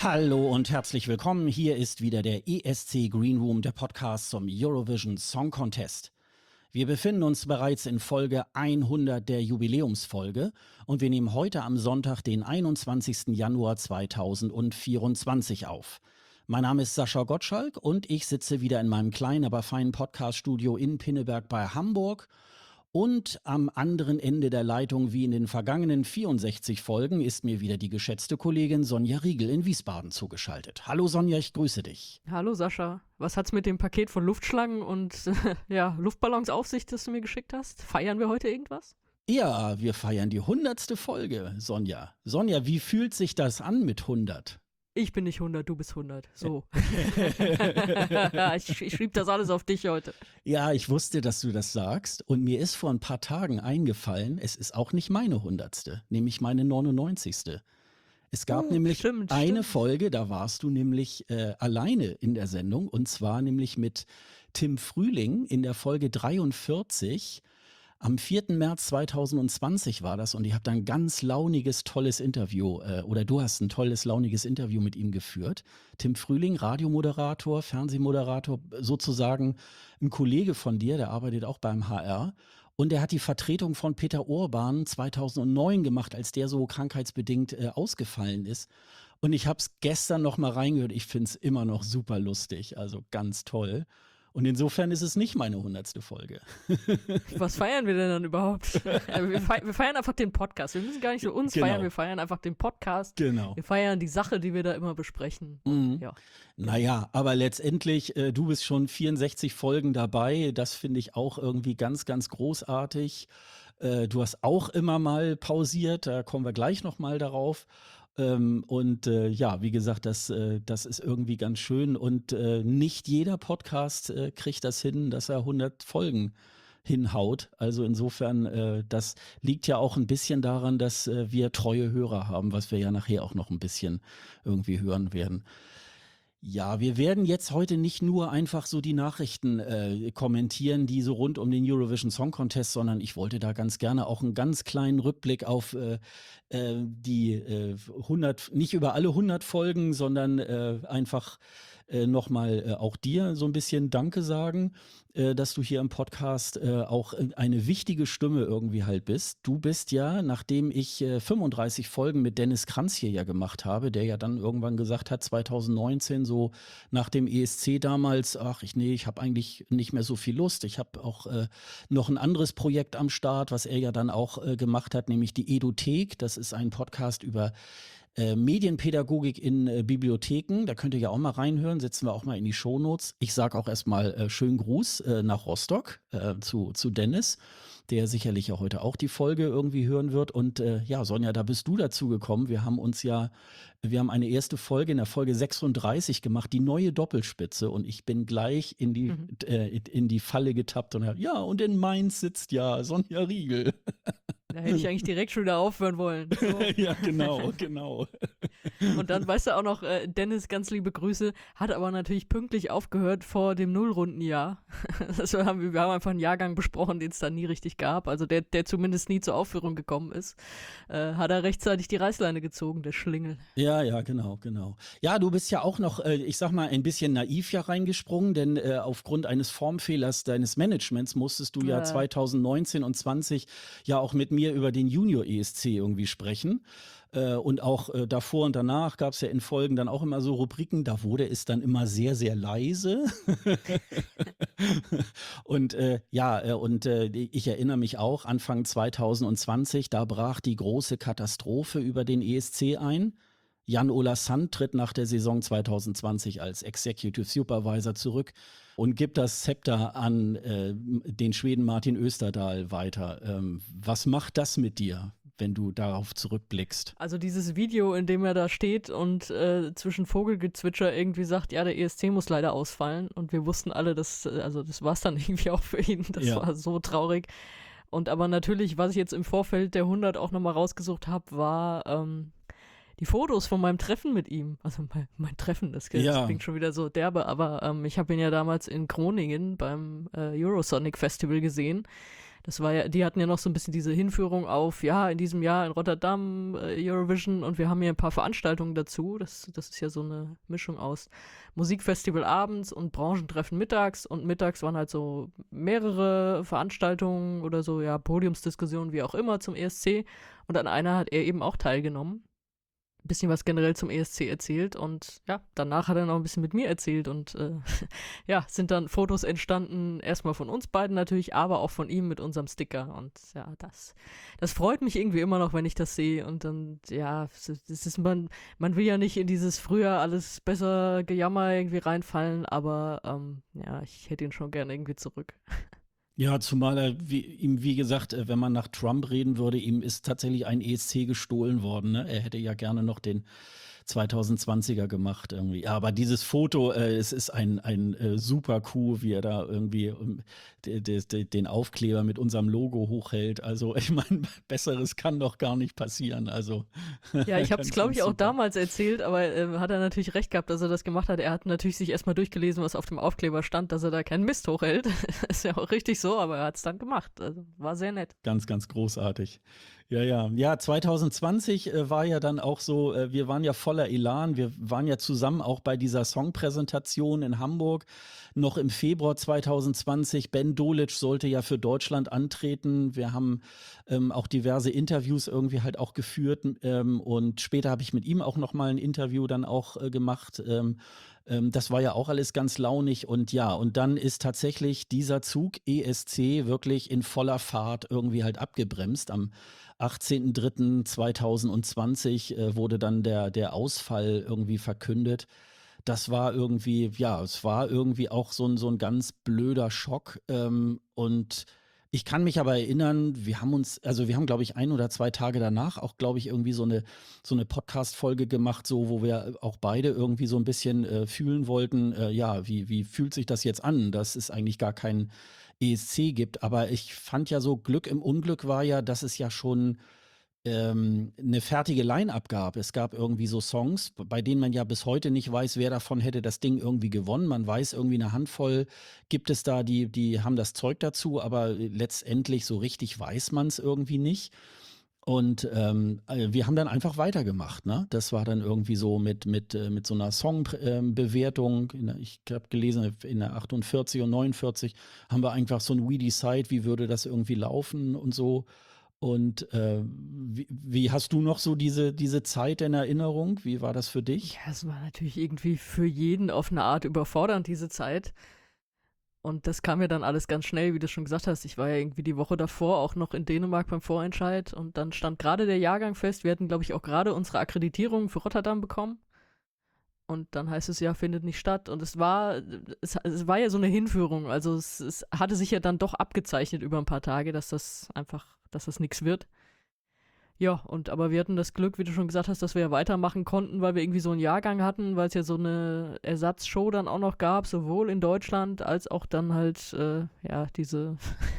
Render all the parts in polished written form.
Hallo und herzlich willkommen. Hier ist wieder der ESC Green Room, der Podcast zum Eurovision Song Contest. Wir befinden uns bereits in Folge 100 der Jubiläumsfolge und wir nehmen heute am Sonntag, den 21. Januar 2024 auf. Mein Name ist Sascha Gottschalk und ich sitze wieder in meinem kleinen, aber feinen Podcaststudio in Pinneberg bei Hamburg. Und am anderen Ende der Leitung, wie in den vergangenen 64 Folgen, ist mir wieder die geschätzte Kollegin Sonja Riegel in Wiesbaden zugeschaltet. Hallo Sonja, ich grüße dich. Hallo Sascha. Was hat's mit dem Paket von Luftschlangen und Luftballons auf sich, das du mir geschickt hast? Feiern wir heute irgendwas? Ja, wir feiern die 100. Folge, Sonja. Sonja, wie fühlt sich das an mit 100? Ich bin nicht 100, du bist 100. So. Ich schrieb das alles auf dich heute. Ja, ich wusste, dass du das sagst. Und mir ist vor ein paar Tagen eingefallen, es ist auch nicht meine 100., nämlich meine 99. Es gab nämlich eine Folge, da warst du nämlich alleine in der Sendung. Und zwar nämlich mit Tim Frühling in der Folge 43. Am 4. März 2020 war das und ich habe da ein ganz launiges, tolles Interview, oder du hast ein tolles, launiges Interview mit ihm geführt. Tim Frühling, Radiomoderator, Fernsehmoderator, sozusagen ein Kollege von dir, der arbeitet auch beim HR. Und der hat die Vertretung von Peter Urban 2009 gemacht, als der so krankheitsbedingt ausgefallen ist. Und ich habe es gestern noch mal reingehört. Ich finde es immer noch super lustig, also ganz toll. Und insofern ist es nicht meine 100. Folge. Was feiern wir denn dann überhaupt? Wir feiern einfach den Podcast. Wir müssen gar nicht so uns feiern, wir feiern einfach den Podcast. Genau. Wir feiern die Sache, die wir da immer besprechen. Und, ja. Naja, aber letztendlich, du bist schon 64 Folgen dabei. Das finde ich auch irgendwie ganz, ganz großartig. Du hast auch immer mal pausiert, da kommen wir gleich noch mal darauf. Wie gesagt, das ist irgendwie ganz schön und nicht jeder Podcast kriegt das hin, dass er 100 Folgen hinhaut. Also insofern, das liegt ja auch ein bisschen daran, dass wir treue Hörer haben, was wir ja nachher auch noch ein bisschen irgendwie hören werden. Ja, wir werden jetzt heute nicht nur einfach so die Nachrichten kommentieren, die so rund um den Eurovision Song Contest, sondern ich wollte da ganz gerne auch einen ganz kleinen Rückblick auf die 100, nicht über alle 100 Folgen, sondern einfach nochmal auch dir so ein bisschen Danke sagen, dass du hier im Podcast auch eine wichtige Stimme irgendwie halt bist. Du bist ja, nachdem ich 35 Folgen mit Dennis Kranz hier ja gemacht habe, der ja dann irgendwann gesagt hat, 2019 so nach dem ESC damals, ich habe eigentlich nicht mehr so viel Lust. Ich habe auch noch ein anderes Projekt am Start, was er ja dann auch gemacht hat, nämlich die Edothek. Das ist ein Podcast über Medienpädagogik in Bibliotheken, da könnt ihr ja auch mal reinhören, setzen wir auch mal in die Shownotes. Ich sage auch erstmal schönen Gruß nach Rostock zu Dennis, der sicherlich ja heute auch die Folge irgendwie hören wird. Und Sonja, da bist du dazu gekommen. Wir haben eine erste Folge in der Folge 36 gemacht, die neue Doppelspitze. Und ich bin gleich in die Falle getappt und und in Mainz sitzt ja Sonja Riegel. Da hätte ich eigentlich direkt schon wieder aufhören wollen. So. Ja, genau. Und dann, weißt du auch noch, Dennis, ganz liebe Grüße, hat aber natürlich pünktlich aufgehört vor dem Nullrundenjahr. Wir haben einfach einen Jahrgang besprochen, den es da nie richtig gab. Also der zumindest nie zur Aufführung gekommen ist. Hat er rechtzeitig die Reißleine gezogen, der Schlingel. Ja, genau. Ja, du bist ja auch noch, ich sag mal, ein bisschen naiv ja reingesprungen, denn aufgrund eines Formfehlers deines Managements musstest du ja 2019 und 20 ja auch mit mir über den Junior ESC irgendwie sprechen. Und auch davor und danach gab es ja in Folgen dann auch immer so Rubriken, da wurde es dann immer sehr, sehr leise. Und ich erinnere mich auch, Anfang 2020, da brach die große Katastrophe über den ESC ein. Jan-Ola Sand tritt nach der Saison 2020 als Executive Supervisor zurück und gibt das Zepter an den Schweden Martin Österdahl weiter. Was macht das mit dir, wenn du darauf zurückblickst? Also dieses Video, in dem er da steht und zwischen Vogelgezwitscher irgendwie sagt, ja, der ESC muss leider ausfallen. Und wir wussten alle, das war es dann irgendwie auch für ihn. Das war so traurig. Und aber natürlich, was ich jetzt im Vorfeld der 100 auch nochmal rausgesucht habe, war die Fotos von meinem Treffen mit ihm. Also mein Treffen, das klingt schon wieder so derbe, aber ich habe ihn ja damals in Groningen beim Eurosonic Festival gesehen. Das war ja, die hatten ja noch so ein bisschen diese Hinführung auf, ja, in diesem Jahr in Rotterdam, Eurovision, und wir haben hier ein paar Veranstaltungen dazu. Das ist ja so eine Mischung aus Musikfestival abends und Branchentreffen mittags, und mittags waren halt so mehrere Veranstaltungen oder so, ja, Podiumsdiskussionen, wie auch immer, zum ESC, und an einer hat er eben auch teilgenommen. Bisschen was generell zum ESC erzählt, und ja, danach hat er noch ein bisschen mit mir erzählt, und ja, sind dann Fotos entstanden, erstmal von uns beiden natürlich, aber auch von ihm mit unserem Sticker, und ja, das freut mich irgendwie immer noch, wenn ich das sehe, und dann, ja, das ist, man will ja nicht in dieses früher alles besser Gejammer irgendwie reinfallen, aber ja, ich hätte ihn schon gern irgendwie zurück. Ja, zumal er, ihm, wie gesagt, wenn man nach Trump reden würde, ihm ist tatsächlich ein ESC gestohlen worden. Ne? Er hätte ja gerne noch den 2020er gemacht irgendwie. Ja, aber dieses Foto, es ist ein super Coup, wie er da irgendwie den Aufkleber mit unserem Logo hochhält. Also ich meine, Besseres kann doch gar nicht passieren. Also Ja, ich habe es, glaube ganz ich, auch super. damals erzählt, aber hat er natürlich recht gehabt, dass er das gemacht hat. Er hat natürlich sich erstmal durchgelesen, was auf dem Aufkleber stand, dass er da keinen Mist hochhält. Ist ja auch richtig so, aber er hat es dann gemacht. Also war sehr nett. Ganz, ganz großartig. Ja, ja. Ja, 2020 war ja dann auch so, wir waren ja voller Elan. Wir waren ja zusammen auch bei dieser Songpräsentation in Hamburg. Noch im Februar 2020. Ben Dolic sollte ja für Deutschland antreten. Wir haben auch diverse Interviews irgendwie halt auch geführt. Und später habe ich mit ihm auch noch mal ein Interview dann auch gemacht. Das war ja auch alles ganz launig, und ja, und dann ist tatsächlich dieser Zug ESC wirklich in voller Fahrt irgendwie halt abgebremst. Am 18.03.2020 wurde dann der Ausfall irgendwie verkündet. Das war irgendwie, ja, es war irgendwie auch so ein ganz blöder Schock. Und ich kann mich aber erinnern, wir haben, glaube ich, 1 oder 2 Tage danach auch, glaube ich, irgendwie so eine Podcast-Folge gemacht, so, wo wir auch beide irgendwie so ein bisschen fühlen wollten, ja, wie fühlt sich das jetzt an, dass es eigentlich gar keinen ESC gibt. Aber ich fand ja so, Glück im Unglück war ja, dass es ja schon eine fertige Line-Up gab. Es gab irgendwie so Songs, bei denen man ja bis heute nicht weiß, wer davon hätte das Ding irgendwie gewonnen. Man weiß irgendwie, eine Handvoll gibt es da, die haben das Zeug dazu, aber letztendlich so richtig weiß man es irgendwie nicht. Und wir haben dann einfach weitergemacht, ne? Das war dann irgendwie so mit so einer Songbewertung. Ich habe gelesen, in der 48 und 49 haben wir einfach so ein We Decide, wie würde das irgendwie laufen und so. Und wie hast du noch so diese Zeit in Erinnerung? Wie war das für dich? Ja, es war natürlich irgendwie für jeden auf eine Art überfordernd, diese Zeit. Und das kam ja dann alles ganz schnell, wie du schon gesagt hast. Ich war ja irgendwie die Woche davor auch noch in Dänemark beim Vorentscheid, und dann stand gerade der Jahrgang fest. Wir hatten, glaube ich, auch gerade unsere Akkreditierung für Rotterdam bekommen. Und dann heißt es ja, findet nicht statt. Und es war ja so eine Hinführung. Also es hatte sich ja dann doch abgezeichnet über ein paar Tage, dass das nichts wird. Ja, aber wir hatten das Glück, wie du schon gesagt hast, dass wir ja weitermachen konnten, weil wir irgendwie so einen Jahrgang hatten, weil es ja so eine Ersatzshow dann auch noch gab, sowohl in Deutschland als auch dann halt, ja, diese,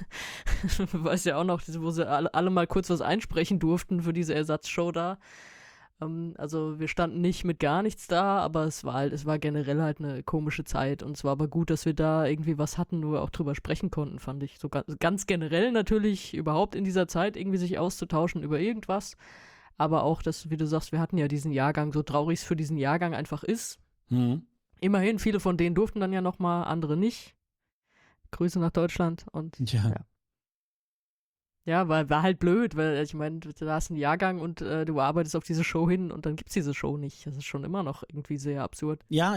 du weißt ja auch noch, wo sie alle mal kurz was einsprechen durften für diese Ersatzshow da. Also wir standen nicht mit gar nichts da, aber es war generell halt eine komische Zeit, und es war aber gut, dass wir da irgendwie was hatten, wo wir auch drüber sprechen konnten, fand ich. So ganz generell natürlich überhaupt in dieser Zeit irgendwie sich auszutauschen über irgendwas, aber auch, dass, wie du sagst, wir hatten ja diesen Jahrgang, so traurig es für diesen Jahrgang einfach ist. Hm. Immerhin, viele von denen durften dann ja nochmal, andere nicht. Grüße nach Deutschland, und Ja. ja. Ja, war halt blöd, weil ich meine, du hast einen Jahrgang und du arbeitest auf diese Show hin, und dann gibt's diese Show nicht. Das ist schon immer noch irgendwie sehr absurd. Ja,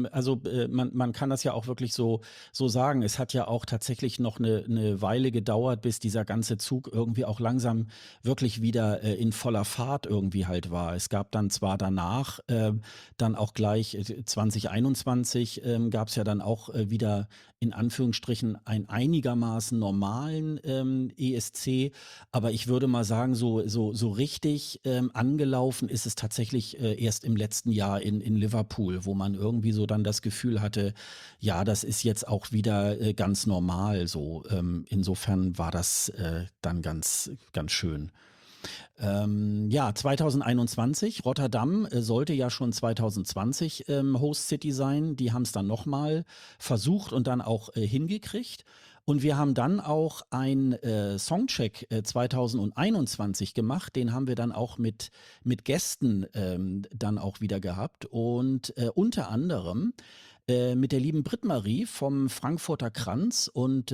man kann das ja auch wirklich so sagen. Es hat ja auch tatsächlich noch eine Weile gedauert, bis dieser ganze Zug irgendwie auch langsam wirklich wieder in voller Fahrt irgendwie halt war. Es gab dann zwar danach dann auch gleich 2021 gab es ja dann auch wieder in Anführungsstrichen einen einigermaßen normalen ESC, aber ich würde mal sagen, so richtig angelaufen ist es tatsächlich erst im letzten Jahr in Liverpool, wo man irgendwie so dann das Gefühl hatte, ja, das ist jetzt auch wieder ganz normal so. Insofern war das dann ganz, ganz schön. Ja, 2021, Rotterdam sollte ja schon 2020 Host City sein. Die haben es dann nochmal versucht und dann auch hingekriegt. Und wir haben dann auch ein Songcheck 2021 gemacht. Den haben wir dann auch mit Gästen dann auch wieder gehabt. Und unter anderem mit der lieben Britt-Marie vom Frankfurter Kranz und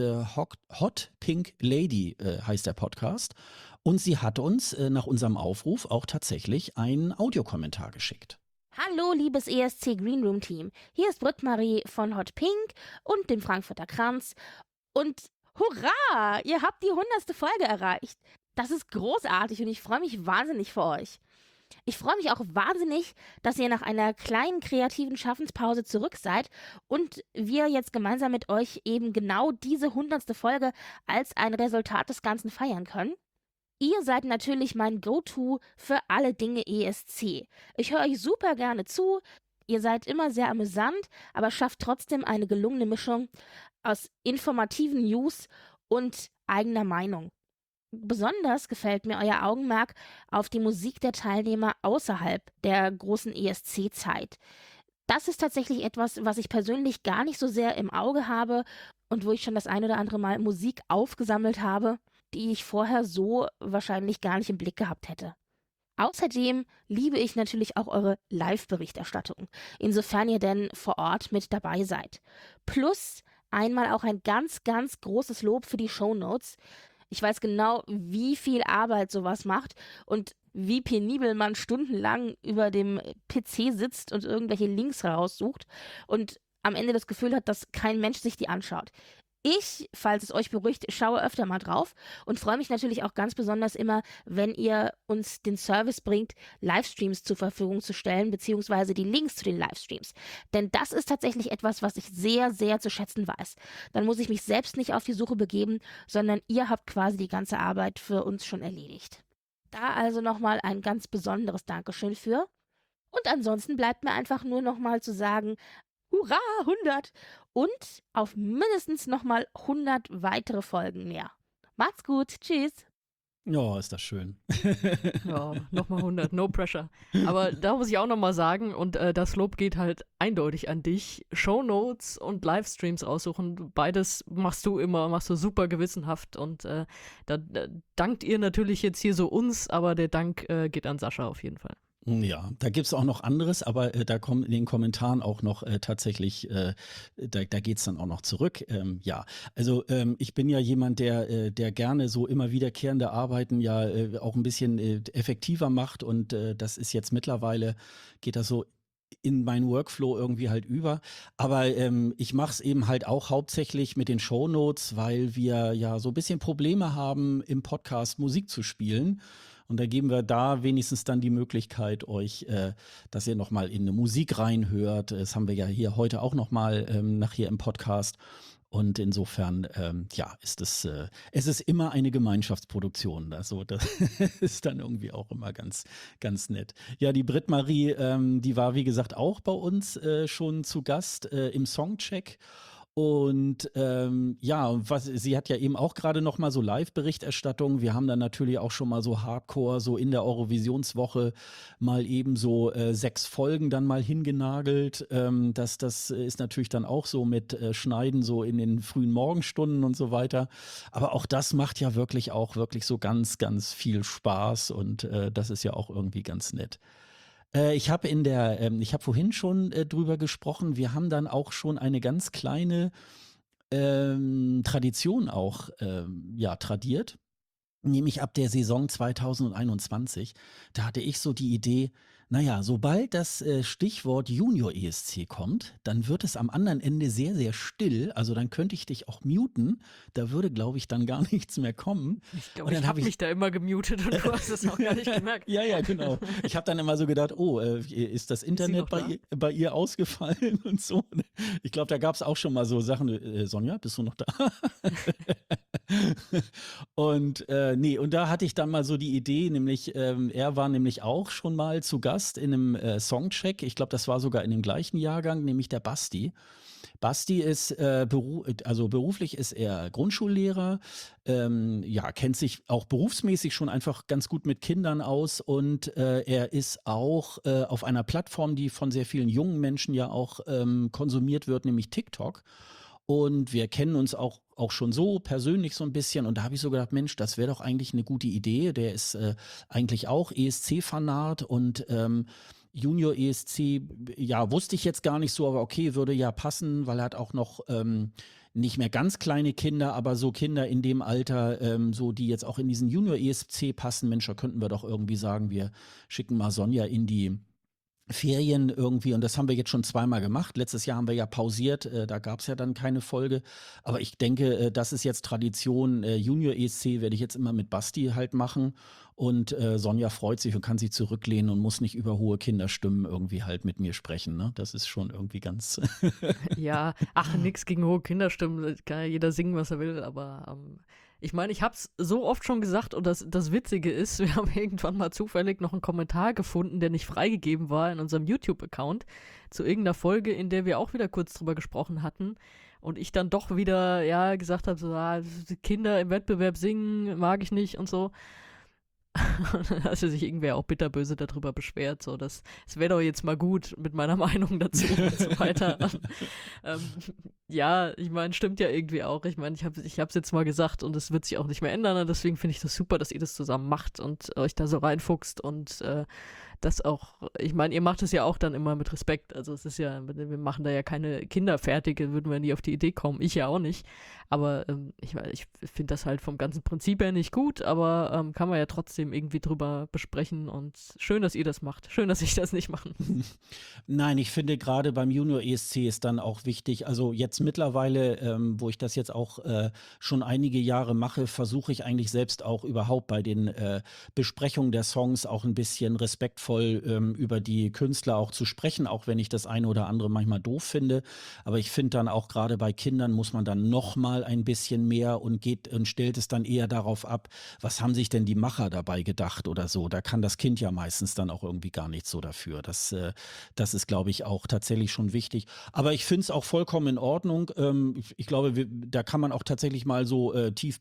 Hot Pink Lady heißt der Podcast. Und sie hat uns nach unserem Aufruf auch tatsächlich einen Audiokommentar geschickt. Hallo, liebes ESC Greenroom Team. Hier ist Britt-Marie von Hot Pink und dem Frankfurter Kranz. Und hurra, ihr habt die 100. Folge erreicht. Das ist großartig und ich freue mich wahnsinnig für euch. Ich freue mich auch wahnsinnig, dass ihr nach einer kleinen kreativen Schaffenspause zurück seid und wir jetzt gemeinsam mit euch eben genau diese 100. Folge als ein Resultat des Ganzen feiern können. Ihr seid natürlich mein Go-To für alle Dinge ESC. Ich höre euch super gerne zu. Ihr seid immer sehr amüsant, aber schafft trotzdem eine gelungene Mischung aus informativen News und eigener Meinung. Besonders gefällt mir euer Augenmerk auf die Musik der Teilnehmer außerhalb der großen ESC-Zeit. Das ist tatsächlich etwas, was ich persönlich gar nicht so sehr im Auge habe und wo ich schon das ein oder andere Mal Musik aufgesammelt habe, die ich vorher so wahrscheinlich gar nicht im Blick gehabt hätte. Außerdem liebe ich natürlich auch eure Live-Berichterstattung, insofern ihr denn vor Ort mit dabei seid. Plus einmal auch ein ganz, ganz großes Lob für die Shownotes. Ich weiß genau, wie viel Arbeit sowas macht und wie penibel man stundenlang über dem PC sitzt und irgendwelche Links raussucht und am Ende das Gefühl hat, dass kein Mensch sich die anschaut. Ich, falls es euch beruhigt, schaue öfter mal drauf und freue mich natürlich auch ganz besonders immer, wenn ihr uns den Service bringt, Livestreams zur Verfügung zu stellen, beziehungsweise die Links zu den Livestreams. Denn das ist tatsächlich etwas, was ich sehr, sehr zu schätzen weiß. Dann muss ich mich selbst nicht auf die Suche begeben, sondern ihr habt quasi die ganze Arbeit für uns schon erledigt. Da also nochmal ein ganz besonderes Dankeschön für. Und ansonsten bleibt mir einfach nur nochmal zu sagen, hurra, 100! Und auf mindestens nochmal 100 weitere Folgen mehr. Macht's gut, tschüss! Ja, ist das schön. Ja, nochmal 100, no pressure. Aber da muss ich auch nochmal sagen, und das Lob geht halt eindeutig an dich, Shownotes und Livestreams aussuchen, beides machst du super gewissenhaft und da dankt ihr natürlich jetzt hier so uns, aber der Dank geht an Sascha auf jeden Fall. Ja, da gibt's auch noch anderes, aber da kommen in den Kommentaren auch noch tatsächlich, da geht's dann auch noch zurück. Ja, also ich bin ja jemand, der gerne so immer wiederkehrende Arbeiten ja auch ein bisschen effektiver macht und das ist jetzt mittlerweile, geht das so in meinen Workflow irgendwie halt über. Aber ich mache es eben halt auch hauptsächlich mit den Shownotes, weil wir ja so ein bisschen Probleme haben, im Podcast Musik zu spielen. Und da geben wir da wenigstens dann die Möglichkeit euch, dass ihr nochmal in eine Musik reinhört. Das haben wir ja hier heute auch nochmal nachher im Podcast. Und insofern, ja, es ist immer eine Gemeinschaftsproduktion. Also das ist dann irgendwie auch immer ganz, ganz nett. Ja, die Britt-Marie, die war wie gesagt auch bei uns schon zu Gast im Songcheck. Und ja, sie hat ja eben auch gerade noch mal so Live-Berichterstattung. Wir haben dann natürlich auch schon mal so Hardcore, so in der Eurovisionswoche mal eben so 6 Folgen dann mal hingenagelt. Das ist natürlich dann auch so mit Schneiden so in den frühen Morgenstunden und so weiter. Aber auch das macht ja wirklich so ganz, ganz viel Spaß und das ist ja auch irgendwie ganz nett. Ich habe vorhin schon drüber gesprochen, wir haben dann auch schon eine ganz kleine Tradition auch ja, tradiert, nämlich ab der Saison 2021. Da hatte ich so die Idee, naja, sobald das Stichwort Junior ESC kommt, dann wird es am anderen Ende sehr, sehr still. Also dann könnte ich dich auch muten. Da würde, glaube ich, dann gar nichts mehr kommen. Ich glaube, ich habe mich da immer gemutet und du hast es auch gar nicht gemerkt. Ja, genau. Ich habe dann immer so gedacht, oh, ist das Internet bei ihr ausgefallen und so. Ich glaube, da gab es auch schon mal so Sachen. Sonja, bist du noch da? Und nee, und da hatte ich dann mal so die Idee, nämlich er war nämlich auch schon mal zu Gast in einem Songcheck. Ich glaube, das war sogar in dem gleichen Jahrgang, nämlich der Basti. Basti ist beruflich ist er Grundschullehrer, ja, kennt sich auch berufsmäßig schon einfach ganz gut mit Kindern aus und er ist auch auf einer Plattform, die von sehr vielen jungen Menschen ja auch konsumiert wird, nämlich TikTok. Und wir kennen uns auch auch schon so persönlich so ein bisschen. Und da habe ich so gedacht, Mensch, das wäre doch eigentlich eine gute Idee. Der ist eigentlich auch ESC-Fanat und Junior ESC, ja, wusste ich jetzt gar nicht so, aber okay, würde ja passen, weil er hat auch noch nicht mehr ganz kleine Kinder, aber so Kinder in dem Alter, so die jetzt auch in diesen Junior ESC passen. Mensch, da könnten wir doch irgendwie sagen, wir schicken mal Sonja in die Ferien irgendwie, und das haben wir jetzt schon zweimal gemacht. Letztes Jahr haben wir ja pausiert, da gab es ja dann keine Folge. Aber ich denke, das ist jetzt Tradition. Junior ESC werde ich jetzt immer mit Basti halt machen. Und Sonja freut sich und kann sich zurücklehnen und muss nicht über hohe Kinderstimmen irgendwie halt mit mir sprechen. Ne? Das ist schon irgendwie ganz. Ja, ach, nix gegen hohe Kinderstimmen, kann ja jeder singen, was er will, aber ich meine, ich hab's so oft schon gesagt und das Witzige ist, wir haben irgendwann mal zufällig noch einen Kommentar gefunden, der nicht freigegeben war in unserem YouTube-Account zu irgendeiner Folge, in der wir auch wieder kurz drüber gesprochen hatten und ich dann doch wieder, ja, gesagt habe, so, Kinder im Wettbewerb singen mag ich nicht und so. Und dann hat sich irgendwer auch bitterböse darüber beschwert, so, es wäre doch jetzt mal gut mit meiner Meinung dazu und so weiter. Ja, ich meine, stimmt ja irgendwie auch. Ich meine, ich hab's jetzt mal gesagt und es wird sich auch nicht mehr ändern. Und deswegen finde ich das super, dass ihr das zusammen macht und euch da so reinfuchst und das auch, ich meine, ihr macht es ja auch dann immer mit Respekt. Also es ist ja, wir machen da ja keine Kinder fertig, würden wir nie auf die Idee kommen. Ich ja auch nicht. Aber ich finde das halt vom ganzen Prinzip her nicht gut, aber kann man ja trotzdem irgendwie drüber besprechen und schön, dass ihr das macht. Schön, dass ich das nicht mache. Nein, ich finde gerade beim Junior ESC ist dann auch wichtig, also jetzt mittlerweile, wo ich das jetzt auch schon einige Jahre mache, versuche ich eigentlich selbst auch überhaupt bei den Besprechungen der Songs auch ein bisschen respektvoll über die Künstler auch zu sprechen, auch wenn ich das eine oder andere manchmal doof finde. Aber ich finde dann auch gerade bei Kindern muss man dann noch mal ein bisschen mehr und geht und stellt es dann eher darauf ab, was haben sich denn die Macher dabei gedacht oder so. Da kann das Kind ja meistens dann auch irgendwie gar nichts so dafür. Das ist, glaube ich, auch tatsächlich schon wichtig. Aber ich finde es auch vollkommen in Ordnung. Ich glaube, da kann man auch tatsächlich mal so tief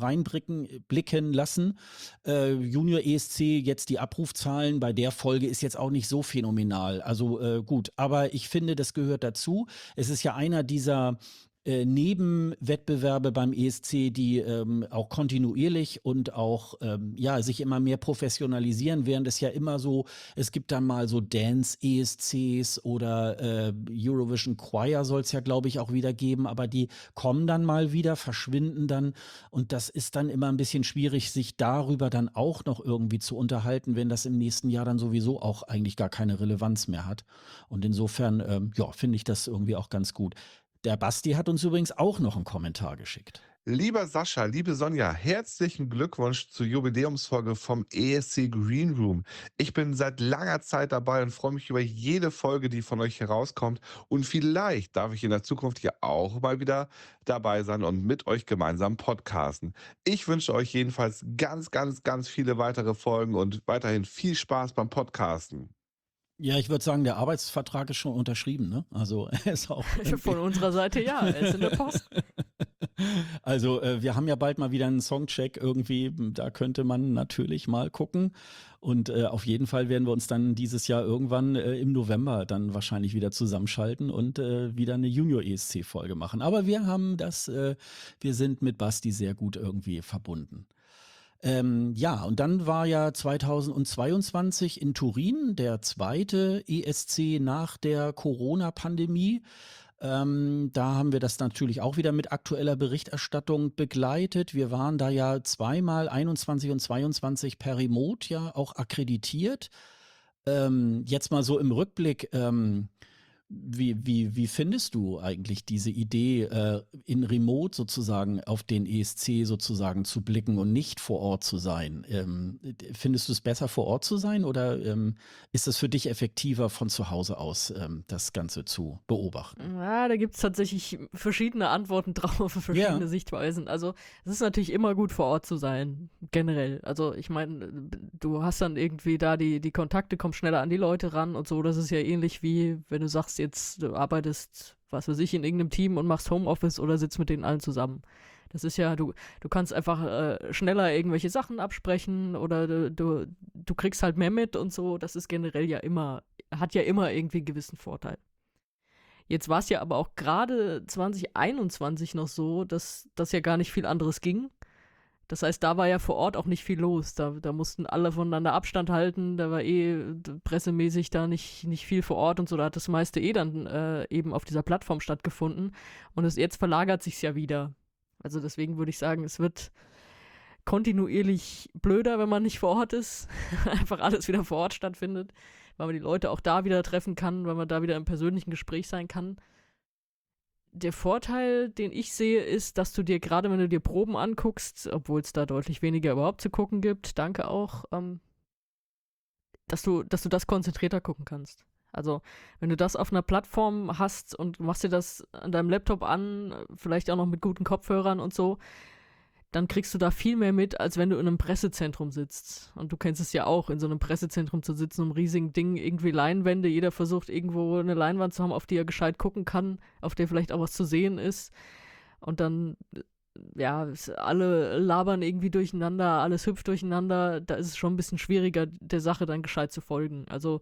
blicken lassen. Junior ESC, jetzt die Abrufzahlen bei der Folge ist jetzt auch nicht so phänomenal. Also gut, aber ich finde, das gehört dazu. Es ist ja einer dieser Nebenwettbewerbe beim ESC, die auch kontinuierlich und auch ja, sich immer mehr professionalisieren, während es ja immer so, es gibt dann mal so Dance-ESCs oder Eurovision Choir soll es ja, glaube ich, auch wieder geben, aber die kommen dann mal wieder, verschwinden dann und das ist dann immer ein bisschen schwierig, sich darüber dann auch noch irgendwie zu unterhalten, wenn das im nächsten Jahr dann sowieso auch eigentlich gar keine Relevanz mehr hat. Und insofern, ja, finde ich das irgendwie auch ganz gut. Der Basti hat uns übrigens auch noch einen Kommentar geschickt. Lieber Sascha, liebe Sonja, herzlichen Glückwunsch zur Jubiläumsfolge vom ESC Green Room. Ich bin seit langer Zeit dabei und freue mich über jede Folge, die von euch herauskommt. Und vielleicht darf ich in der Zukunft ja auch mal wieder dabei sein und mit euch gemeinsam podcasten. Ich wünsche euch jedenfalls ganz, ganz, ganz viele weitere Folgen und weiterhin viel Spaß beim Podcasten. Ja, ich würde sagen, der Arbeitsvertrag ist schon unterschrieben, ne? Also er ist auch Von unserer Seite ja, er ist in der Post. Also wir haben ja bald mal wieder einen Songcheck irgendwie, da könnte man natürlich mal gucken und auf jeden Fall werden wir uns dann dieses Jahr irgendwann im November dann wahrscheinlich wieder zusammenschalten und wieder eine Junior-ESC-Folge machen. Aber wir sind mit Basti sehr gut irgendwie verbunden. Ja, und dann war ja 2022 in Turin der zweite ESC nach der Corona-Pandemie. Da haben wir das natürlich auch wieder mit aktueller Berichterstattung begleitet. Wir waren da ja zweimal 21 und 22 per Remote ja auch akkreditiert. Jetzt mal so im Rückblick, wie findest du eigentlich diese Idee, in Remote sozusagen auf den ESC sozusagen zu blicken und nicht vor Ort zu sein? Findest du es besser, vor Ort zu sein oder ist es für dich effektiver, von zu Hause aus das Ganze zu beobachten? Ja, da gibt es tatsächlich verschiedene Antworten drauf, verschiedene Sichtweisen. Also es ist natürlich immer gut, vor Ort zu sein, generell. Also ich meine, du hast dann irgendwie da die Kontakte, kommst schneller an die Leute ran und so. Das ist ja ähnlich wie, wenn du sagst, jetzt du arbeitest, was weiß ich, in irgendeinem Team und machst Homeoffice oder sitzt mit denen allen zusammen. Das ist ja, du kannst einfach schneller irgendwelche Sachen absprechen oder du kriegst halt mehr mit und so. Das ist generell ja immer, hat ja immer irgendwie einen gewissen Vorteil. Jetzt war es ja aber auch gerade 2021 noch so, dass das ja gar nicht viel anderes ging. Das heißt, da war ja vor Ort auch nicht viel los. Da mussten alle voneinander Abstand halten. Da war pressemäßig da nicht viel vor Ort und so. Da hat das meiste dann eben auf dieser Plattform stattgefunden. Und jetzt verlagert sich's ja wieder. Also deswegen würde ich sagen, es wird kontinuierlich blöder, wenn man nicht vor Ort ist. Einfach alles wieder vor Ort stattfindet. Weil man die Leute auch da wieder treffen kann, weil man da wieder im persönlichen Gespräch sein kann. Der Vorteil, den ich sehe, ist, dass du dir, gerade wenn du dir Proben anguckst, obwohl es da deutlich weniger überhaupt zu gucken gibt, danke auch, dass du das konzentrierter gucken kannst. Also, wenn du das auf einer Plattform hast und machst dir das an deinem Laptop an, vielleicht auch noch mit guten Kopfhörern und so, dann kriegst du da viel mehr mit, als wenn du in einem Pressezentrum sitzt. Und du kennst es ja auch, in so einem Pressezentrum zu sitzen, einem riesigen Ding, irgendwie Leinwände. Jeder versucht irgendwo eine Leinwand zu haben, auf die er gescheit gucken kann, auf der vielleicht auch was zu sehen ist. Und dann, ja, alle labern irgendwie durcheinander, alles hüpft durcheinander. Da ist es schon ein bisschen schwieriger, der Sache dann gescheit zu folgen. Also,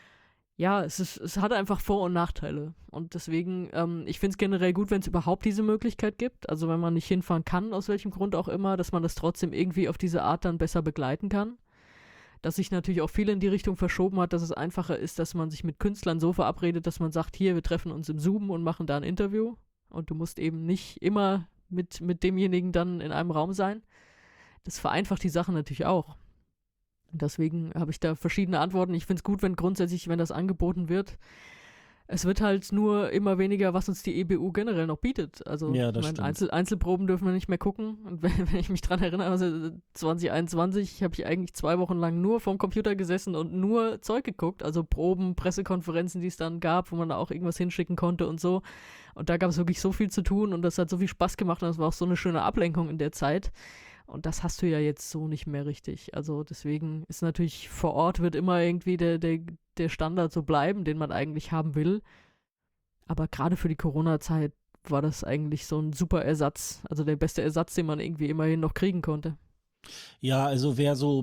ja, es hat einfach Vor- und Nachteile. Und deswegen, ich finde es generell gut, wenn es überhaupt diese Möglichkeit gibt. Also wenn man nicht hinfahren kann, aus welchem Grund auch immer, dass man das trotzdem irgendwie auf diese Art dann besser begleiten kann. Dass sich natürlich auch viel in die Richtung verschoben hat, dass es einfacher ist, dass man sich mit Künstlern so verabredet, dass man sagt, hier, wir treffen uns im Zoom und machen da ein Interview. Und du musst eben nicht immer mit demjenigen dann in einem Raum sein. Das vereinfacht die Sache natürlich auch. Deswegen habe ich da verschiedene Antworten. Ich finde es gut, wenn das angeboten wird. Es wird halt nur immer weniger, was uns die EBU generell noch bietet. Also Ja, das stimmt. Einzelproben dürfen wir nicht mehr gucken. Und wenn ich mich dran erinnere, also 2021 habe ich eigentlich 2 Wochen lang nur vorm Computer gesessen und nur Zeug geguckt. Also Proben, Pressekonferenzen, die es dann gab, wo man da auch irgendwas hinschicken konnte und so. Und da gab es wirklich so viel zu tun und das hat so viel Spaß gemacht und das war auch so eine schöne Ablenkung in der Zeit. Und das hast du ja jetzt so nicht mehr richtig. Also deswegen ist natürlich vor Ort wird immer irgendwie der Standard so bleiben, den man eigentlich haben will. Aber gerade für die Corona-Zeit war das eigentlich so ein super Ersatz. Also der beste Ersatz, den man irgendwie immerhin noch kriegen konnte. Ja, also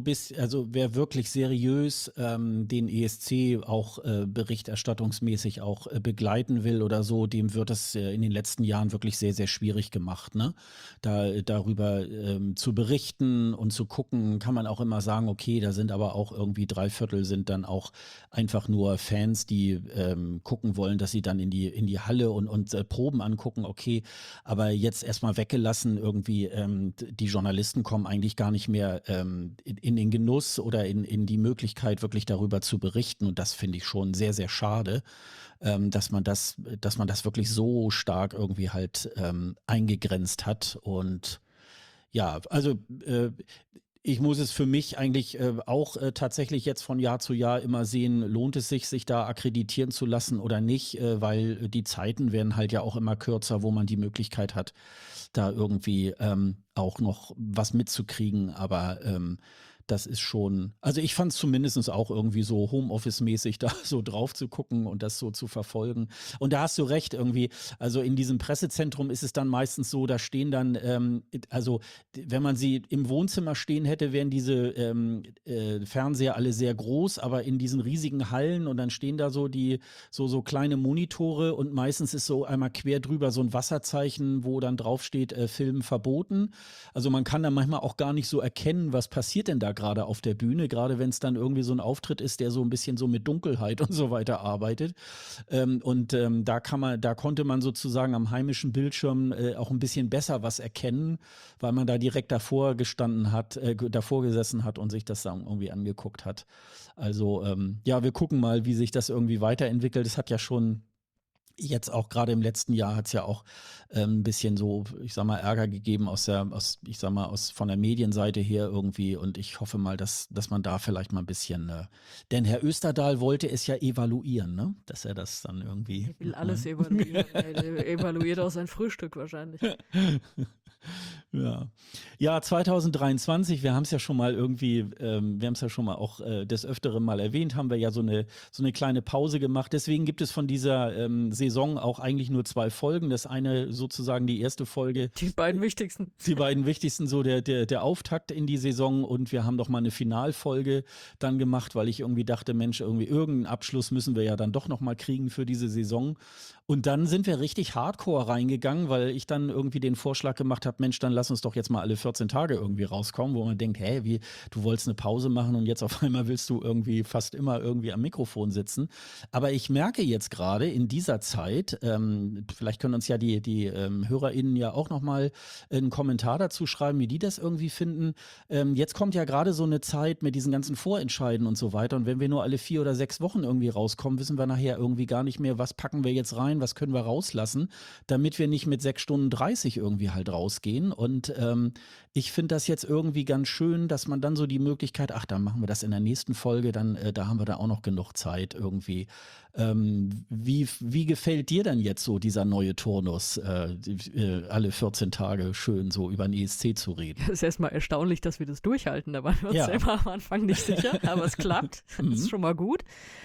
wer wirklich seriös den ESC auch berichterstattungsmäßig auch begleiten will oder so, dem wird es in den letzten Jahren wirklich sehr, sehr schwierig gemacht, ne? Darüber zu berichten und zu gucken, kann man auch immer sagen, okay, da sind aber auch irgendwie 3/4 sind dann auch einfach nur Fans, die gucken wollen, dass sie dann in die Halle und Proben angucken, okay, aber jetzt erstmal weggelassen, irgendwie die Journalisten kommen eigentlich gar nicht mehr in den Genuss oder in die Möglichkeit, wirklich darüber zu berichten. Und das finde ich schon sehr, sehr schade, dass man das wirklich so stark irgendwie halt eingegrenzt hat. Und ja, also ich muss es für mich eigentlich auch tatsächlich jetzt von Jahr zu Jahr immer sehen, lohnt es sich da akkreditieren zu lassen oder nicht, weil die Zeiten werden halt ja auch immer kürzer, wo man die Möglichkeit hat, da irgendwie auch noch was mitzukriegen. Aber das ist schon, also ich fand es zumindest auch irgendwie so Homeoffice-mäßig da so drauf zu gucken und das so zu verfolgen. Und da hast du recht irgendwie, also in diesem Pressezentrum ist es dann meistens so, da stehen dann, also wenn man sie im Wohnzimmer stehen hätte, wären diese Fernseher alle sehr groß, aber in diesen riesigen Hallen und dann stehen da so so kleine Monitore und meistens ist so einmal quer drüber so ein Wasserzeichen, wo dann drauf steht, Filmen verboten. Also man kann da manchmal auch gar nicht so erkennen, was passiert denn da gerade auf der Bühne, gerade wenn es dann irgendwie so ein Auftritt ist, der so ein bisschen so mit Dunkelheit und so weiter arbeitet. Da konnte man sozusagen am heimischen Bildschirm auch ein bisschen besser was erkennen, weil man da direkt davor gesessen hat und sich das dann irgendwie angeguckt hat. Also ja, wir gucken mal, wie sich das irgendwie weiterentwickelt. Es hat ja schon jetzt auch gerade im letzten Jahr hat es ja auch ein bisschen so, ich sag mal, Ärger gegeben von der Medienseite her irgendwie. Und ich hoffe mal, dass man da vielleicht mal ein bisschen, denn Herr Österdahl wollte es ja evaluieren, ne? Dass er das dann irgendwie. Er will alles evaluieren. Er evaluiert auch sein Frühstück wahrscheinlich. Ja. Ja, 2023, wir haben es ja schon mal irgendwie, wir haben es ja schon mal auch des Öfteren mal erwähnt, haben wir ja so eine kleine Pause gemacht. Deswegen gibt es von dieser Saison auch eigentlich nur 2 Folgen. Das eine sozusagen die erste Folge, Die beiden wichtigsten. die beiden wichtigsten, so der Auftakt in die Saison, und wir haben doch mal eine Finalfolge dann gemacht, weil ich irgendwie dachte, Mensch, irgendwie irgendeinen Abschluss müssen wir ja dann doch noch mal kriegen für diese Saison. Und dann sind wir richtig hardcore reingegangen, weil ich dann irgendwie den Vorschlag gemacht habe, Mensch, dann lass uns doch jetzt mal alle 14 Tage irgendwie rauskommen, wo man denkt, hä, wie, du wolltest eine Pause machen und jetzt auf einmal willst du irgendwie fast immer irgendwie am Mikrofon sitzen. Aber ich merke jetzt gerade in dieser Zeit, vielleicht können uns ja die HörerInnen ja auch nochmal einen Kommentar dazu schreiben, wie die das irgendwie finden. Jetzt kommt ja gerade so eine Zeit mit diesen ganzen Vorentscheiden und so weiter. Und wenn wir nur alle 4 oder 6 Wochen irgendwie rauskommen, wissen wir nachher irgendwie gar nicht mehr, was packen wir jetzt rein, was können wir rauslassen, damit wir nicht mit 6 Stunden 30 irgendwie halt rausgehen. Und ich finde das jetzt irgendwie ganz schön, dass man dann so die Möglichkeit, ach, dann machen wir das in der nächsten Folge, dann da haben wir da auch noch genug Zeit irgendwie. Wie gefällt dir denn jetzt so dieser neue Turnus, alle 14 Tage schön so über den ESC zu reden? Es ist erstmal erstaunlich, dass wir das durchhalten. Da waren wir uns Ja. selber am Anfang nicht sicher, aber es klappt. Das Mhm. ist schon mal gut.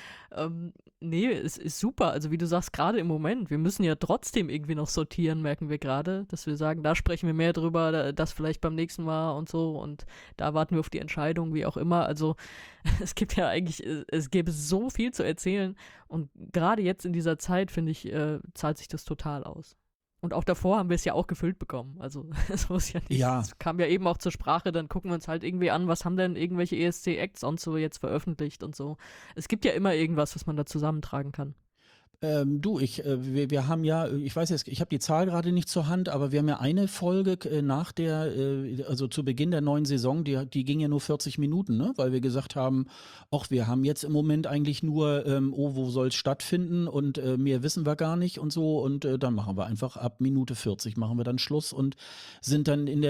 Nee, es ist super. Also wie du sagst, gerade im Moment, wir müssen ja trotzdem irgendwie noch sortieren, merken wir gerade, dass wir sagen, da sprechen wir mehr drüber, das vielleicht beim nächsten Mal und so, und da warten wir auf die Entscheidung, wie auch immer. Also es gibt ja eigentlich, es gäbe so viel zu erzählen, und gerade jetzt in dieser Zeit, finde ich, zahlt sich das total aus. Und auch davor haben wir es ja auch gefüllt bekommen. Also es muss ja nicht, Ja. es kam ja eben auch zur Sprache, dann gucken wir uns halt irgendwie an, was haben denn irgendwelche ESC-Acts und so jetzt veröffentlicht und so. Es gibt ja immer irgendwas, was man da zusammentragen kann. Du, wir haben ja, ich weiß jetzt, ich habe die Zahl gerade nicht zur Hand, aber wir haben ja eine Folge nach also zu Beginn der neuen Saison, die ging ja nur 40 Minuten, ne? Weil wir gesagt haben, ach, wir haben jetzt im Moment eigentlich nur, wo soll es stattfinden, und mehr wissen wir gar nicht und so, und dann machen wir einfach ab Minute 40 machen wir dann Schluss und sind dann in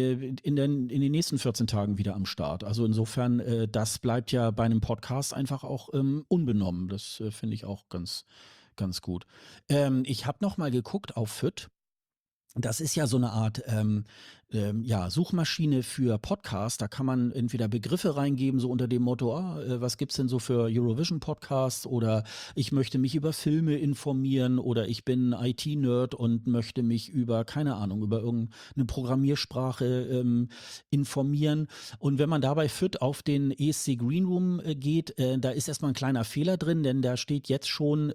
den nächsten 14 Tagen wieder am Start. Also insofern, das bleibt ja bei einem Podcast einfach auch unbenommen. Das finde ich auch ganz gut. Ich habe noch mal geguckt auf FYT. Das ist ja so eine Art ja, Suchmaschine für Podcasts. Da kann man entweder Begriffe reingeben, so unter dem Motto, was gibt's denn so für Eurovision-Podcasts, oder ich möchte mich über Filme informieren, oder ich bin IT-Nerd und möchte mich über, keine Ahnung, über irgendeine Programmiersprache informieren. Und wenn man dabei FYT auf den ESC Green Room geht, da ist erstmal ein kleiner Fehler drin, denn da steht jetzt schon,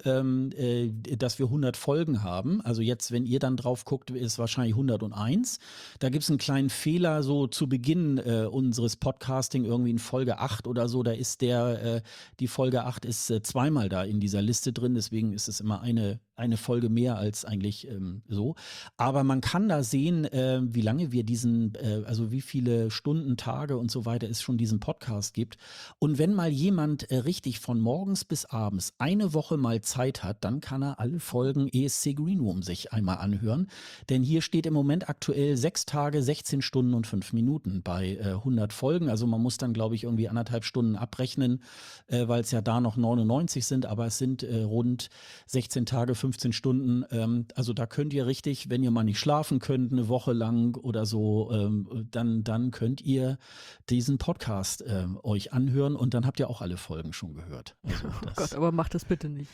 dass wir 100 Folgen haben. Also jetzt, wenn ihr dann drauf guckt, ist wahrscheinlich 101. Da gibt es einen kleinen Fehler so zu Beginn unseres Podcasting, irgendwie in Folge 8 oder so. Da ist die Folge 8 ist zweimal da in dieser Liste drin. Deswegen ist es immer eine Folge mehr als eigentlich so. Aber man kann da sehen, wie lange wir also wie viele Stunden, Tage und so weiter es schon diesen Podcast gibt. Und wenn mal jemand richtig von morgens bis abends eine Woche mal Zeit hat, dann kann er alle Folgen ESC Green Room sich einmal anhören. Denn hier steht im Moment aktuell 6 Tage, 16 Stunden und 5 Minuten bei 100 Folgen. Also man muss dann, glaube ich, irgendwie 1,5 Stunden abrechnen, weil es ja da noch 99 sind. Aber es sind rund 16 Tage, 15 Stunden. Also da könnt ihr richtig, wenn ihr mal nicht schlafen könnt, eine Woche lang oder so, dann könnt ihr diesen Podcast euch anhören, und dann habt ihr auch alle Folgen schon gehört. Also Oh Gott, aber macht das bitte nicht.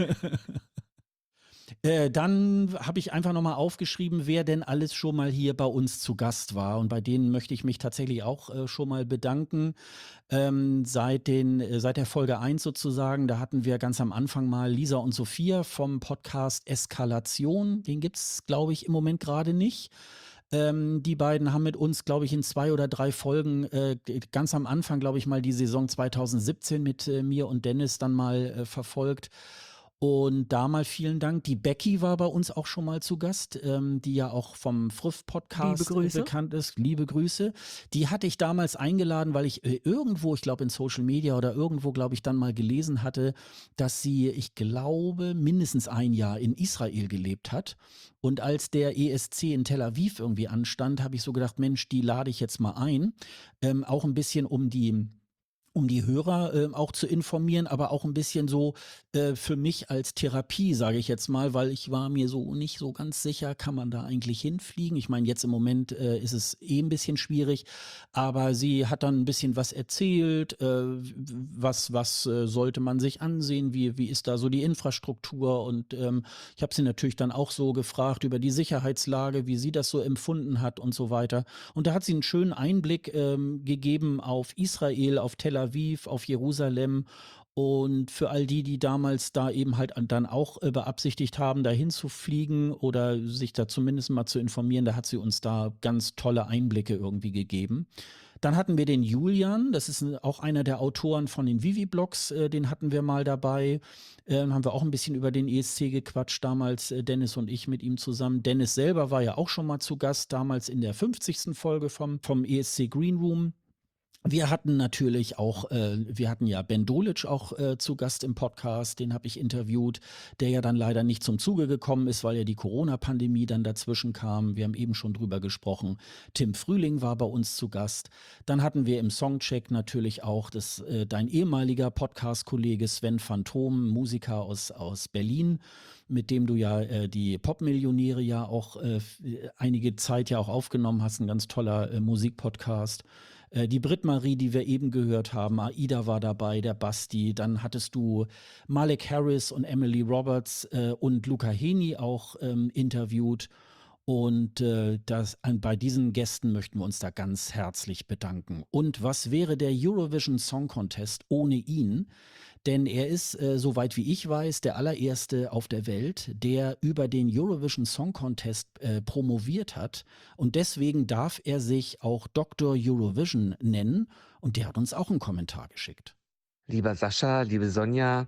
Dann habe ich einfach nochmal aufgeschrieben, wer denn alles schon mal hier bei uns zu Gast war. Und bei denen möchte ich mich tatsächlich auch schon mal bedanken. Seit der Folge 1 sozusagen, da hatten wir ganz am Anfang mal Lisa und Sophia vom Podcast Eskalation. Den gibt es, glaube ich, im Moment gerade nicht. Die beiden haben mit uns, glaube ich, in 2 oder 3 Folgen ganz am Anfang, glaube ich, mal die Saison 2017 mit mir und Dennis dann mal verfolgt. Und da mal vielen Dank. Die Becky war bei uns auch schon mal zu Gast, die ja auch vom Früff-Podcast Liebe Grüße. bekannt ist. Liebe Grüße. Die hatte ich damals eingeladen, weil ich irgendwo, ich glaube in Social Media oder irgendwo, glaube ich, dann mal gelesen hatte, dass sie, ich glaube, mindestens ein Jahr in Israel gelebt hat. Und als der ESC in Tel Aviv irgendwie anstand, habe ich so gedacht, Mensch, die lade ich jetzt mal ein. Auch ein bisschen, um die um die Hörer auch zu informieren, aber auch ein bisschen so für mich als Therapie, sage ich jetzt mal, weil ich war mir so nicht so ganz sicher, kann man da eigentlich hinfliegen? Ich meine, jetzt im Moment ist es ein bisschen schwierig, aber sie hat dann ein bisschen was erzählt, was sollte man sich ansehen, wie ist da so die Infrastruktur und ich habe sie natürlich dann auch so gefragt über die Sicherheitslage, wie sie das so empfunden hat und so weiter. Und da hat sie einen schönen Einblick gegeben auf Israel, auf Tel Aviv, auf Jerusalem. Und für all die, die damals da eben halt dann auch beabsichtigt haben, dahin zu fliegen oder sich da zumindest mal zu informieren, da hat sie uns da ganz tolle Einblicke irgendwie gegeben. Dann hatten wir den Julian, das ist auch einer der Autoren von den Vivi-Blogs, den hatten wir mal dabei. Haben wir auch ein bisschen über den ESC gequatscht, damals Dennis und ich mit ihm zusammen. Dennis selber war ja auch schon mal zu Gast, damals in der 50. Folge vom ESC Green Room. Wir hatten natürlich auch, wir hatten ja Ben Dolic auch zu Gast im Podcast, den habe ich interviewt, der ja dann leider nicht zum Zuge gekommen ist, weil ja die Corona-Pandemie dann dazwischen kam. Wir haben eben schon drüber gesprochen. Tim Frühling war bei uns zu Gast. Dann hatten wir im Songcheck natürlich auch dein ehemaliger Podcast-Kollege Sven Phantom, Musiker aus Berlin, mit dem du ja die Popmillionäre ja auch einige Zeit ja auch aufgenommen hast. Ein ganz toller Musikpodcast. Die Britt-Marie, die wir eben gehört haben, Aida war dabei, der Basti, dann hattest du Malek Harris und Emily Roberts und Luca Heni auch interviewt. Und bei diesen Gästen möchten wir uns da ganz herzlich bedanken. Und was wäre der Eurovision Song Contest ohne ihn? Denn er ist, soweit wie ich weiß, der allererste auf der Welt, der über den Eurovision Song Contest promoviert hat. Und deswegen darf er sich auch Dr. Eurovision nennen. Und der hat uns auch einen Kommentar geschickt. Lieber Sascha, liebe Sonja,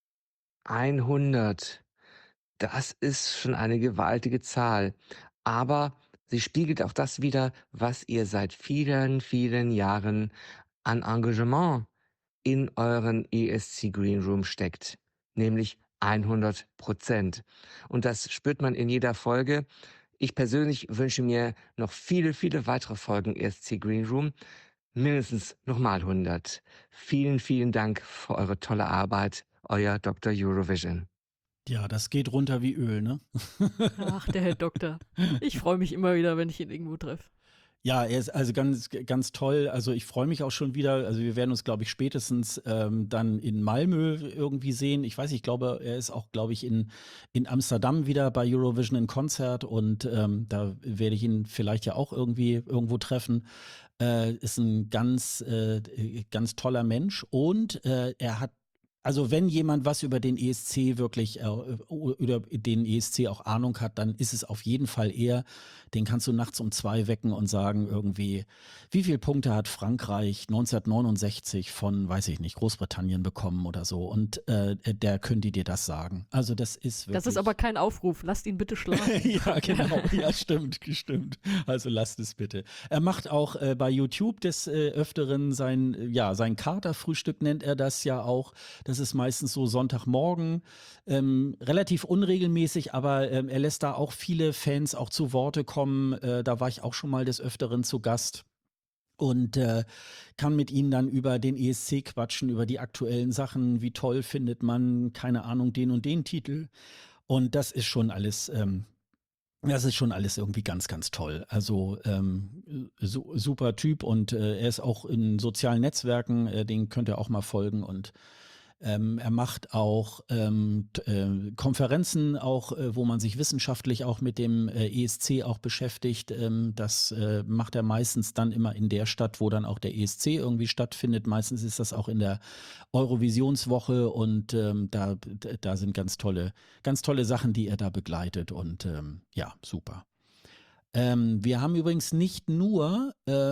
100. Das ist schon eine gewaltige Zahl. Aber sie spiegelt auch das wider, was ihr seit vielen, vielen Jahren an Engagement in euren ESC Green Room steckt, nämlich 100%. Und das spürt man in jeder Folge. Ich persönlich wünsche mir noch viele, viele weitere Folgen ESC Green Room, mindestens nochmal 100. Vielen, vielen Dank für eure tolle Arbeit, euer Dr. Eurovision. Ja, das geht runter wie Öl, ne? Ach, der Herr Doktor. Ich freue mich immer wieder, wenn ich ihn irgendwo treffe. Ja, er ist also ganz, ganz toll. Also ich freue mich auch schon wieder. Also wir werden uns, glaube ich, spätestens dann in Malmö irgendwie sehen. Ich weiß, ich glaube, er ist auch, glaube ich, in Amsterdam wieder bei Eurovision in Konzert und da werde ich ihn vielleicht ja auch irgendwo treffen. Ist ein ganz, ganz toller Mensch und er hat also wenn jemand was über den ESC wirklich oder den ESC auch Ahnung hat, dann ist es auf jeden Fall er. Den kannst du nachts um 2 wecken und sagen irgendwie, wie viele Punkte hat Frankreich 1969 von, weiß ich nicht, Großbritannien bekommen oder so. Und der könnte dir das sagen. Also das ist wirklich... Das ist aber kein Aufruf. Lasst ihn bitte schlafen. Ja, genau. Ja, stimmt. Also lasst es bitte. Er macht auch bei YouTube des Öfteren sein Katerfrühstück nennt er das ja auch. Das ist meistens so Sonntagmorgen, relativ unregelmäßig, aber er lässt da auch viele Fans auch zu Worte kommen. Da war ich auch schon mal des Öfteren zu Gast und kann mit ihnen dann über den ESC quatschen, über die aktuellen Sachen, wie toll findet man, keine Ahnung, den und den Titel. Und das ist schon alles irgendwie ganz, ganz toll. Also super Typ und er ist auch in sozialen Netzwerken, den könnt ihr auch mal folgen und er macht auch Konferenzen, auch wo man sich wissenschaftlich auch mit dem ESC auch beschäftigt. Das macht er meistens dann immer in der Stadt, wo dann auch der ESC irgendwie stattfindet. Meistens ist das auch in der Eurovisionswoche und da sind ganz tolle Sachen, die er da begleitet und ja, super. Wir haben übrigens nicht nur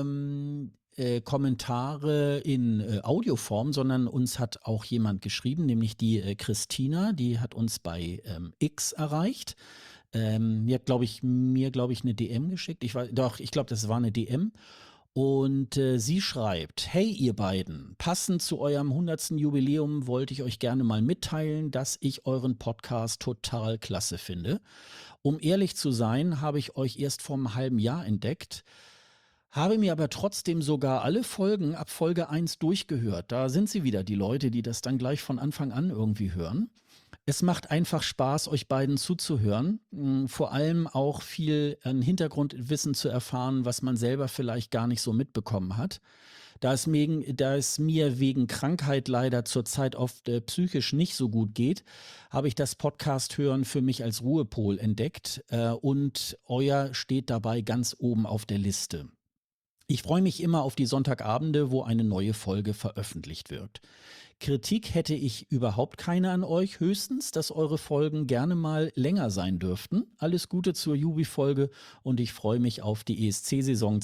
Kommentare in Audioform, sondern uns hat auch jemand geschrieben, nämlich die Christina, die hat uns bei X erreicht. Die hat, mir, glaube ich, eine DM geschickt. Ich glaube, das war eine DM. Und sie schreibt, hey ihr beiden, passend zu eurem 100. Jubiläum wollte ich euch gerne mal mitteilen, dass ich euren Podcast total klasse finde. Um ehrlich zu sein, habe ich euch erst vor einem halben Jahr entdeckt. Habe mir aber trotzdem sogar alle Folgen ab Folge 1 durchgehört. Da sind sie wieder, die Leute, die das dann gleich von Anfang an irgendwie hören. Es macht einfach Spaß, euch beiden zuzuhören. Vor allem auch viel an Hintergrundwissen zu erfahren, was man selber vielleicht gar nicht so mitbekommen hat. Da es mir wegen Krankheit leider zurzeit oft psychisch nicht so gut geht, habe ich das Podcast-Hören für mich als Ruhepol entdeckt. Und euer steht dabei ganz oben auf der Liste. Ich freue mich immer auf die Sonntagabende, wo eine neue Folge veröffentlicht wird. Kritik hätte ich überhaupt keine an euch, höchstens, dass eure Folgen gerne mal länger sein dürften. Alles Gute zur Jubi-Folge und ich freue mich auf die ESC-Saison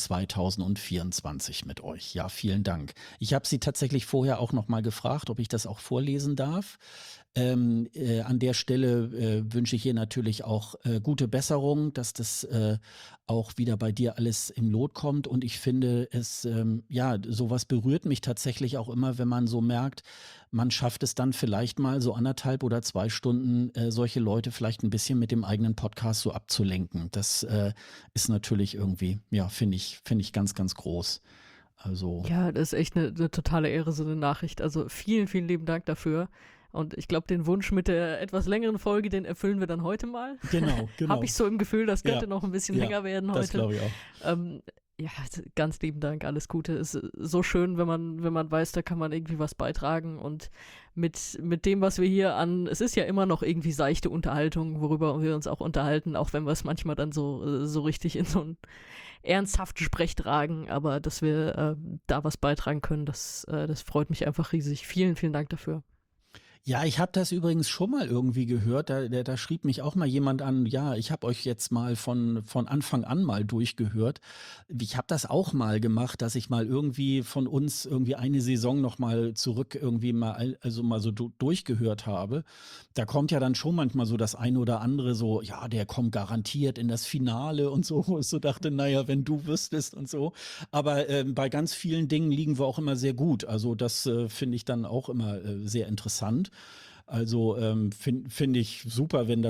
2024 mit euch. Ja, vielen Dank. Ich habe sie tatsächlich vorher auch noch mal gefragt, ob ich das auch vorlesen darf. An der Stelle wünsche ich ihr natürlich auch gute Besserung, dass das auch wieder bei dir alles im Lot kommt. Und ich finde sowas berührt mich tatsächlich auch immer, wenn man so merkt, man schafft es dann vielleicht mal so 1,5 oder 2 Stunden, solche Leute vielleicht ein bisschen mit dem eigenen Podcast so abzulenken. Das ist natürlich irgendwie, ja, finde ich ganz, ganz groß. Also. Ja, das ist echt eine totale Ehre, so eine Nachricht. Also vielen, vielen lieben Dank dafür. Und ich glaube, den Wunsch mit der etwas längeren Folge, den erfüllen wir dann heute mal. Genau. Habe ich so im Gefühl, das könnte noch ein bisschen länger werden heute. Das glaube ich auch. Ja, ganz lieben Dank, alles Gute. Ist so schön, wenn man weiß, da kann man irgendwie was beitragen. Und mit dem, was wir hier es ist ja immer noch irgendwie seichte Unterhaltung, worüber wir uns auch unterhalten, auch wenn wir es manchmal dann so richtig in so einen ernsthaften Sprech tragen. Aber dass wir da was beitragen können, das freut mich einfach riesig. Vielen, vielen Dank dafür. Ja, ich habe das übrigens schon mal irgendwie gehört. Da schrieb mich auch mal jemand an, ja, ich habe euch jetzt mal von Anfang an mal durchgehört. Ich habe das auch mal gemacht, dass ich mal irgendwie von uns irgendwie eine Saison noch mal zurück irgendwie mal so durchgehört habe. Da kommt ja dann schon manchmal so das eine oder andere so, ja, der kommt garantiert in das Finale und so, wo ich so dachte, naja, wenn du wüsstest und so. Aber bei ganz vielen Dingen liegen wir auch immer sehr gut. Also das finde ich dann auch immer sehr interessant. Also finde ich super, wenn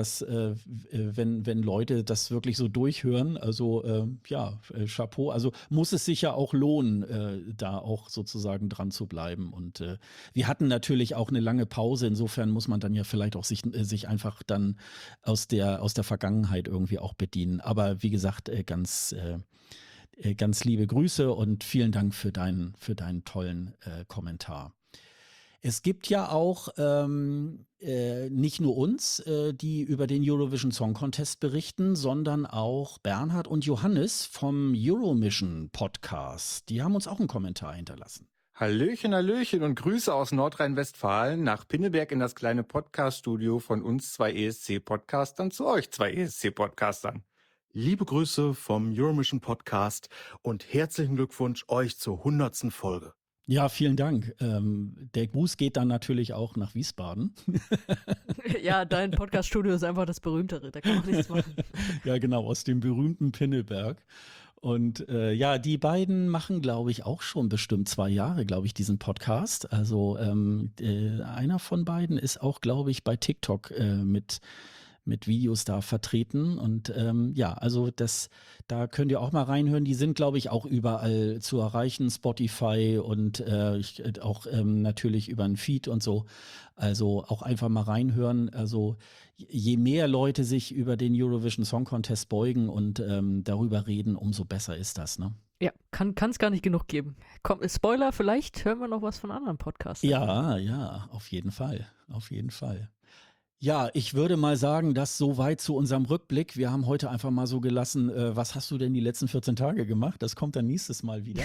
wenn Leute das wirklich so durchhören. Also Chapeau. Also muss es sich ja auch lohnen, da auch sozusagen dran zu bleiben. Und wir hatten natürlich auch eine lange Pause. Insofern muss man dann ja vielleicht auch sich einfach dann aus der Vergangenheit irgendwie auch bedienen. Aber wie gesagt, ganz liebe Grüße und vielen Dank für deinen tollen Kommentar. Es gibt ja auch nicht nur uns, die über den Eurovision Song Contest berichten, sondern auch Bernhard und Johannes vom Euromission Podcast. Die haben uns auch einen Kommentar hinterlassen. Hallöchen, Hallöchen und Grüße aus Nordrhein-Westfalen nach Pinneberg in das kleine Podcast-Studio von uns 2 ESC-Podcastern zu euch 2 ESC-Podcastern. Liebe Grüße vom Euromission Podcast und herzlichen Glückwunsch euch zur 100. Folge. Ja, vielen Dank. Der Gruß geht dann natürlich auch nach Wiesbaden. Ja, dein Podcast-Studio ist einfach das berühmtere, da kann man nichts machen. Ja, genau, aus dem berühmten Pinneberg. Und die beiden machen, glaube ich, auch schon bestimmt 2 Jahre, glaube ich, diesen Podcast. Also einer von beiden ist auch, glaube ich, bei TikTok mit Videos da vertreten. Und also da könnt ihr auch mal reinhören. Die sind, glaube ich, auch überall zu erreichen, Spotify und auch natürlich über einen Feed und so. Also auch einfach mal reinhören. Also je mehr Leute sich über den Eurovision Song Contest beugen und darüber reden, umso besser ist das, ne? Ja, kann es gar nicht genug geben. Komm, Spoiler, vielleicht hören wir noch was von anderen Podcasts. Ja, auf jeden Fall. Auf jeden Fall. Ja, ich würde mal sagen, das soweit zu unserem Rückblick. Wir haben heute einfach mal so gelassen, was hast du denn die letzten 14 Tage gemacht? Das kommt dann nächstes Mal wieder.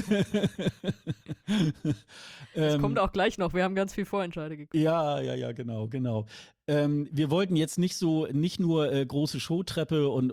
Das kommt auch gleich noch. Wir haben ganz viel Vorentscheide gekriegt. Ja, genau. Wir wollten jetzt nicht nur große Showtreppe und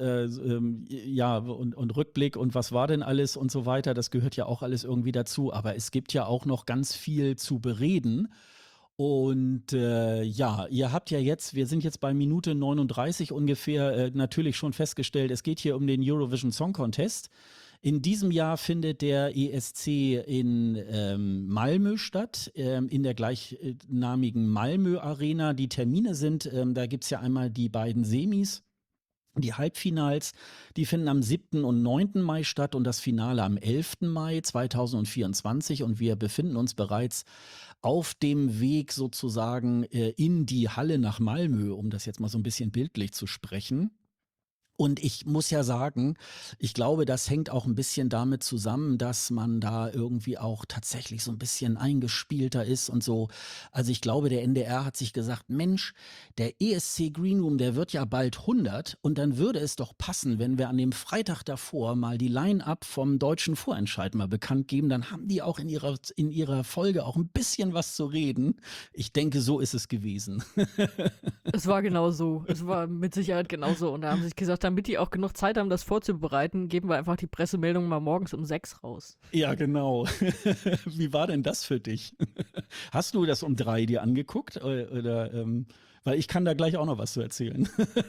Rückblick und was war denn alles und so weiter. Das gehört ja auch alles irgendwie dazu. Aber es gibt ja auch noch ganz viel zu bereden. Und ihr habt ja jetzt, wir sind jetzt bei Minute 39 ungefähr, natürlich schon festgestellt, es geht hier um den Eurovision Song Contest. In diesem Jahr findet der ESC in Malmö statt, in der gleichnamigen Malmö Arena. Die Termine sind, da gibt es ja einmal die beiden Semis. Die Halbfinals, die finden am 7. und 9. Mai statt und das Finale am 11. Mai 2024. Und wir befinden uns bereits auf dem Weg sozusagen in die Halle nach Malmö, um das jetzt mal so ein bisschen bildlich zu sprechen. Und ich muss ja sagen, ich glaube, das hängt auch ein bisschen damit zusammen, dass man da irgendwie auch tatsächlich so ein bisschen eingespielter ist und so. Also ich glaube, der NDR hat sich gesagt, Mensch, der ESC Green Room, der wird ja bald 100 und dann würde es doch passen, wenn wir an dem Freitag davor mal die Line-Up vom deutschen Vorentscheid mal bekannt geben, dann haben die auch in ihrer Folge auch ein bisschen was zu reden. Ich denke, so ist es gewesen. Es war genau so. Es war mit Sicherheit genauso. Und da haben sie sich gesagt, damit die auch genug Zeit haben, das vorzubereiten, geben wir einfach die Pressemeldung mal morgens um 6 raus. Ja, genau. Wie war denn das für dich? Hast du das um 3 dir angeguckt? Oder, weil ich kann da gleich auch noch was zu erzählen.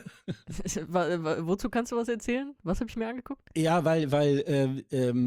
Wozu kannst du was erzählen? Was habe ich mir angeguckt? Ja, weil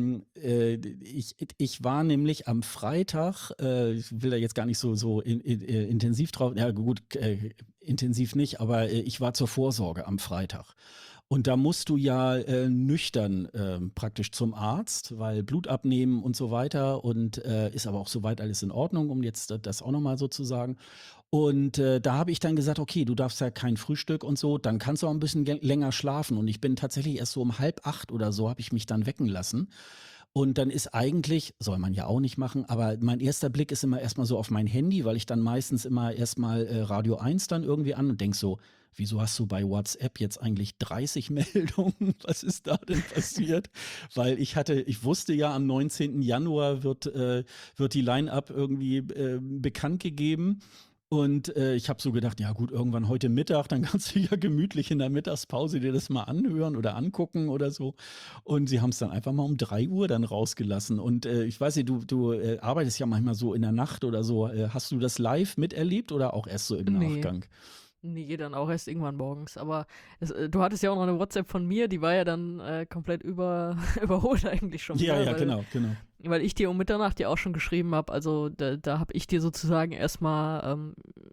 ich war nämlich am Freitag, ich will da jetzt gar nicht so intensiv drauf, ja gut, intensiv nicht, aber ich war zur Vorsorge am Freitag. Und da musst du ja nüchtern praktisch zum Arzt, weil Blut abnehmen und so weiter und ist aber auch soweit alles in Ordnung, um jetzt das auch nochmal so zu sagen. Und da habe ich dann gesagt, okay, du darfst ja kein Frühstück und so, dann kannst du auch ein bisschen länger schlafen. Und ich bin tatsächlich erst so um 7:30 oder so, habe ich mich dann wecken lassen. Und dann ist eigentlich, soll man ja auch nicht machen, aber mein erster Blick ist immer erstmal so auf mein Handy, weil ich dann meistens immer erstmal Radio 1 dann irgendwie an und denk so, wieso hast du bei WhatsApp jetzt eigentlich 30 Meldungen? Was ist da denn passiert? Weil ich wusste ja, am 19. Januar wird die Line-Up irgendwie bekannt gegeben. Und ich habe so gedacht, ja gut, irgendwann heute Mittag, dann kannst du ja gemütlich in der Mittagspause dir das mal anhören oder angucken oder so. Und sie haben es dann einfach mal um 3 Uhr dann rausgelassen. Und ich weiß nicht, du arbeitest ja manchmal so in der Nacht oder so. Hast du das live miterlebt oder auch erst so im Nachgang? Nee, dann auch erst irgendwann morgens. Aber du hattest ja auch noch eine WhatsApp von mir, die war ja dann komplett überholt eigentlich schon. Ja, wieder, genau. Weil ich dir um Mitternacht ja auch schon geschrieben habe, also da habe ich dir sozusagen erstmal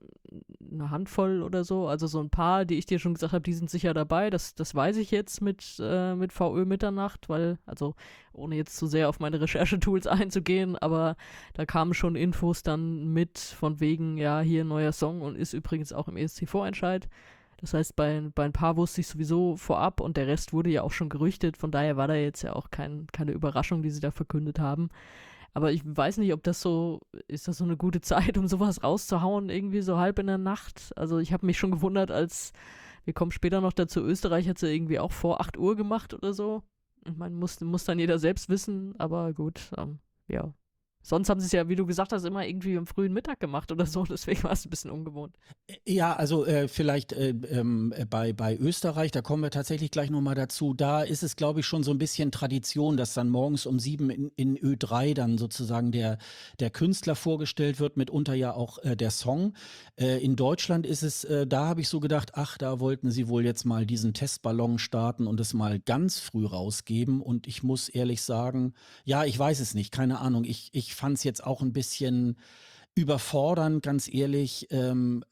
eine Handvoll oder so, also so ein paar, die ich dir schon gesagt habe, die sind sicher dabei, das weiß ich jetzt mit VÖ Mitternacht, weil, also ohne jetzt zu sehr auf meine Recherchetools einzugehen, aber da kamen schon Infos dann mit von wegen, ja, hier ein neuer Song und ist übrigens auch im ESC-Vorentscheid. Das heißt, bei ein paar wusste ich sowieso vorab und der Rest wurde ja auch schon gerüchtet. Von daher war da jetzt ja auch keine Überraschung, die sie da verkündet haben. Aber ich weiß nicht, ob ist das so eine gute Zeit, um sowas rauszuhauen, irgendwie so halb in der Nacht? Also ich habe mich schon gewundert, wir kommen später noch dazu, Österreich hat sie irgendwie auch vor 8 Uhr gemacht oder so. Ich meine, muss dann jeder selbst wissen, aber gut, ja. Sonst haben sie es ja, wie du gesagt hast, immer irgendwie am frühen Mittag gemacht oder so, deswegen war es ein bisschen ungewohnt. Ja, also vielleicht bei Österreich, da kommen wir tatsächlich gleich nochmal dazu, da ist es, glaube ich, schon so ein bisschen Tradition, dass dann morgens um 7 in Ö3 dann sozusagen der Künstler vorgestellt wird, mitunter ja auch der Song. In Deutschland ist es, da habe ich so gedacht, ach, da wollten sie wohl jetzt mal diesen Testballon starten und es mal ganz früh rausgeben und ich muss ehrlich sagen, ja, ich weiß es nicht, keine Ahnung, ich fand es jetzt auch ein bisschen überfordernd, ganz ehrlich. Am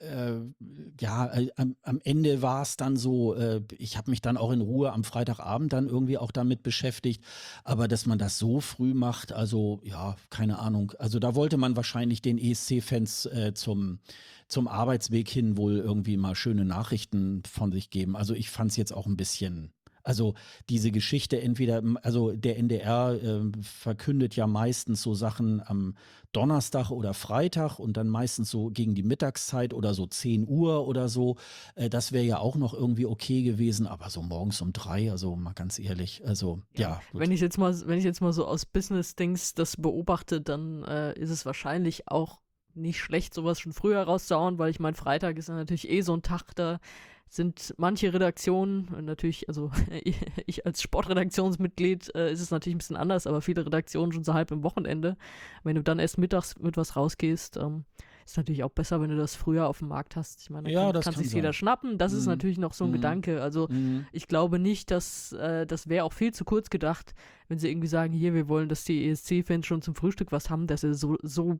Ende war es dann so, ich habe mich dann auch in Ruhe am Freitagabend dann irgendwie auch damit beschäftigt, aber dass man das so früh macht, also ja, keine Ahnung. Also da wollte man wahrscheinlich den ESC-Fans zum Arbeitsweg hin wohl irgendwie mal schöne Nachrichten von sich geben. Also ich fand es jetzt auch ein bisschen. Also diese Geschichte also der NDR verkündet ja meistens so Sachen am Donnerstag oder Freitag und dann meistens so gegen die Mittagszeit oder so 10 Uhr oder so. Das wäre ja auch noch irgendwie okay gewesen, aber so morgens um 3, also mal ganz ehrlich, also ja. Wenn ich jetzt mal so aus Business-Dings das beobachte, dann ist es wahrscheinlich auch nicht schlecht, sowas schon früher rauszuhauen, weil ich meine, Freitag ist ja natürlich so ein Tag, da sind manche Redaktionen, natürlich, also ich als Sportredaktionsmitglied ist es natürlich ein bisschen anders, aber viele Redaktionen schon so halb im Wochenende. Wenn du dann erst mittags mit was rausgehst, ist natürlich auch besser, wenn du das früher auf dem Markt hast. Ich meine, dann kann sich jeder schnappen. Das ist natürlich noch so ein Gedanke. Also ich glaube nicht, dass das wäre auch viel zu kurz gedacht, wenn sie irgendwie sagen, hier, wir wollen, dass die ESC-Fans schon zum Frühstück was haben, dass sie so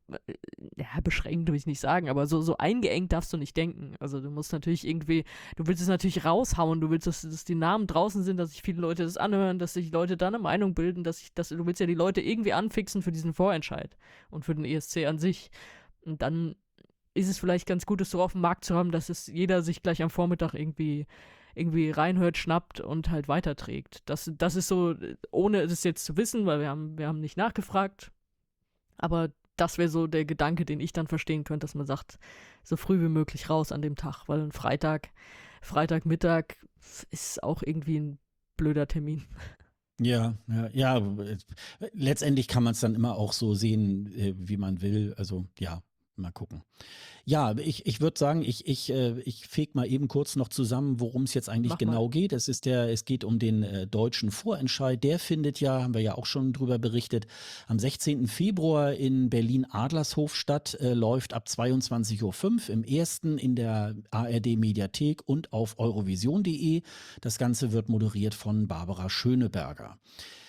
beschränkt will ich nicht sagen, aber so eingeengt darfst du nicht denken. Also du musst natürlich irgendwie, du willst es natürlich raushauen, du willst, dass die Namen draußen sind, dass sich viele Leute das anhören, dass sich Leute da eine Meinung bilden, du willst ja die Leute irgendwie anfixen für diesen Vorentscheid und für den ESC an sich. Und dann ist es vielleicht ganz gut, es so auf dem Markt zu haben, dass es jeder sich gleich am Vormittag irgendwie reinhört, schnappt und halt weiterträgt. Das ist so, ohne es jetzt zu wissen, weil wir haben nicht nachgefragt, aber das wäre so der Gedanke, den ich dann verstehen könnte, dass man sagt, so früh wie möglich raus an dem Tag, weil ein Freitagmittag ist auch irgendwie ein blöder Termin. Ja. Letztendlich kann man es dann immer auch so sehen, wie man will. Also ja, mal gucken. Ja, ich würde sagen, ich feg mal eben kurz noch zusammen, worum es jetzt eigentlich Mach mal. genau geht. Es geht um den deutschen Vorentscheid. Der findet ja, haben wir ja auch schon drüber berichtet, am 16. Februar in Berlin-Adlershof statt, läuft ab 22:05 Uhr im ersten in der ARD-Mediathek und auf eurovision.de. Das Ganze wird moderiert von Barbara Schöneberger.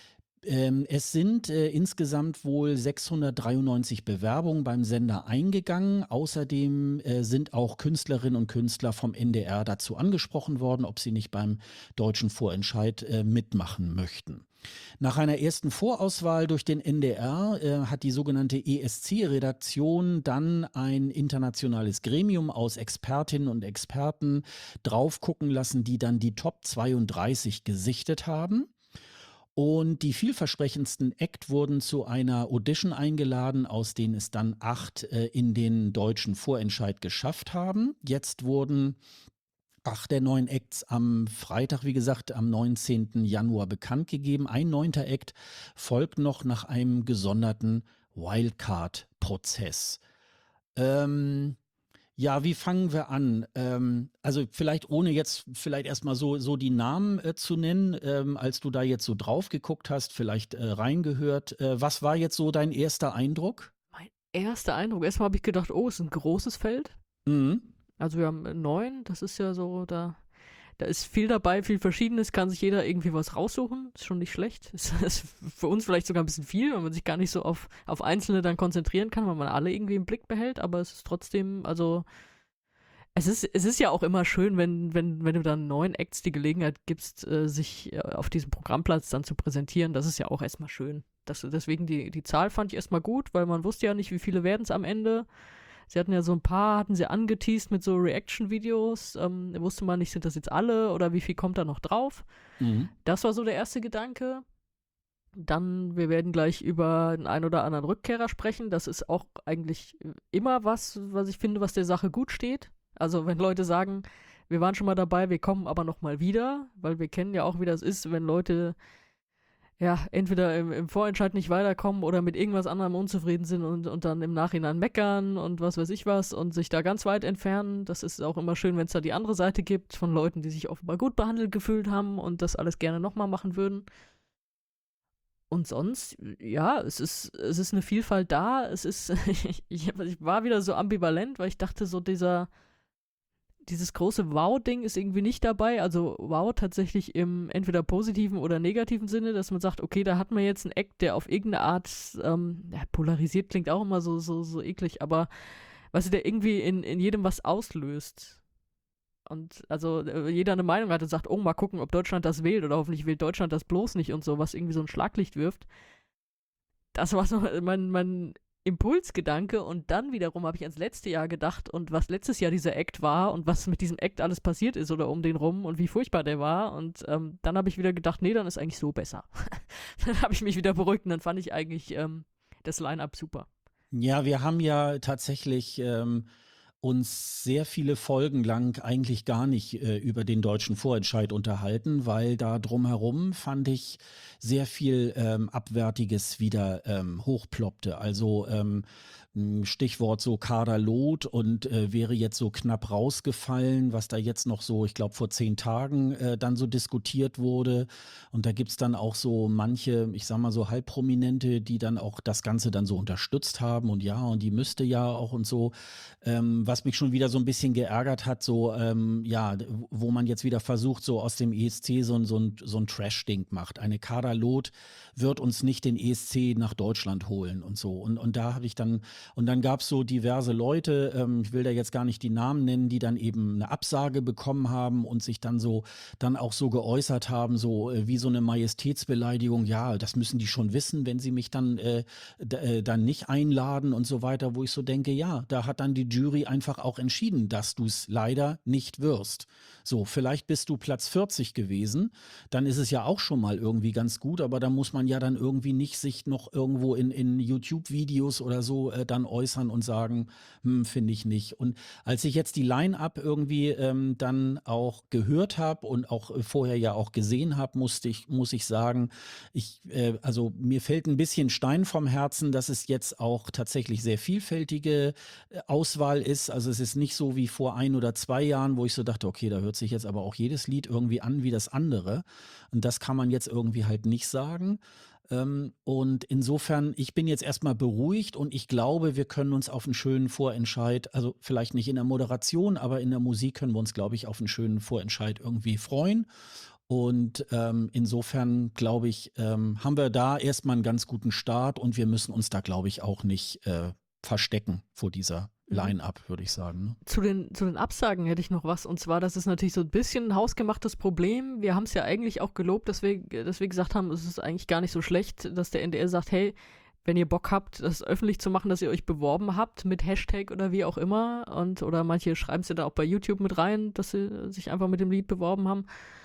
Es sind insgesamt wohl 693 Bewerbungen beim Sender eingegangen. Außerdem sind auch Künstlerinnen und Künstler vom NDR dazu angesprochen worden, ob sie nicht beim deutschen Vorentscheid mitmachen möchten. Nach einer ersten Vorauswahl durch den NDR hat die sogenannte ESC-Redaktion dann ein internationales Gremium aus Expertinnen und Experten drauf gucken lassen, die dann die Top 32 gesichtet haben. Und die vielversprechendsten Act wurden zu einer Audition eingeladen, aus denen es dann 8 in den deutschen Vorentscheid geschafft haben. Jetzt wurden 8 der 9 Acts am Freitag, wie gesagt, am 19. Januar bekannt gegeben. Ein 9. Act folgt noch nach einem gesonderten Wildcard-Prozess. Ja, wie fangen wir an? Also vielleicht ohne jetzt vielleicht erstmal so die Namen zu nennen, als du da jetzt so drauf geguckt hast, vielleicht reingehört. Was war jetzt so dein erster Eindruck? Mein erster Eindruck, erstmal habe ich gedacht, oh, ist ein großes Feld. Mhm. Also wir haben 9, das ist ja so, da ist viel dabei, viel Verschiedenes, kann sich jeder irgendwie was raussuchen, ist schon nicht schlecht. Ist für uns vielleicht sogar ein bisschen viel, weil man sich gar nicht so auf Einzelne dann konzentrieren kann, weil man alle irgendwie im Blick behält, aber es ist trotzdem, also es ist ja auch immer schön, wenn du dann 9 Acts die Gelegenheit gibst, sich auf diesem Programmplatz dann zu präsentieren, das ist ja auch erstmal schön. Deswegen die Zahl fand ich erstmal gut, weil man wusste ja nicht, wie viele werden es am Ende. Sie hatten ja so ein paar, hatten sie angeteased mit so Reaction-Videos. Wusste man nicht, sind das jetzt alle oder wie viel kommt da noch drauf? Mhm. Das war so der erste Gedanke. Dann, wir werden gleich über den einen oder anderen Rückkehrer sprechen. Das ist auch eigentlich immer was ich finde, was der Sache gut steht. Also wenn Leute sagen, wir waren schon mal dabei, wir kommen aber noch mal wieder, weil wir kennen ja auch, wie das ist, wenn Leute ja, entweder im Vorentscheid nicht weiterkommen oder mit irgendwas anderem unzufrieden sind und dann im Nachhinein meckern und was weiß ich was und sich da ganz weit entfernen. Das ist auch immer schön, wenn es da die andere Seite gibt von Leuten, die sich offenbar gut behandelt gefühlt haben und das alles gerne nochmal machen würden. Und sonst, ja, es ist eine Vielfalt da. Ich war wieder so ambivalent, weil ich dachte, so dieses große Wow-Ding ist irgendwie nicht dabei. Also Wow tatsächlich im entweder positiven oder negativen Sinne, dass man sagt, okay, da hat man jetzt einen Act, der auf irgendeine Art polarisiert, klingt auch immer so eklig, aber der irgendwie in jedem was auslöst. Und also jeder eine Meinung hat und sagt, oh, mal gucken, ob Deutschland das wählt oder hoffentlich wählt Deutschland das bloß nicht und so, was irgendwie so ein Schlaglicht wirft. Das war so mein Impulsgedanke und dann wiederum habe ich ans letzte Jahr gedacht und was letztes Jahr dieser Act war und was mit diesem Act alles passiert ist oder um den rum und wie furchtbar der war und dann habe ich wieder gedacht, nee, dann ist eigentlich so besser. Dann habe ich mich wieder beruhigt und dann fand ich eigentlich das Line-Up super. Ja, wir haben ja tatsächlich uns sehr viele Folgen lang eigentlich gar nicht über den deutschen Vorentscheid unterhalten, weil da drumherum fand ich sehr viel Abwertiges wieder hochploppte. Also Stichwort so Kader Loth und wäre jetzt so knapp rausgefallen, was da jetzt noch so, ich glaube vor 10 Tagen dann so diskutiert wurde. Und da gibt es dann auch so manche, ich sag mal so Halbprominente, die dann auch das Ganze dann so unterstützt haben und ja, und die müsste ja auch und so. was mich schon wieder so ein bisschen geärgert hat, so, wo man jetzt wieder versucht, so aus dem ESC so ein Trash-Ding macht. Eine Kader Loth wird uns nicht den ESC nach Deutschland holen und so. Und da habe ich dann, und dann gab es so diverse Leute, ich will da jetzt gar nicht die Namen nennen, die dann eben eine Absage bekommen haben und sich dann auch so geäußert haben, so wie so eine Majestätsbeleidigung, ja, das müssen die schon wissen, wenn sie mich dann nicht einladen und so weiter, wo ich so denke, ja, da hat dann die Jury einfach auch entschieden, dass du es leider nicht wirst. So, vielleicht bist du Platz 40 gewesen, dann ist es ja auch schon mal irgendwie ganz gut, aber da muss man ja dann irgendwie nicht sich noch irgendwo in YouTube-Videos oder so dann äußern und sagen, finde ich nicht. Und als ich jetzt die Line-Up irgendwie dann auch gehört habe und auch vorher ja auch gesehen habe, muss ich sagen, also mir fällt ein bisschen Stein vom Herzen, dass es jetzt auch tatsächlich sehr vielfältige Auswahl ist. Also es ist nicht so wie vor 1 oder 2 Jahren, wo ich so dachte, okay, da hört sich jetzt aber auch jedes Lied irgendwie an wie das andere. Und das kann man jetzt irgendwie halt nicht sagen. Und insofern, ich bin jetzt erstmal beruhigt und ich glaube, wir können uns auf einen schönen Vorentscheid, also vielleicht nicht in der Moderation, aber in der Musik können wir uns, glaube ich, auf einen schönen Vorentscheid irgendwie freuen. Und insofern, glaube ich, haben wir da erstmal einen ganz guten Start und wir müssen uns da, glaube ich, auch nicht verstecken vor dieser Line-Up, würde ich sagen. Ne? Zu den Absagen hätte ich noch was, und zwar, das ist natürlich so ein bisschen ein hausgemachtes Problem. Wir haben es ja eigentlich auch gelobt, dass wir gesagt haben, es ist eigentlich gar nicht so schlecht, dass der NDR sagt, hey, wenn ihr Bock habt, das öffentlich zu machen, dass ihr euch beworben habt mit Hashtag oder wie auch immer, oder manche schreiben es ja da auch bei YouTube mit rein, dass sie sich einfach mit dem Lied beworben haben.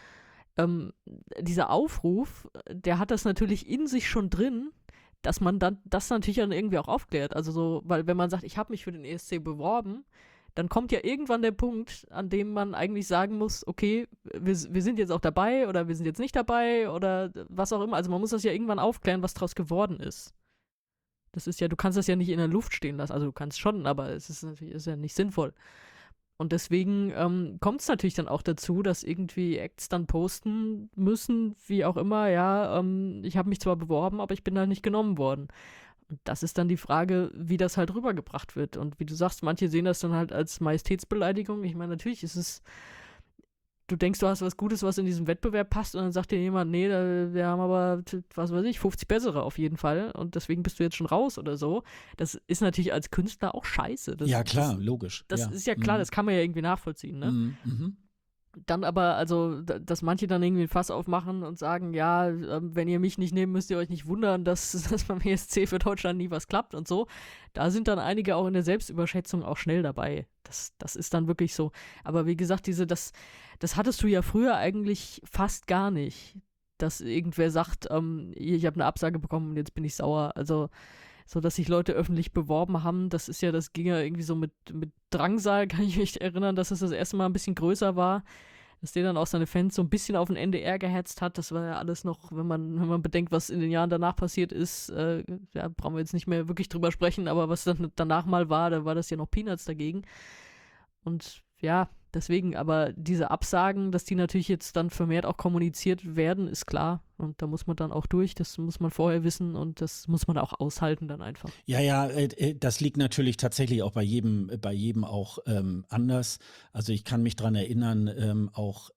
Dieser Aufruf, der hat das natürlich in sich schon drin, dass man dann das natürlich dann irgendwie auch aufklärt. Also so, weil wenn man sagt, ich habe mich für den ESC beworben, dann kommt ja irgendwann der Punkt, an dem man eigentlich sagen muss, okay, wir sind jetzt auch dabei oder wir sind jetzt nicht dabei oder was auch immer. Also man muss das ja irgendwann aufklären, was draus geworden ist. Das ist ja, du kannst das ja nicht in der Luft stehen lassen. Also du kannst schon, aber es ist natürlich ja nicht sinnvoll. Und deswegen kommt es natürlich dann auch dazu, dass irgendwie Acts dann posten müssen, wie auch immer, ja, ich habe mich zwar beworben, aber ich bin halt nicht genommen worden. Und das ist dann die Frage, wie das halt rübergebracht wird. Und wie du sagst, manche sehen das dann halt als Majestätsbeleidigung. Ich meine, natürlich ist es, du denkst, du hast was Gutes, was in diesem Wettbewerb passt, und dann sagt dir jemand, nee, wir haben aber, was weiß ich, 50 bessere auf jeden Fall und deswegen bist du jetzt schon raus oder so. Das ist natürlich als Künstler auch scheiße. Ja, klar, logisch. Das ja. ist ja klar, das kann man ja irgendwie nachvollziehen, ne? Dann aber, also, dass manche dann irgendwie ein Fass aufmachen und sagen, ja, wenn ihr mich nicht nehmt, müsst ihr euch nicht wundern, dass beim ESC für Deutschland nie was klappt und so. Da sind dann einige auch in der Selbstüberschätzung auch schnell dabei. Das ist dann wirklich so. Aber wie gesagt, das hattest du ja früher eigentlich fast gar nicht, dass irgendwer sagt, ich habe eine Absage bekommen und jetzt bin ich sauer. Also, so dass sich Leute öffentlich beworben haben, das ging ja irgendwie so mit Drangsal, kann ich mich erinnern, dass es das erste Mal ein bisschen größer war, dass der dann auch seine Fans so ein bisschen auf den NDR gehetzt hat. Das war ja alles noch, wenn man bedenkt, was in den Jahren danach passiert ist, ja, brauchen wir jetzt nicht mehr wirklich drüber sprechen, aber was dann danach mal war, da war das ja noch Peanuts dagegen. Und ja, deswegen, aber diese Absagen, dass die natürlich jetzt dann vermehrt auch kommuniziert werden, ist klar. Und da muss man dann auch durch, das muss man vorher wissen und das muss man auch aushalten dann einfach. Ja, das liegt natürlich tatsächlich auch bei jedem auch anders. Also ich kann mich dran erinnern,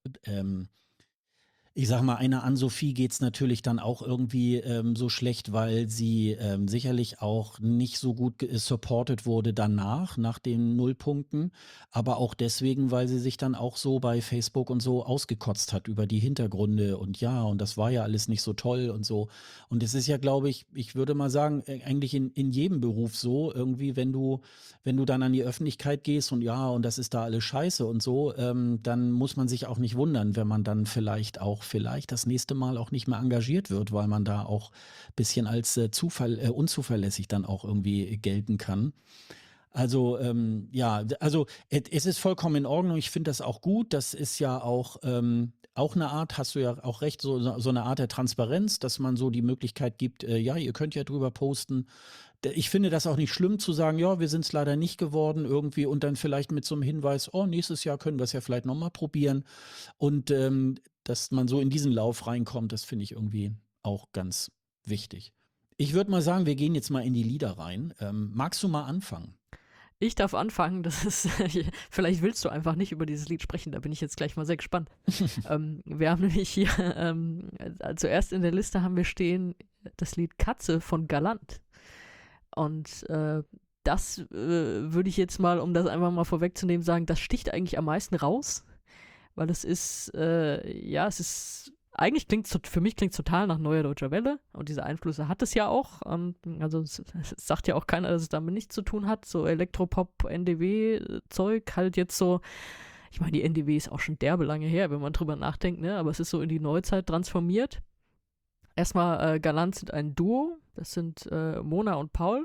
ich sag mal, einer Ann-Sophie geht's natürlich dann auch irgendwie so schlecht, weil sie sicherlich auch nicht so gut supported wurde nach den Nullpunkten, aber auch deswegen, weil sie sich dann auch so bei Facebook und so ausgekotzt hat über die Hintergründe und ja, und das war ja alles nicht so toll und so. Und es ist ja, glaube ich würde mal sagen, eigentlich in jedem Beruf so, irgendwie, wenn du dann an die Öffentlichkeit gehst und ja, und das ist da alles scheiße und so, dann muss man sich auch nicht wundern, wenn man dann vielleicht das nächste Mal auch nicht mehr engagiert wird, weil man da auch ein bisschen als unzuverlässig dann auch irgendwie gelten kann. Also es ist vollkommen in Ordnung. Ich finde das auch gut. Das ist ja auch eine Art, hast du ja auch recht, so eine Art der Transparenz, dass man so die Möglichkeit gibt, ja, ihr könnt ja drüber posten. Ich finde das auch nicht schlimm zu sagen, ja, wir sind es leider nicht geworden irgendwie und dann vielleicht mit so einem Hinweis, oh, nächstes Jahr können wir es ja vielleicht nochmal probieren. Und dass man so in diesen Lauf reinkommt, das finde ich irgendwie auch ganz wichtig. Ich würde mal sagen, wir gehen jetzt mal in die Lieder rein. Magst du mal anfangen? Ich darf anfangen, das ist, vielleicht willst du einfach nicht über dieses Lied sprechen, da bin ich jetzt gleich mal sehr gespannt. Wir haben nämlich hier, zuerst in der Liste haben wir stehen, das Lied Katze von Galant. Und das würde ich jetzt mal, um das einfach mal vorwegzunehmen, sagen, das sticht eigentlich am meisten raus, weil es ist, es ist, eigentlich für mich klingt es total nach Neue Deutsche Welle und diese Einflüsse hat es ja auch. Also es sagt ja auch keiner, dass es damit nichts zu tun hat. So Elektropop, NDW-Zeug, halt jetzt so, ich meine, die NDW ist auch schon derbe lange her, wenn man drüber nachdenkt, ne? Aber es ist so in die Neuzeit transformiert. Erstmal, Galant sind ein Duo, das sind Mona und Paul.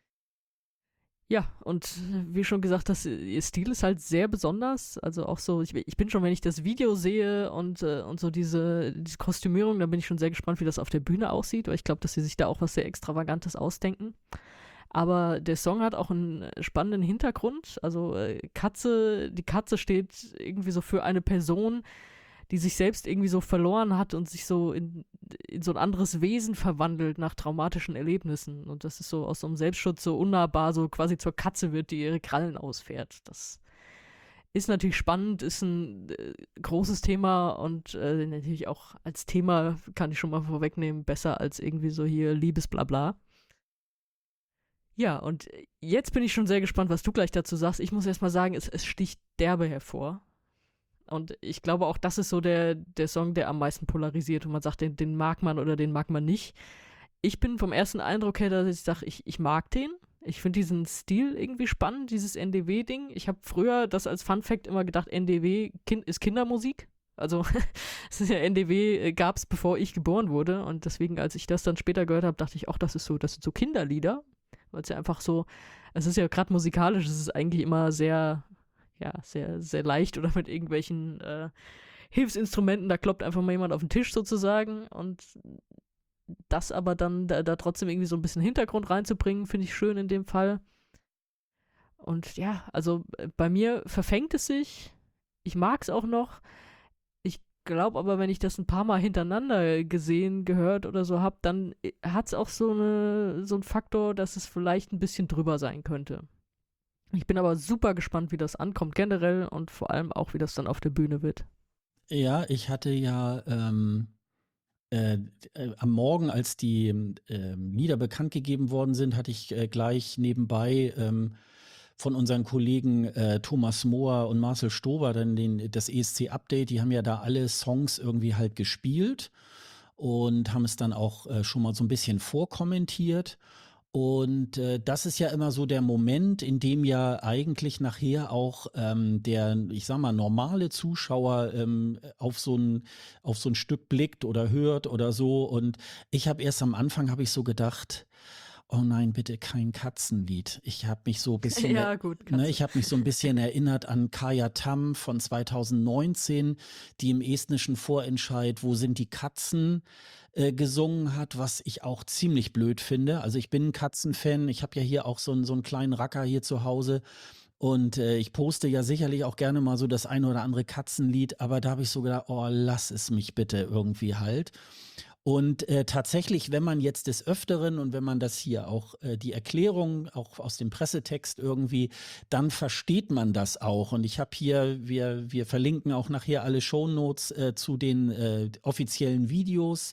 Ja, und wie schon gesagt, ihr Stil ist halt sehr besonders. Also auch so, ich bin schon, wenn ich das Video sehe und so diese Kostümierung, dann bin ich schon sehr gespannt, wie das auf der Bühne aussieht, weil ich glaube, dass sie sich da auch was sehr Extravagantes ausdenken. Aber der Song hat auch einen spannenden Hintergrund. Also die Katze steht irgendwie so für eine Person, die sich selbst irgendwie so verloren hat und sich so in so ein anderes Wesen verwandelt nach traumatischen Erlebnissen. Und das ist so aus so einem Selbstschutz so unnahbar, so quasi zur Katze wird, die ihre Krallen ausfährt. Das ist natürlich spannend, ist ein großes Thema und natürlich auch als Thema, kann ich schon mal vorwegnehmen, besser als irgendwie so hier Liebesblabla. Ja, und jetzt bin ich schon sehr gespannt, was du gleich dazu sagst. Ich muss erst mal sagen, es sticht derbe hervor. Und ich glaube auch, das ist so der Song, der am meisten polarisiert und man sagt, den mag man oder den mag man nicht. Ich bin vom ersten Eindruck her, dass ich sage, ich mag den. Ich finde diesen Stil irgendwie spannend, dieses NDW-Ding. Ich habe früher das als Fun-Fact immer gedacht, NDW ist Kindermusik. Also es ist ja NDW gab es, bevor ich geboren wurde. Und deswegen, als ich das dann später gehört habe, dachte ich, das sind so Kinderlieder. Weil es ja einfach so, es ist ja gerade musikalisch, es ist eigentlich immer sehr sehr leicht oder mit irgendwelchen Hilfsinstrumenten, da kloppt einfach mal jemand auf den Tisch sozusagen und das aber dann da trotzdem irgendwie so ein bisschen Hintergrund reinzubringen, finde ich schön in dem Fall. Und ja, also bei mir verfängt es sich, ich mag es auch noch, ich glaube aber, wenn ich das ein paar Mal hintereinander gesehen, gehört oder so habe, dann hat es auch so einen Faktor, dass es vielleicht ein bisschen drüber sein könnte. Ich bin aber super gespannt, wie das ankommt generell und vor allem auch, wie das dann auf der Bühne wird. Ja, ich hatte ja am Morgen, als die Lieder bekannt gegeben worden sind, hatte ich gleich nebenbei von unseren Kollegen Thomas Mohr und Marcel Stober dann das ESC-Update, die haben ja da alle Songs irgendwie halt gespielt und haben es dann auch schon mal so ein bisschen vorkommentiert. Und das ist ja immer so der Moment, in dem ja eigentlich nachher auch der, ich sag mal, normale Zuschauer auf so ein Stück blickt oder hört oder so. Und ich habe erst am Anfang, habe ich so gedacht, oh nein, bitte kein Katzenlied. Ich habe mich so ein bisschen, Ja, gut, ich habe mich so ein bisschen erinnert an Kaya Tam von 2019, die im estnischen Vorentscheid Wo sind die Katzen gesungen hat, was ich auch ziemlich blöd finde. Also ich bin ein Katzenfan. Ich habe ja hier auch so einen kleinen Racker hier zu Hause. Und ich poste ja sicherlich auch gerne mal so das eine oder andere Katzenlied, aber da habe ich so gedacht, oh, lass es mich bitte irgendwie halt. Und tatsächlich, wenn man jetzt des Öfteren und wenn man das hier auch, die Erklärung auch aus dem Pressetext irgendwie, dann versteht man das auch. Und ich habe hier, wir verlinken auch nachher alle Shownotes zu den offiziellen Videos.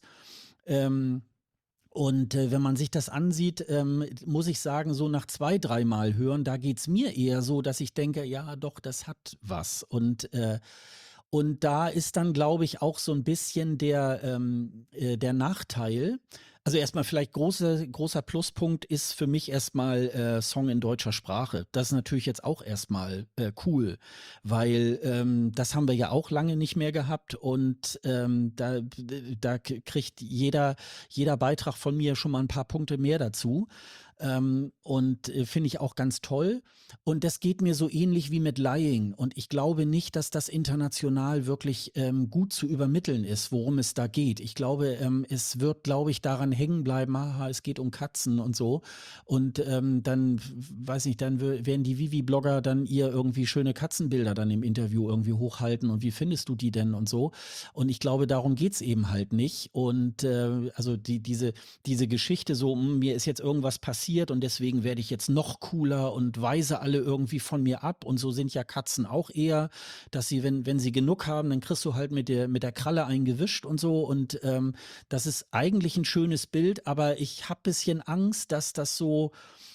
Und wenn man sich das ansieht, muss ich sagen, so nach 2, 3 Mal hören, da geht's mir eher so, dass ich denke, ja doch, das hat was. Und da ist dann, glaube ich, auch so ein bisschen der Nachteil. Also erstmal vielleicht großer Pluspunkt ist für mich erstmal Song in deutscher Sprache. Das ist natürlich jetzt auch erstmal cool, weil das haben wir ja auch lange nicht mehr gehabt und da kriegt jeder Beitrag von mir schon mal ein paar Punkte mehr dazu. Und finde ich auch ganz toll. Und das geht mir so ähnlich wie mit Lying. Und ich glaube nicht, dass das international wirklich gut zu übermitteln ist, worum es da geht. Ich glaube, es wird, glaube ich, daran hängen bleiben, haha, es geht um Katzen und so. Und dann, weiß nicht, dann werden die Vivi-Blogger dann ihr irgendwie schöne Katzenbilder dann im Interview irgendwie hochhalten und wie findest du die denn und so. Und ich glaube, darum geht's eben halt nicht. Und also diese Geschichte so, mir ist jetzt irgendwas passiert, passiert und deswegen werde ich jetzt noch cooler und weise alle irgendwie von mir ab. Und so sind ja Katzen auch eher, dass sie, wenn sie genug haben, dann kriegst du halt mit der Kralle eingewischt und so. Und das ist eigentlich ein schönes Bild, aber ich habe ein bisschen Angst, dass das so,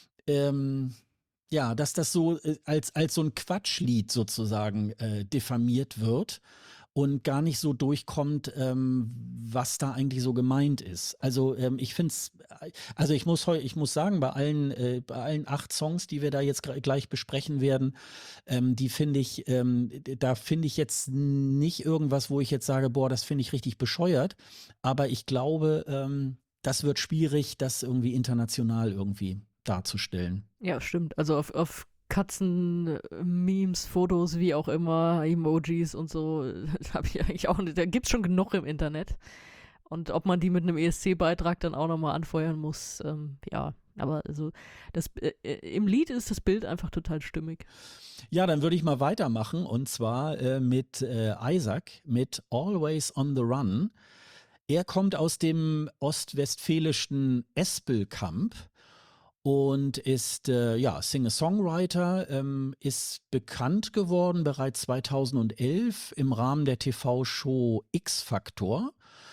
ja, dass das so als so ein Quatschlied sozusagen diffamiert wird und gar nicht so durchkommt, was da eigentlich so gemeint ist. Also ich finde es, also ich muss sagen, bei allen 8 Songs, die wir da jetzt gleich besprechen werden, die finde ich, da finde ich jetzt nicht irgendwas, wo ich jetzt sage, boah, das finde ich richtig bescheuert. Aber ich glaube, das wird schwierig, das irgendwie international irgendwie darzustellen. Ja, stimmt. Also auf Katzen, Memes, Fotos, wie auch immer, Emojis und so, habe ich eigentlich auch, da gibt's schon genug im Internet. Und ob man die mit einem ESC-Beitrag dann auch nochmal anfeuern muss, ja, aber also im Lied ist das Bild einfach total stimmig. Ja, dann würde ich mal weitermachen und zwar mit Isaac mit Always on the Run. Er kommt aus dem ostwestfälischen Espelkamp und ist ja, Singer-Songwriter, ist bekannt geworden bereits 2011 im Rahmen der TV-Show X-Factor.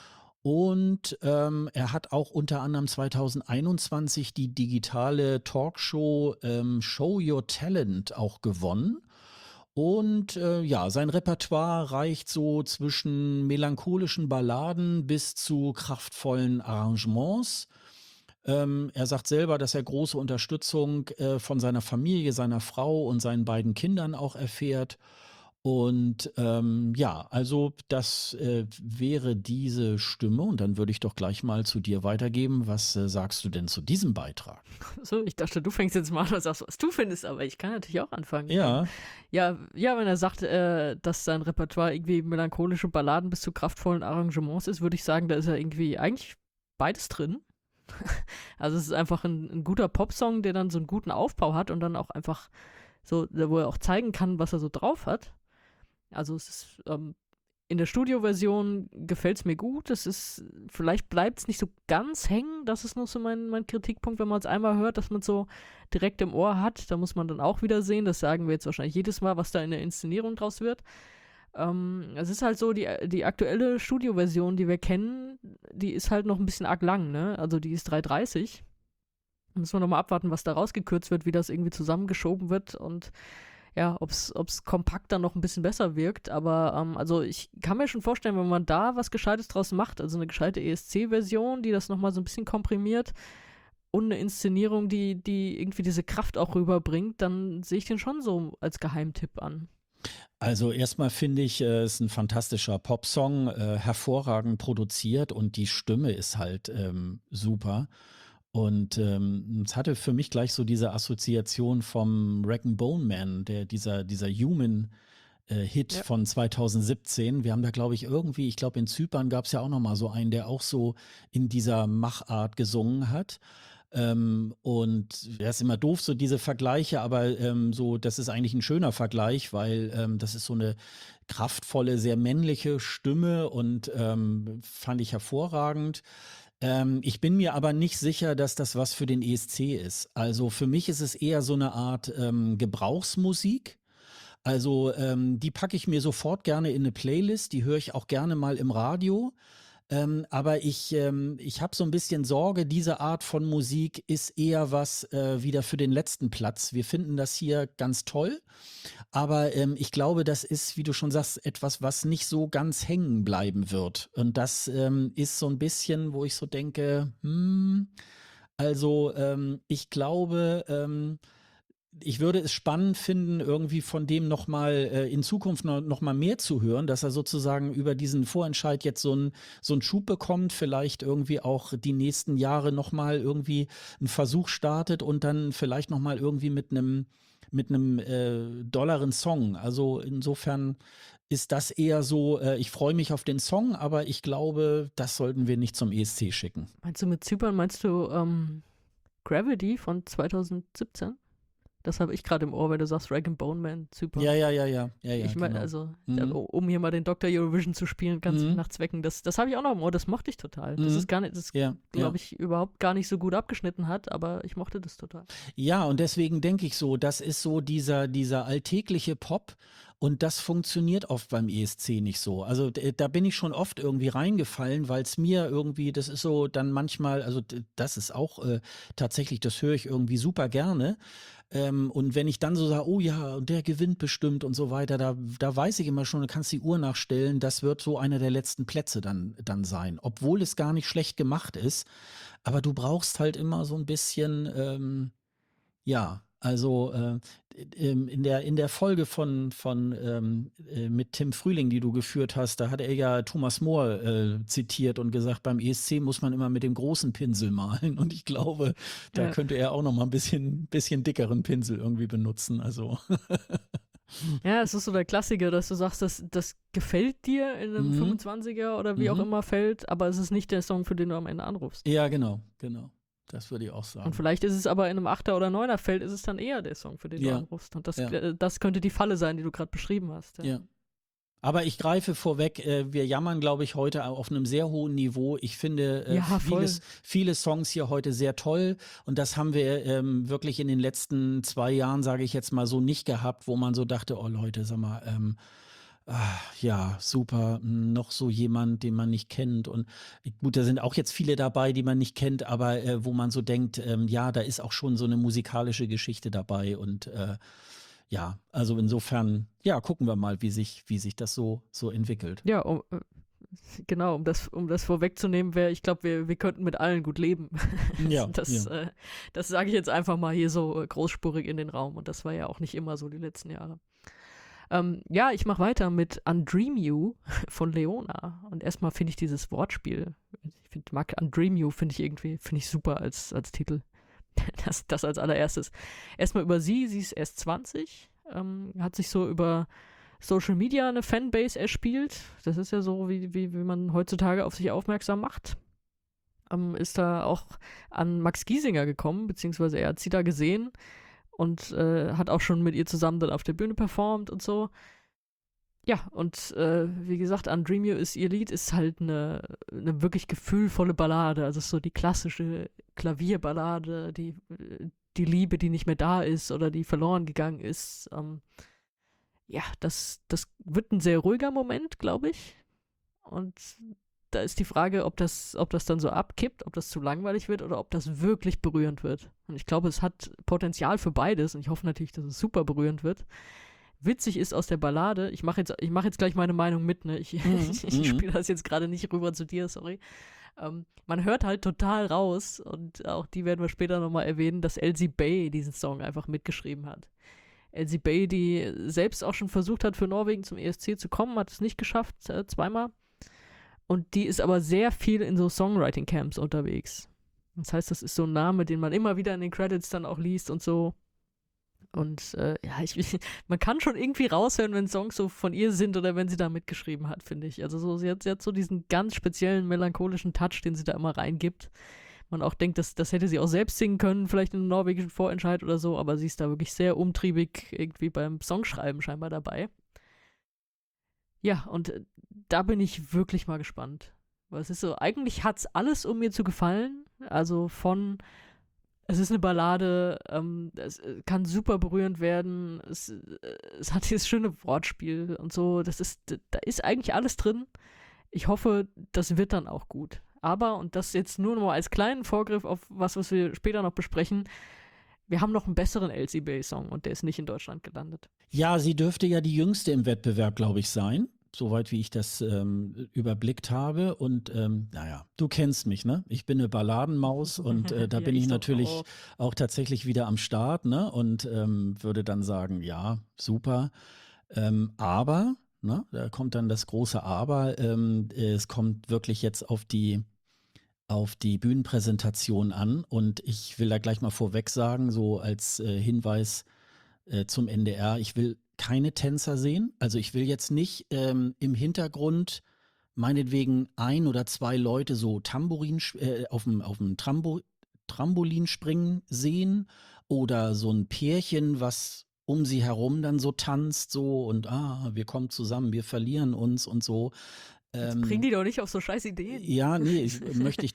Und er hat auch unter anderem 2021 die digitale Talkshow Show Your Talent auch gewonnen. Und ja, sein Repertoire reicht so zwischen melancholischen Balladen bis zu kraftvollen Arrangements. Er sagt selber, dass er große Unterstützung von seiner Familie, seiner Frau und seinen beiden Kindern auch erfährt. Und ja, also das wäre diese Stimme. Und dann würde ich doch gleich mal zu dir weitergeben. Was sagst du denn zu diesem Beitrag? So, ich dachte, du fängst jetzt mal an und sagst, was du findest, aber ich kann natürlich auch anfangen. Ja. Ja, wenn er sagt, dass sein Repertoire irgendwie melancholische Balladen bis zu kraftvollen Arrangements ist, würde ich sagen, da ist er irgendwie eigentlich beides drin. Also es ist einfach ein guter Popsong, der dann so einen guten Aufbau hat und dann auch einfach so, wo er auch zeigen kann, was er so drauf hat. Also es ist in der Studioversion gefällt es mir gut. Es ist, vielleicht bleibt es nicht so ganz hängen. Das ist noch so mein Kritikpunkt, wenn man es einmal hört, dass man es so direkt im Ohr hat. Da muss man dann auch wieder sehen. Das sagen wir jetzt wahrscheinlich jedes Mal, was da in der Inszenierung draus wird. Es ist halt so, die aktuelle Studioversion, die wir kennen, die ist halt noch ein bisschen arg lang, ne? Also die ist 3:30. Da müssen wir nochmal abwarten, was da rausgekürzt wird, wie das irgendwie zusammengeschoben wird und ja, ob's kompakt dann noch ein bisschen besser wirkt. Aber also ich kann mir schon vorstellen, wenn man da was Gescheites draus macht, also eine gescheite ESC-Version, die das nochmal so ein bisschen komprimiert und eine Inszenierung, die irgendwie diese Kraft auch rüberbringt, dann sehe ich den schon so als Geheimtipp an. Also erstmal finde ich, es ist ein fantastischer Popsong, hervorragend produziert und die Stimme ist halt super. Und es hatte für mich gleich so diese Assoziation vom Rag and Bone Man, dieser Human Hit Ja. von 2017. Wir haben da, glaube ich, irgendwie, ich glaube in Zypern gab es ja auch noch mal so einen, der auch so in dieser Machart gesungen hat. Und das ist immer doof, so diese Vergleiche, aber so, das ist eigentlich ein schöner Vergleich, weil das ist so eine kraftvolle, sehr männliche Stimme und fand ich hervorragend. Ich bin mir aber nicht sicher, dass das was für den ESC ist. Also für mich ist es eher so eine Art Gebrauchsmusik. Also die packe ich mir sofort gerne in eine Playlist, die höre ich auch gerne mal im Radio. Aber ich habe so ein bisschen Sorge, diese Art von Musik ist eher was wieder für den letzten Platz. Wir finden das hier ganz toll, aber ich glaube, das ist, wie du schon sagst, etwas, was nicht so ganz hängen bleiben wird. Und das ist so ein bisschen, wo ich so denke, also ich glaube, ich würde es spannend finden, irgendwie von dem nochmal in Zukunft noch mal mehr zu hören, dass er sozusagen über diesen Vorentscheid jetzt so einen Schub bekommt, vielleicht irgendwie auch die nächsten Jahre nochmal irgendwie einen Versuch startet und dann vielleicht nochmal irgendwie mit einem dollaren Song. Also insofern ist das eher so, ich freue mich auf den Song, aber ich glaube, das sollten wir nicht zum ESC schicken. Meinst du mit Zypern, meinst du Gravity von 2017? Das habe ich gerade im Ohr, wenn du sagst Rag and Bone Man, super. Ja, Ich meine, genau. also, Mhm. um hier mal den Dr. Eurovision zu spielen, ganz Mhm. nachts wecken, das habe ich auch noch im Ohr, das mochte ich total. Das Mhm. ist gar nicht, das Ja, glaube ich, überhaupt gar nicht so gut abgeschnitten hat, aber ich mochte das total. Ja, und deswegen denke ich so, das ist so dieser alltägliche Pop und das funktioniert oft beim ESC nicht so. Also da bin ich schon oft irgendwie reingefallen, weil es mir irgendwie, das ist so dann manchmal, also das ist auch tatsächlich, das höre ich irgendwie super gerne. Und wenn ich dann so sage, oh ja, und der gewinnt bestimmt und so weiter, da weiß ich immer schon, du kannst die Uhr nachstellen, das wird so einer der letzten Plätze dann sein, obwohl es gar nicht schlecht gemacht ist. Aber du brauchst halt immer so ein bisschen, ja, also in der Folge mit Tim Frühling, die du geführt hast, da hat er ja Thomas More zitiert und gesagt, beim ESC muss man immer mit dem großen Pinsel malen. Und ich glaube, da Ja. könnte er auch noch mal ein bisschen dickeren Pinsel irgendwie benutzen. Also. Ja, es ist so der Klassiker, dass du sagst, das gefällt dir in einem Mhm. 25er oder wie auch Mhm. immer Feld, aber es ist nicht der Song, für den du am Ende anrufst. Ja, genau. Das würde ich auch sagen. Und vielleicht ist es aber in einem 8er oder 9er Feld, ist es dann eher der Song, für den du Ja. anrufst. Und das, Ja. das könnte die Falle sein, die du gerade beschrieben hast. Ja. Aber ich greife vorweg, wir jammern, glaube ich, heute auf einem sehr hohen Niveau. Ich finde Ja, voll. viele Songs hier heute sehr toll und das haben wir wirklich in den letzten 2 Jahren, sage ich jetzt mal so, nicht gehabt, wo man so dachte, oh Leute, sag mal, ja, super, noch so jemand, den man nicht kennt und gut, da sind auch jetzt viele dabei, die man nicht kennt, aber wo man so denkt, ja, da ist auch schon so eine musikalische Geschichte dabei und ja, also insofern, ja, gucken wir mal, wie sich das so entwickelt. Ja, genau, um das vorwegzunehmen, ich glaube, wir könnten mit allen gut leben. Ja, das sage ich jetzt einfach mal hier so großspurig in den Raum und das war ja auch nicht immer so die letzten Jahre. Ja, ich mache weiter mit Undream You von Leona. Und erstmal finde ich dieses Wortspiel, Undream You finde ich super als Titel. Das als allererstes. Erstmal über sie ist erst 20, hat sich so über Social Media eine Fanbase erspielt. Das ist ja so, wie man heutzutage auf sich aufmerksam macht. Ist da auch an Max Giesinger gekommen, beziehungsweise er hat sie da gesehen und hat auch schon mit ihr zusammen dann auf der Bühne performt und so. Ja, und wie gesagt, Undream You ist ihr Lied, ist halt eine wirklich gefühlvolle Ballade. Also es ist so die klassische Klavierballade, die Liebe, die nicht mehr da ist oder die verloren gegangen ist. Ja, das wird ein sehr ruhiger Moment, glaube ich. Und da ist die Frage, ob das dann so abkippt, ob das zu langweilig wird oder ob das wirklich berührend wird. Und ich glaube, es hat Potenzial für beides und ich hoffe natürlich, dass es super berührend wird. Witzig ist aus der Ballade, ich mache jetzt gleich meine Meinung mit, ne? Ich spiele das jetzt gerade nicht rüber zu dir, sorry. Man hört halt total raus und auch die werden wir später nochmal erwähnen, dass Elsie Bay diesen Song einfach mitgeschrieben hat. Elsie Bay, die selbst auch schon versucht hat, für Norwegen zum ESC zu kommen, hat es nicht geschafft, zweimal. Und die ist aber sehr viel in so Songwriting-Camps unterwegs. Das heißt, das ist so ein Name, den man immer wieder in den Credits dann auch liest und so. Und ja, man kann schon irgendwie raushören, wenn Songs so von ihr sind oder wenn sie da mitgeschrieben hat, finde ich. Also so, sie hat so diesen ganz speziellen melancholischen Touch, den sie da immer reingibt. Man auch denkt, das hätte sie auch selbst singen können, vielleicht in einem norwegischen Vorentscheid oder so, aber sie ist da wirklich sehr umtriebig irgendwie beim Songschreiben scheinbar dabei. Ja, und da bin ich wirklich mal gespannt. Weil es ist so, eigentlich hat es alles, um mir zu gefallen. Also es ist eine Ballade, es kann super berührend werden, es hat dieses schöne Wortspiel und so, da ist eigentlich alles drin. Ich hoffe, das wird dann auch gut. Aber, und das jetzt nur noch mal als kleinen Vorgriff auf was wir später noch besprechen, wir haben noch einen besseren Elsie Bay-Song und der ist nicht in Deutschland gelandet. Ja, sie dürfte ja die jüngste im Wettbewerb, glaube ich, sein. Soweit wie ich das überblickt habe. Und naja, du kennst mich, ne? Ich bin eine Balladenmaus und da Ja, bin ich ich doch natürlich auch tatsächlich wieder am Start, ne? Und würde dann sagen, ja, super. Aber, ne, da kommt dann das große Aber, es kommt wirklich jetzt auf die Bühnenpräsentation an und ich will da gleich mal vorweg sagen, so als Hinweis zum NDR, ich will keine Tänzer sehen. Also ich will jetzt nicht im Hintergrund meinetwegen 1 oder 2 Leute so Tambourin auf dem Trampolin springen sehen oder so ein Pärchen, was um sie herum dann so tanzt so und wir kommen zusammen, wir verlieren uns und so. Jetzt bring die doch nicht auf so scheiß Ideen. Ja, nee, möchte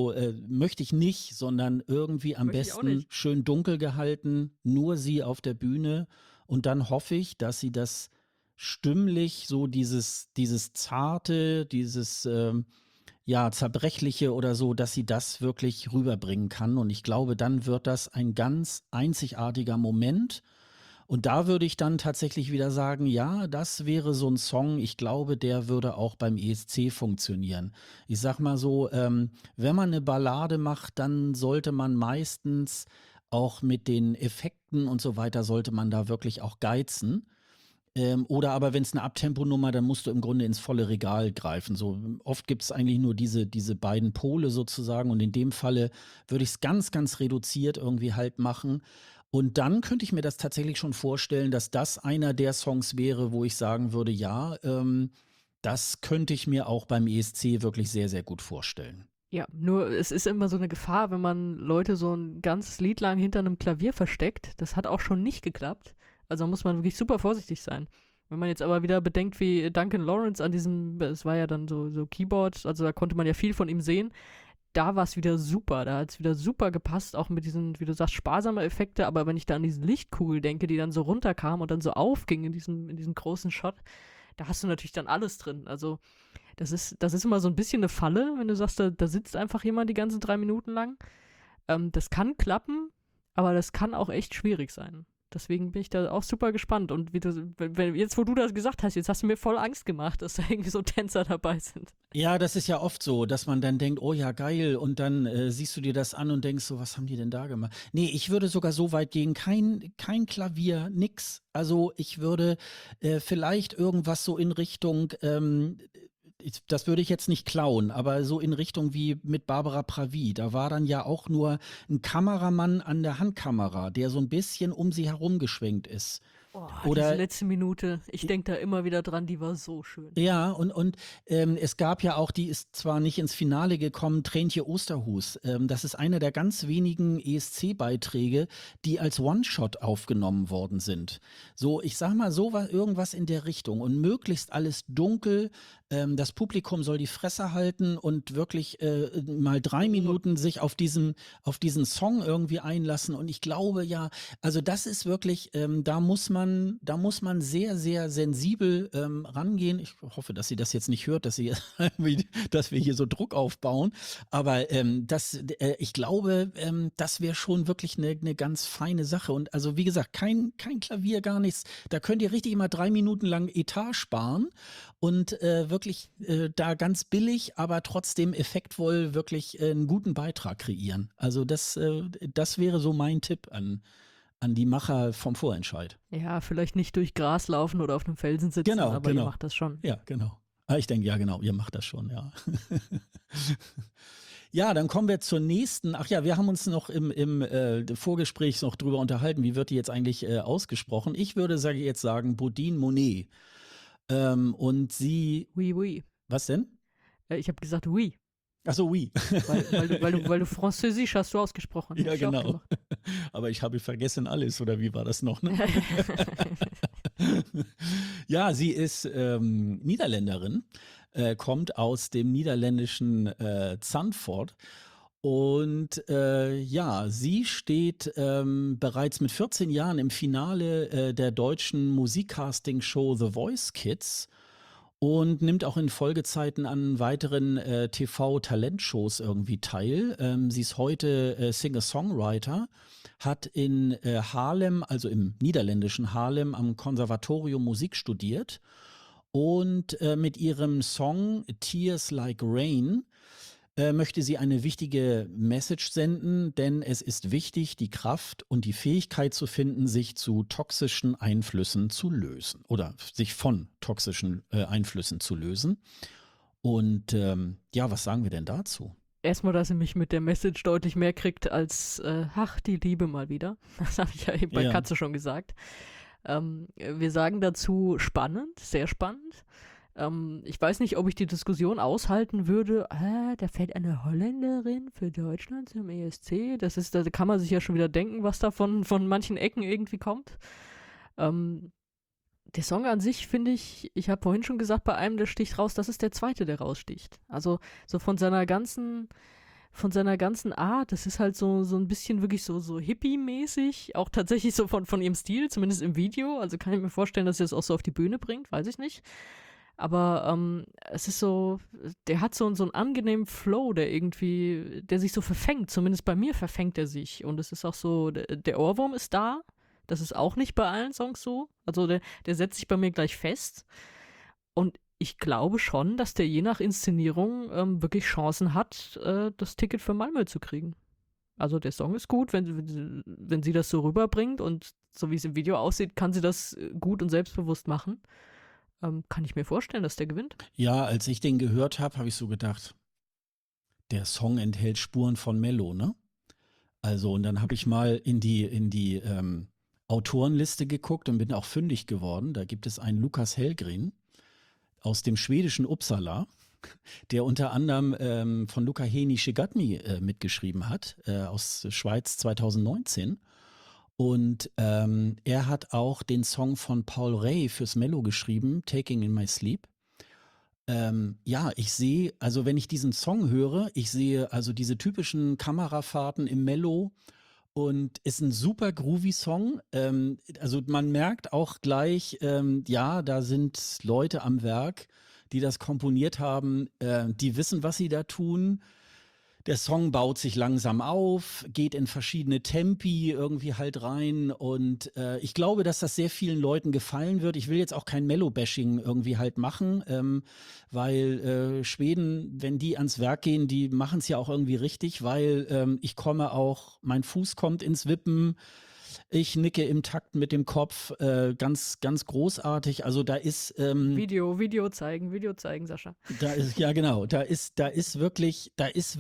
ich nicht, sondern irgendwie am Möchte ich auch besten nicht. schön dunkel gehalten, nur sie auf der Bühne und dann hoffe ich, dass sie das stimmlich so dieses zarte, dieses zerbrechliche oder so, dass sie das wirklich rüberbringen kann und ich glaube, dann wird das ein ganz einzigartiger Moment. Und da würde ich dann tatsächlich wieder sagen, ja, das wäre so ein Song, ich glaube, der würde auch beim ESC funktionieren. Ich sag mal so, wenn man eine Ballade macht, dann sollte man meistens auch mit den Effekten und so weiter, sollte man da wirklich auch geizen. Oder aber wenn es eine Abtemponummer, dann musst du im Grunde ins volle Regal greifen. So oft gibt es eigentlich nur diese beiden Pole sozusagen und in dem Falle würde ich es ganz, ganz reduziert irgendwie halt machen. Und dann könnte ich mir das tatsächlich schon vorstellen, dass das einer der Songs wäre, wo ich sagen würde, ja, das könnte ich mir auch beim ESC wirklich sehr, sehr gut vorstellen. Ja, nur es ist immer so eine Gefahr, wenn man Leute so ein ganzes Lied lang hinter einem Klavier versteckt. Das hat auch schon nicht geklappt. Also muss man wirklich super vorsichtig sein. Wenn man jetzt aber wieder bedenkt, wie Duncan Lawrence an diesem, es war ja dann so Keyboard, also da konnte man ja viel von ihm sehen. Da war es wieder super, da hat es wieder super gepasst, auch mit diesen, wie du sagst, sparsame Effekte, aber wenn ich da an diese Lichtkugel denke, die dann so runterkam und dann so aufging in diesem großen Shot, da hast du natürlich dann alles drin. Also das ist immer so ein bisschen eine Falle, wenn du sagst, da sitzt einfach jemand die ganzen 3 Minuten lang. Das kann klappen, aber das kann auch echt schwierig sein. Deswegen bin ich da auch super gespannt. Und jetzt, wo du das gesagt hast, jetzt hast du mir voll Angst gemacht, dass da irgendwie so Tänzer dabei sind. Ja, das ist ja oft so, dass man dann denkt, oh ja, geil, und dann siehst du dir das an und denkst so, was haben die denn da gemacht? Nee, ich würde sogar so weit gehen, kein Klavier, nix. Also ich würde vielleicht irgendwas so in Richtung, das würde ich jetzt nicht klauen, aber so in Richtung wie mit Barbara Pravi. Da war dann ja auch nur ein Kameramann an der Handkamera, der so ein bisschen um sie herum geschwenkt ist. Oh, Oder diese letzte Minute, ich denke da immer wieder dran, die war so schön. ja, und es gab ja auch, die ist zwar nicht ins Finale gekommen, Tränchen Osterhus. Das ist einer der ganz wenigen ESC-Beiträge, die als One-Shot aufgenommen worden sind. So, ich sag mal, irgendwas in der Richtung und möglichst alles dunkel. Das Publikum soll die Fresse halten und wirklich mal 3 Minuten sich auf diesen Song irgendwie einlassen. Und ich glaube ja, also das ist wirklich, da muss man sehr, sehr sensibel rangehen. Ich hoffe, dass sie das jetzt nicht hört, dass wir hier so Druck aufbauen. Aber ich glaube, das wäre schon wirklich eine ganz feine Sache. Und also wie gesagt, kein Klavier, gar nichts. Da könnt ihr richtig immer 3 Minuten lang Etat sparen und wirklich da ganz billig, aber trotzdem effektvoll wirklich einen guten Beitrag kreieren. Also das wäre so mein Tipp an die Macher vom Vorentscheid. Ja, vielleicht nicht durch Gras laufen oder auf einem Felsen sitzen, aber ihr macht das schon. Ja, genau. Ich denke, ja genau, ihr macht das schon, ja. Ja, dann kommen wir zur nächsten. Ach ja, wir haben uns noch im Vorgespräch noch drüber unterhalten, wie wird die jetzt eigentlich ausgesprochen. Ich würde jetzt sagen Bodine Monet. Und sie... Oui, oui. Was denn? Ich habe gesagt oui. Achso, oui. Weil du Französisch hast du ausgesprochen. Ja, genau. Aber ich habe vergessen alles, oder wie war das noch? Ne? Ja, sie ist Niederländerin, kommt aus dem niederländischen Zandvoort. Und sie steht bereits mit 14 Jahren im Finale der deutschen Musikcasting-Show The Voice Kids und nimmt auch in Folgezeiten an weiteren TV-Talentshows irgendwie teil. Sie ist heute Singer-Songwriter, hat in Haarlem, also im niederländischen Haarlem, am Konservatorium Musik studiert und mit ihrem Song Tears Like Rain möchte sie eine wichtige Message senden, denn es ist wichtig, die Kraft und die Fähigkeit zu finden, sich zu toxischen Einflüssen zu lösen oder sich von toxischen Einflüssen zu lösen. Und was sagen wir denn dazu? Erstmal, dass sie mich mit der Message deutlich mehr kriegt als die Liebe mal wieder. Das habe ich ja eben bei Katze schon gesagt. Wir sagen dazu spannend, sehr spannend. Ich weiß nicht, ob ich die Diskussion aushalten würde, da fällt eine Holländerin für Deutschland zum ESC. Da kann man sich ja schon wieder denken, was da von manchen Ecken irgendwie kommt. Der Song an sich finde ich habe vorhin schon gesagt, bei einem, der sticht raus, das ist der zweite, der raussticht. Also so von seiner ganzen Art, das ist halt so ein bisschen wirklich so Hippie-mäßig, auch tatsächlich so von ihrem Stil, zumindest im Video. Also kann ich mir vorstellen, dass sie das auch so auf die Bühne bringt, weiß ich nicht. Aber es ist so, der hat so einen angenehmen Flow, der sich so verfängt. Zumindest bei mir verfängt er sich. Und es ist auch so, der Ohrwurm ist da. Das ist auch nicht bei allen Songs so. Also der setzt sich bei mir gleich fest. Und ich glaube schon, dass der je nach Inszenierung wirklich Chancen hat, das Ticket für Malmö zu kriegen. Also der Song ist gut, wenn sie das so rüberbringt und so wie es im Video aussieht, kann sie das gut und selbstbewusst machen. Kann ich mir vorstellen, dass der gewinnt. Ja, als ich den gehört habe, habe ich so gedacht, der Song enthält Spuren von Mello, ne? Also, und dann habe ich mal in die Autorenliste geguckt und bin auch fündig geworden. Da gibt es einen Lukas Hellgren aus dem schwedischen Uppsala, der unter anderem von Luca Heni Shigatmi mitgeschrieben hat, aus Schweiz 2019. Und er hat auch den Song von Paul Ray fürs Mello geschrieben, Taking in My Sleep. Ja, ich sehe, also wenn ich diesen Song höre, ich sehe also diese typischen Kamerafahrten im Mello und ist ein super groovy Song. Also man merkt auch gleich, ja, da sind Leute am Werk, die das komponiert haben, die wissen, was sie da tun. Der Song baut sich langsam auf, geht in verschiedene Tempi irgendwie halt rein und ich glaube, dass das sehr vielen Leuten gefallen wird. Ich will jetzt auch kein Mello-Bashing irgendwie halt machen, weil Schweden, wenn die ans Werk gehen, die machen es ja auch irgendwie richtig, weil ich komme auch, mein Fuß kommt ins Wippen, ich nicke im Takt mit dem Kopf, ganz, ganz großartig. Also da ist Video zeigen, Sascha. da ist, ja genau, da ist wirklich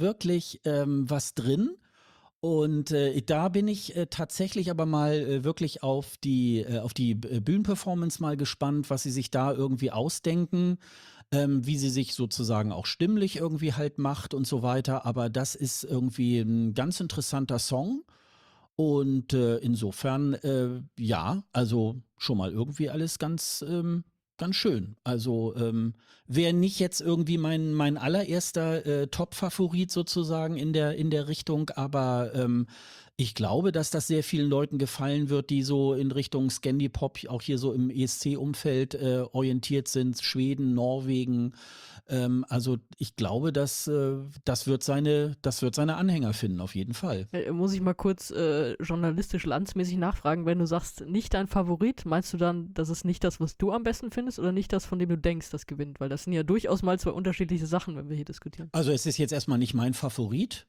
was drin. Und da bin ich tatsächlich aber mal wirklich auf die Bühnenperformance mal gespannt, was sie sich da irgendwie ausdenken, wie sie sich sozusagen auch stimmlich irgendwie halt macht und so weiter. Aber das ist irgendwie ein ganz interessanter Song. Und insofern, ja, also schon mal irgendwie alles ganz, ganz schön. Also wäre nicht jetzt irgendwie mein allererster Top-Favorit sozusagen in der Richtung, aber ich glaube, dass das sehr vielen Leuten gefallen wird, die so in Richtung Scandipop, auch hier so im ESC-Umfeld orientiert sind, Schweden, Norwegen. Also ich glaube, das wird seine Anhänger finden, auf jeden Fall. Muss ich mal kurz journalistisch landsmäßig nachfragen, wenn du sagst, nicht dein Favorit, meinst du dann, das ist nicht das, was du am besten findest oder nicht das, von dem du denkst, das gewinnt? Weil das sind ja durchaus mal zwei unterschiedliche Sachen, wenn wir hier diskutieren. Also es ist jetzt erstmal nicht mein Favorit.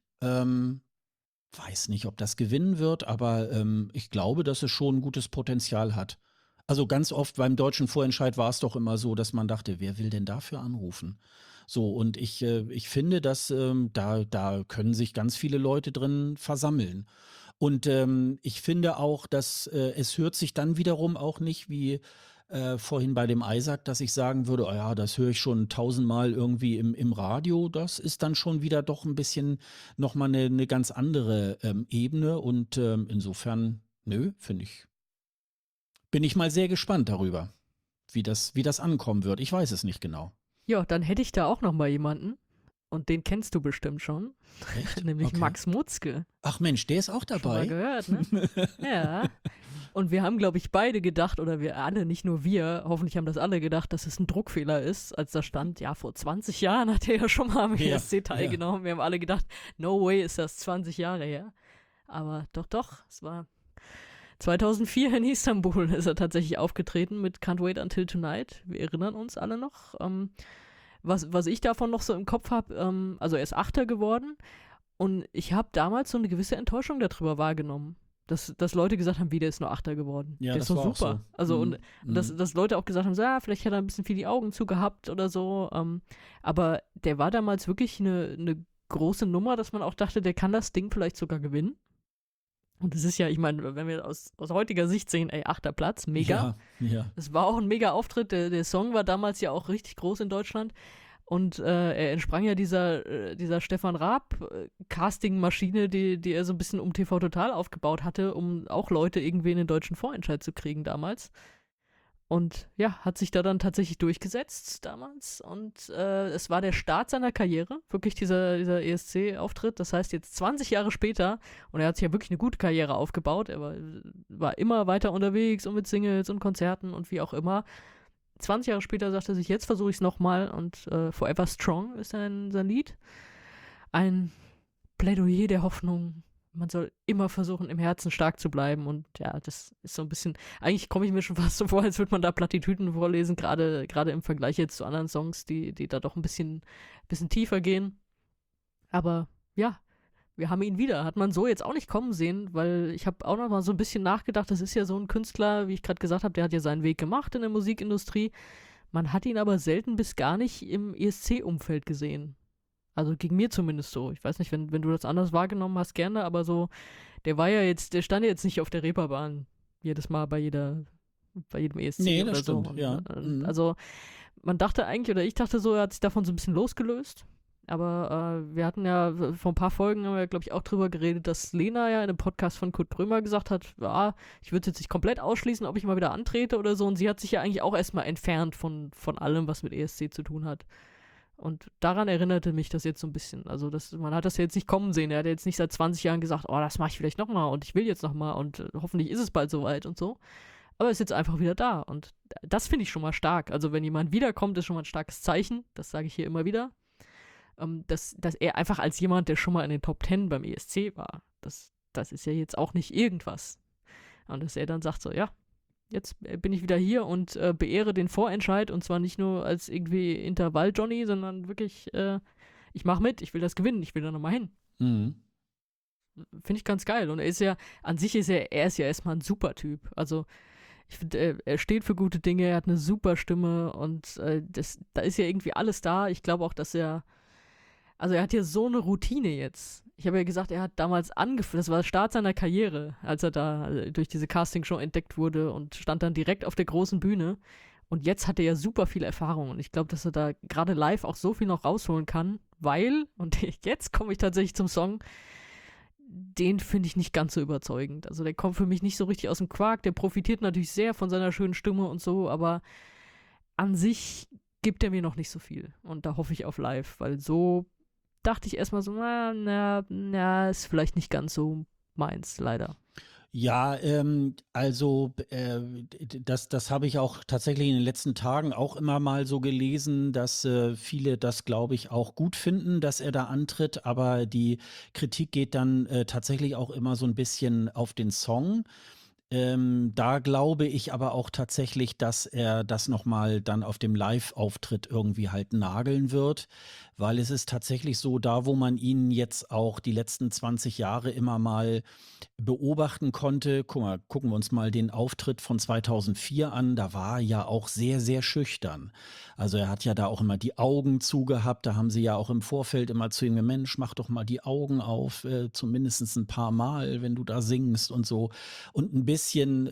Weiß nicht, ob das gewinnen wird, aber ich glaube, dass es schon ein gutes Potenzial hat. Also ganz oft beim deutschen Vorentscheid war es doch immer so, dass man dachte, wer will denn dafür anrufen? So, und ich finde, dass da können sich ganz viele Leute drin versammeln. Und ich finde auch, dass es hört sich dann wiederum auch nicht wie vorhin bei dem Isaac, dass ich sagen würde, oh ja, das höre ich schon 1000-mal irgendwie im Radio. Das ist dann schon wieder doch ein bisschen nochmal eine ganz andere Ebene. Und insofern, finde ich, bin ich mal sehr gespannt darüber, wie das ankommen wird. Ich weiß es nicht genau. Ja, dann hätte ich da auch noch mal jemanden. Und den kennst du bestimmt schon. Echt? Nämlich Okay. Max Mutzke. Ach Mensch, der ist auch Schon mal dabei. gehört, ne? Ja. Und wir haben, glaube ich, beide gedacht, oder wir alle, nicht nur wir, hoffentlich haben das alle gedacht, dass es ein Druckfehler ist, als da stand, ja, vor 20 Jahren hat er ja schon mal am Ja, ESC teilgenommen. Wir haben alle gedacht, no way ist das 20 Jahre her. Aber doch, es war 2004 in Istanbul ist er tatsächlich aufgetreten mit Can't Wait Until Tonight. Wir erinnern uns alle noch. Was ich davon noch so im Kopf habe, also er ist Achter geworden und ich habe damals so eine gewisse Enttäuschung darüber wahrgenommen, dass Leute gesagt haben, wie, der ist nur Achter geworden. Ja, der das ist doch war auch super. so. Also Mhm. und dass Leute auch gesagt haben, so, ja, vielleicht hat er ein bisschen viel die Augen zugehabt oder so. Aber der war damals wirklich eine große Nummer, dass man auch dachte, der kann das Ding vielleicht sogar gewinnen. Und es ist ja, ich meine, wenn wir aus heutiger Sicht sehen, 8. Platz, mega. Ja. Es war auch ein mega Auftritt. Der Song war damals ja auch richtig groß in Deutschland. Und er entsprang ja dieser Stefan Raab Casting-Maschine, die er so ein bisschen um TV Total aufgebaut hatte, um auch Leute irgendwie in den deutschen Vorentscheid zu kriegen damals. Und ja, hat sich da dann tatsächlich durchgesetzt damals. Und es war der Start seiner Karriere, wirklich dieser ESC-Auftritt. Das heißt, jetzt 20 Jahre später, und er hat sich ja wirklich eine gute Karriere aufgebaut. Er war immer weiter unterwegs und mit Singles und Konzerten und wie auch immer. 20 Jahre später sagt er sich, jetzt versuche ich es nochmal. Und Forever Strong ist sein Lied. Ein Plädoyer der Hoffnung. Man soll immer versuchen, im Herzen stark zu bleiben. Und ja, das ist so ein bisschen, eigentlich komme ich mir schon fast so vor, als würde man da Plattitüden vorlesen, gerade im Vergleich jetzt zu anderen Songs, die da doch ein bisschen tiefer gehen. Aber ja, wir haben ihn wieder. Hat man so jetzt auch nicht kommen sehen, weil ich habe auch noch mal so ein bisschen nachgedacht, das ist ja so ein Künstler, wie ich gerade gesagt habe, der hat ja seinen Weg gemacht in der Musikindustrie. Man hat ihn aber selten bis gar nicht im ESC-Umfeld gesehen. Also ging mir zumindest so. Ich weiß nicht, wenn du das anders wahrgenommen hast, gerne, aber so, der stand ja jetzt nicht auf der Reeperbahn jedes Mal bei jedem ESC Nee, oder das so. stimmt, ja. Mhm. Also man dachte eigentlich, oder ich dachte so, er hat sich davon so ein bisschen losgelöst. Aber wir hatten ja vor ein paar Folgen, haben wir, glaube ich, auch drüber geredet, dass Lena ja in einem Podcast von Kurt Krömer gesagt hat, ja, ich würde jetzt nicht komplett ausschließen, ob ich mal wieder antrete oder so. Und sie hat sich ja eigentlich auch erstmal entfernt von allem, was mit ESC zu tun hat. Und daran erinnerte mich das jetzt so ein bisschen. Also man hat das ja jetzt nicht kommen sehen. Er hat jetzt nicht seit 20 Jahren gesagt, oh, das mache ich vielleicht nochmal und ich will jetzt nochmal und hoffentlich ist es bald soweit und so. Aber er ist jetzt einfach wieder da und das finde ich schon mal stark. Also wenn jemand wiederkommt, ist schon mal ein starkes Zeichen. Das sage ich hier immer wieder. Dass er einfach als jemand, der schon mal in den Top 10 beim ESC war, das ist ja jetzt auch nicht irgendwas. Und dass er dann sagt so, ja, jetzt bin ich wieder hier und beehre den Vorentscheid und zwar nicht nur als irgendwie Intervall-Johnny, sondern wirklich, ich mache mit, ich will das gewinnen, ich will da nochmal hin. Mhm. Finde ich ganz geil. Und er ist ja erstmal ein super Typ. Also ich finde, er steht für gute Dinge, er hat eine super Stimme und da ist ja irgendwie alles da. Ich glaube auch, dass er hat ja so eine Routine jetzt. Ich habe ja gesagt, er hat damals angefangen, das war der Start seiner Karriere, als er da durch diese Castingshow entdeckt wurde und stand dann direkt auf der großen Bühne. Und jetzt hat er ja super viel Erfahrung und ich glaube, dass er da gerade live auch so viel noch rausholen kann, weil, und jetzt komme ich tatsächlich zum Song, den finde ich nicht ganz so überzeugend. Also der kommt für mich nicht so richtig aus dem Quark, der profitiert natürlich sehr von seiner schönen Stimme und so, aber an sich gibt er mir noch nicht so viel. Und da hoffe ich auf live, weil so dachte ich erstmal so, ist vielleicht nicht ganz so meins, leider. Ja, also das habe ich auch tatsächlich in den letzten Tagen auch immer mal so gelesen, dass viele das, glaube ich, auch gut finden, dass er da antritt, aber die Kritik geht dann tatsächlich auch immer so ein bisschen auf den Song. Da glaube ich aber auch tatsächlich, dass er das nochmal dann auf dem Live-Auftritt irgendwie halt nageln wird, weil es ist tatsächlich so, da wo man ihn jetzt auch die letzten 20 Jahre immer mal beobachten konnte, gucken wir uns mal den Auftritt von 2004 an, da war er ja auch sehr, sehr schüchtern. Also er hat ja da auch immer die Augen zugehabt, da haben sie ja auch im Vorfeld immer zu ihm gesagt, Mensch, mach doch mal die Augen auf, zumindest ein paar Mal, wenn du da singst und so. Und ein bisschen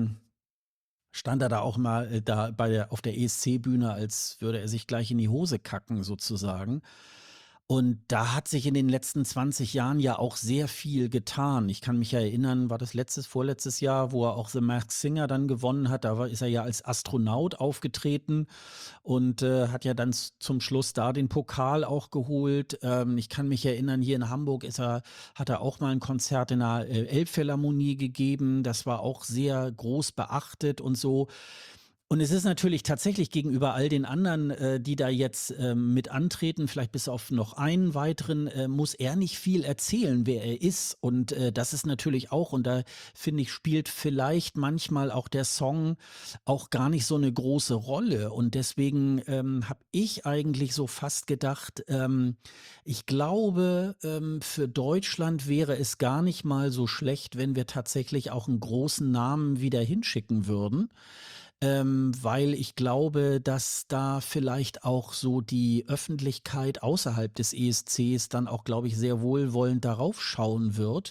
stand er da auch mal auf der ESC-Bühne, als würde er sich gleich in die Hose kacken sozusagen. Und da hat sich in den letzten 20 Jahren ja auch sehr viel getan. Ich kann mich ja erinnern, war das vorletztes Jahr, wo er auch The Masked Singer dann gewonnen hat. Da ist er ja als Astronaut aufgetreten und hat ja dann zum Schluss da den Pokal auch geholt. Ich kann mich erinnern, hier in Hamburg hat er auch mal ein Konzert in der Elbphilharmonie gegeben. Das war auch sehr groß beachtet und so. Und es ist natürlich tatsächlich gegenüber all den anderen, die da jetzt mit antreten, vielleicht bis auf noch einen weiteren, muss er nicht viel erzählen, wer er ist. Und das ist natürlich auch, und da finde ich, spielt vielleicht manchmal auch der Song auch gar nicht so eine große Rolle. Und deswegen habe ich eigentlich so fast gedacht, ich glaube, für Deutschland wäre es gar nicht mal so schlecht, wenn wir tatsächlich auch einen großen Namen wieder hinschicken würden. Weil ich glaube, dass da vielleicht auch so die Öffentlichkeit außerhalb des ESCs dann auch, glaube ich, sehr wohlwollend darauf schauen wird.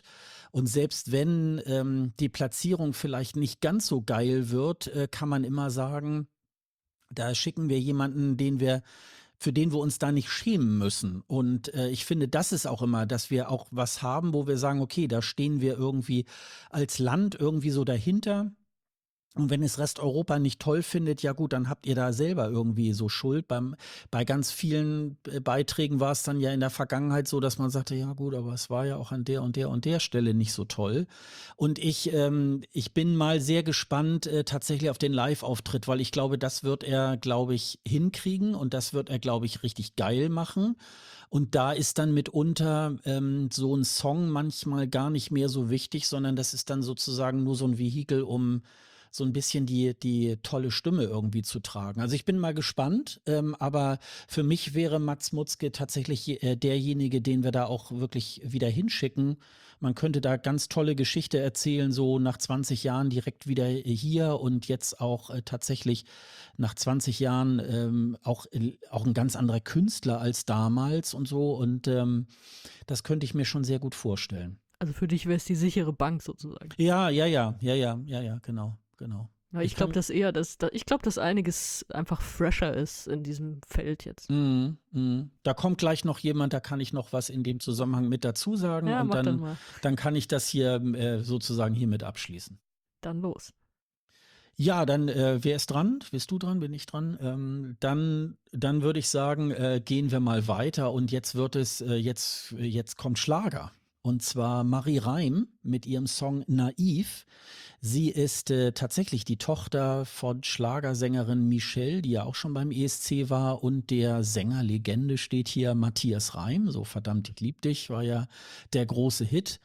Und selbst wenn die Platzierung vielleicht nicht ganz so geil wird, kann man immer sagen, da schicken wir jemanden, für den wir uns da nicht schämen müssen. Und ich finde, das ist auch immer, dass wir auch was haben, wo wir sagen, okay, da stehen wir irgendwie als Land irgendwie so dahinter. Und wenn es Resteuropa nicht toll findet, ja gut, dann habt ihr da selber irgendwie so Schuld. Bei ganz vielen Beiträgen war es dann ja in der Vergangenheit so, dass man sagte, ja gut, aber es war ja auch an der und der und der Stelle nicht so toll. Und ich bin mal sehr gespannt tatsächlich auf den Live-Auftritt, weil ich glaube, das wird er, glaube ich, hinkriegen und das wird er, glaube ich, richtig geil machen. Und da ist dann mitunter so ein Song manchmal gar nicht mehr so wichtig, sondern das ist dann sozusagen nur so ein Vehikel, um so ein bisschen die tolle Stimme irgendwie zu tragen. Also ich bin mal gespannt, aber für mich wäre Mads Mutzke tatsächlich derjenige, den wir da auch wirklich wieder hinschicken. Man könnte da ganz tolle Geschichte erzählen, so nach 20 Jahren direkt wieder hier und jetzt auch tatsächlich nach 20 Jahren auch ein ganz anderer Künstler als damals und so. Und das könnte ich mir schon sehr gut vorstellen. Also für dich wäre es die sichere Bank sozusagen. Ja, genau. Ja, ich glaube, dass einiges einfach fresher ist in diesem Feld jetzt. Da kommt gleich noch jemand, da kann ich noch was in dem Zusammenhang mit dazu sagen Ja, und mach dann mal. dann kann ich das hier sozusagen hiermit abschließen. Dann los. Ja, dann wer ist dran? Bist du dran? Bin ich dran? Dann würde ich sagen, gehen wir mal weiter und jetzt wird es, jetzt kommt Schlager. Und zwar Marie Reim mit ihrem Song Naiv. Sie ist tatsächlich die Tochter von Schlagersängerin Michelle, die ja auch schon beim ESC war, und der Sängerlegende steht hier Matthias Reim. So verdammt, ich lieb dich war ja der große Hit.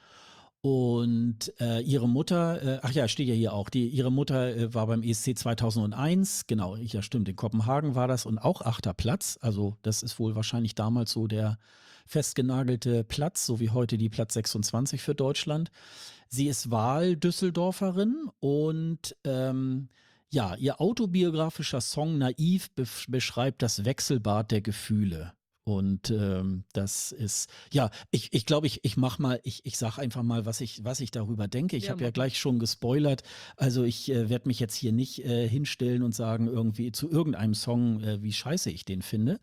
Und ihre Mutter, ach ja, steht ja hier auch, ihre Mutter war beim ESC 2001, genau, ja stimmt, in Kopenhagen war das und auch 8. Platz. Also das ist wohl wahrscheinlich damals so der festgenagelte Platz, so wie heute die Platz 26 für Deutschland. Sie ist Wahl-Düsseldorferin und ja, ihr autobiografischer Song Naiv beschreibt das Wechselbad der Gefühle. Und das ist, ja, ich glaube, ich mach mal, ich sag einfach mal, was ich darüber denke. Ich Ja, habe ja mach. gleich schon gespoilert. Also ich werde mich jetzt hier nicht hinstellen und sagen irgendwie zu irgendeinem Song, wie scheiße ich den finde.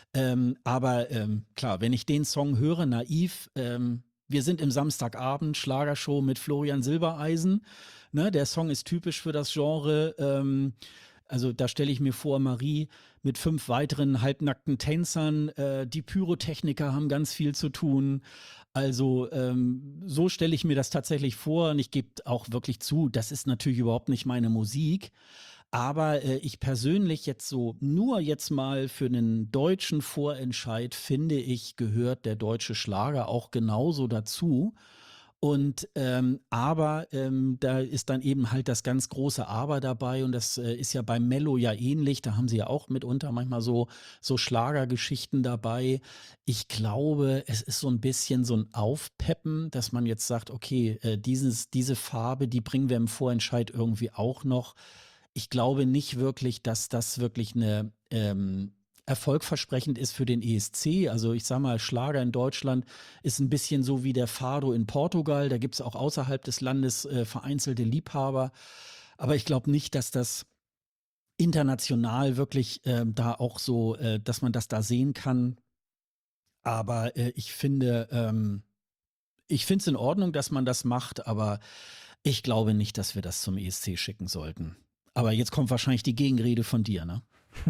Aber klar, wenn ich den Song höre, Naiv, wir sind im Samstagabend, Schlagershow mit Florian Silbereisen. Ne, der Song ist typisch für das Genre. Also da stelle ich mir vor, Marie mit 5 weiteren halbnackten Tänzern, die Pyrotechniker haben ganz viel zu tun. Also so stelle ich mir das tatsächlich vor und ich gebe auch wirklich zu, das ist natürlich überhaupt nicht meine Musik. Aber ich persönlich jetzt mal für einen deutschen Vorentscheid finde ich, gehört der deutsche Schlager auch genauso dazu. Und aber da ist dann eben halt das ganz große Aber dabei und das ist ja beim Mello ja ähnlich. Da haben sie ja auch mitunter manchmal so Schlagergeschichten dabei. Ich glaube, es ist so ein bisschen so ein Aufpeppen, dass man jetzt sagt, okay, diese Farbe, die bringen wir im Vorentscheid irgendwie auch noch. Ich glaube nicht wirklich, dass das wirklich eine erfolgversprechend ist für den ESC. Also ich sag mal, Schlager in Deutschland ist ein bisschen so wie der Fado in Portugal. Da gibt es auch außerhalb des Landes vereinzelte Liebhaber. Aber ich glaube nicht, dass das international wirklich da auch so, dass man das da sehen kann. Aber ich finde es in Ordnung, dass man das macht, aber ich glaube nicht, dass wir das zum ESC schicken sollten. Aber jetzt kommt wahrscheinlich die Gegenrede von dir, ne?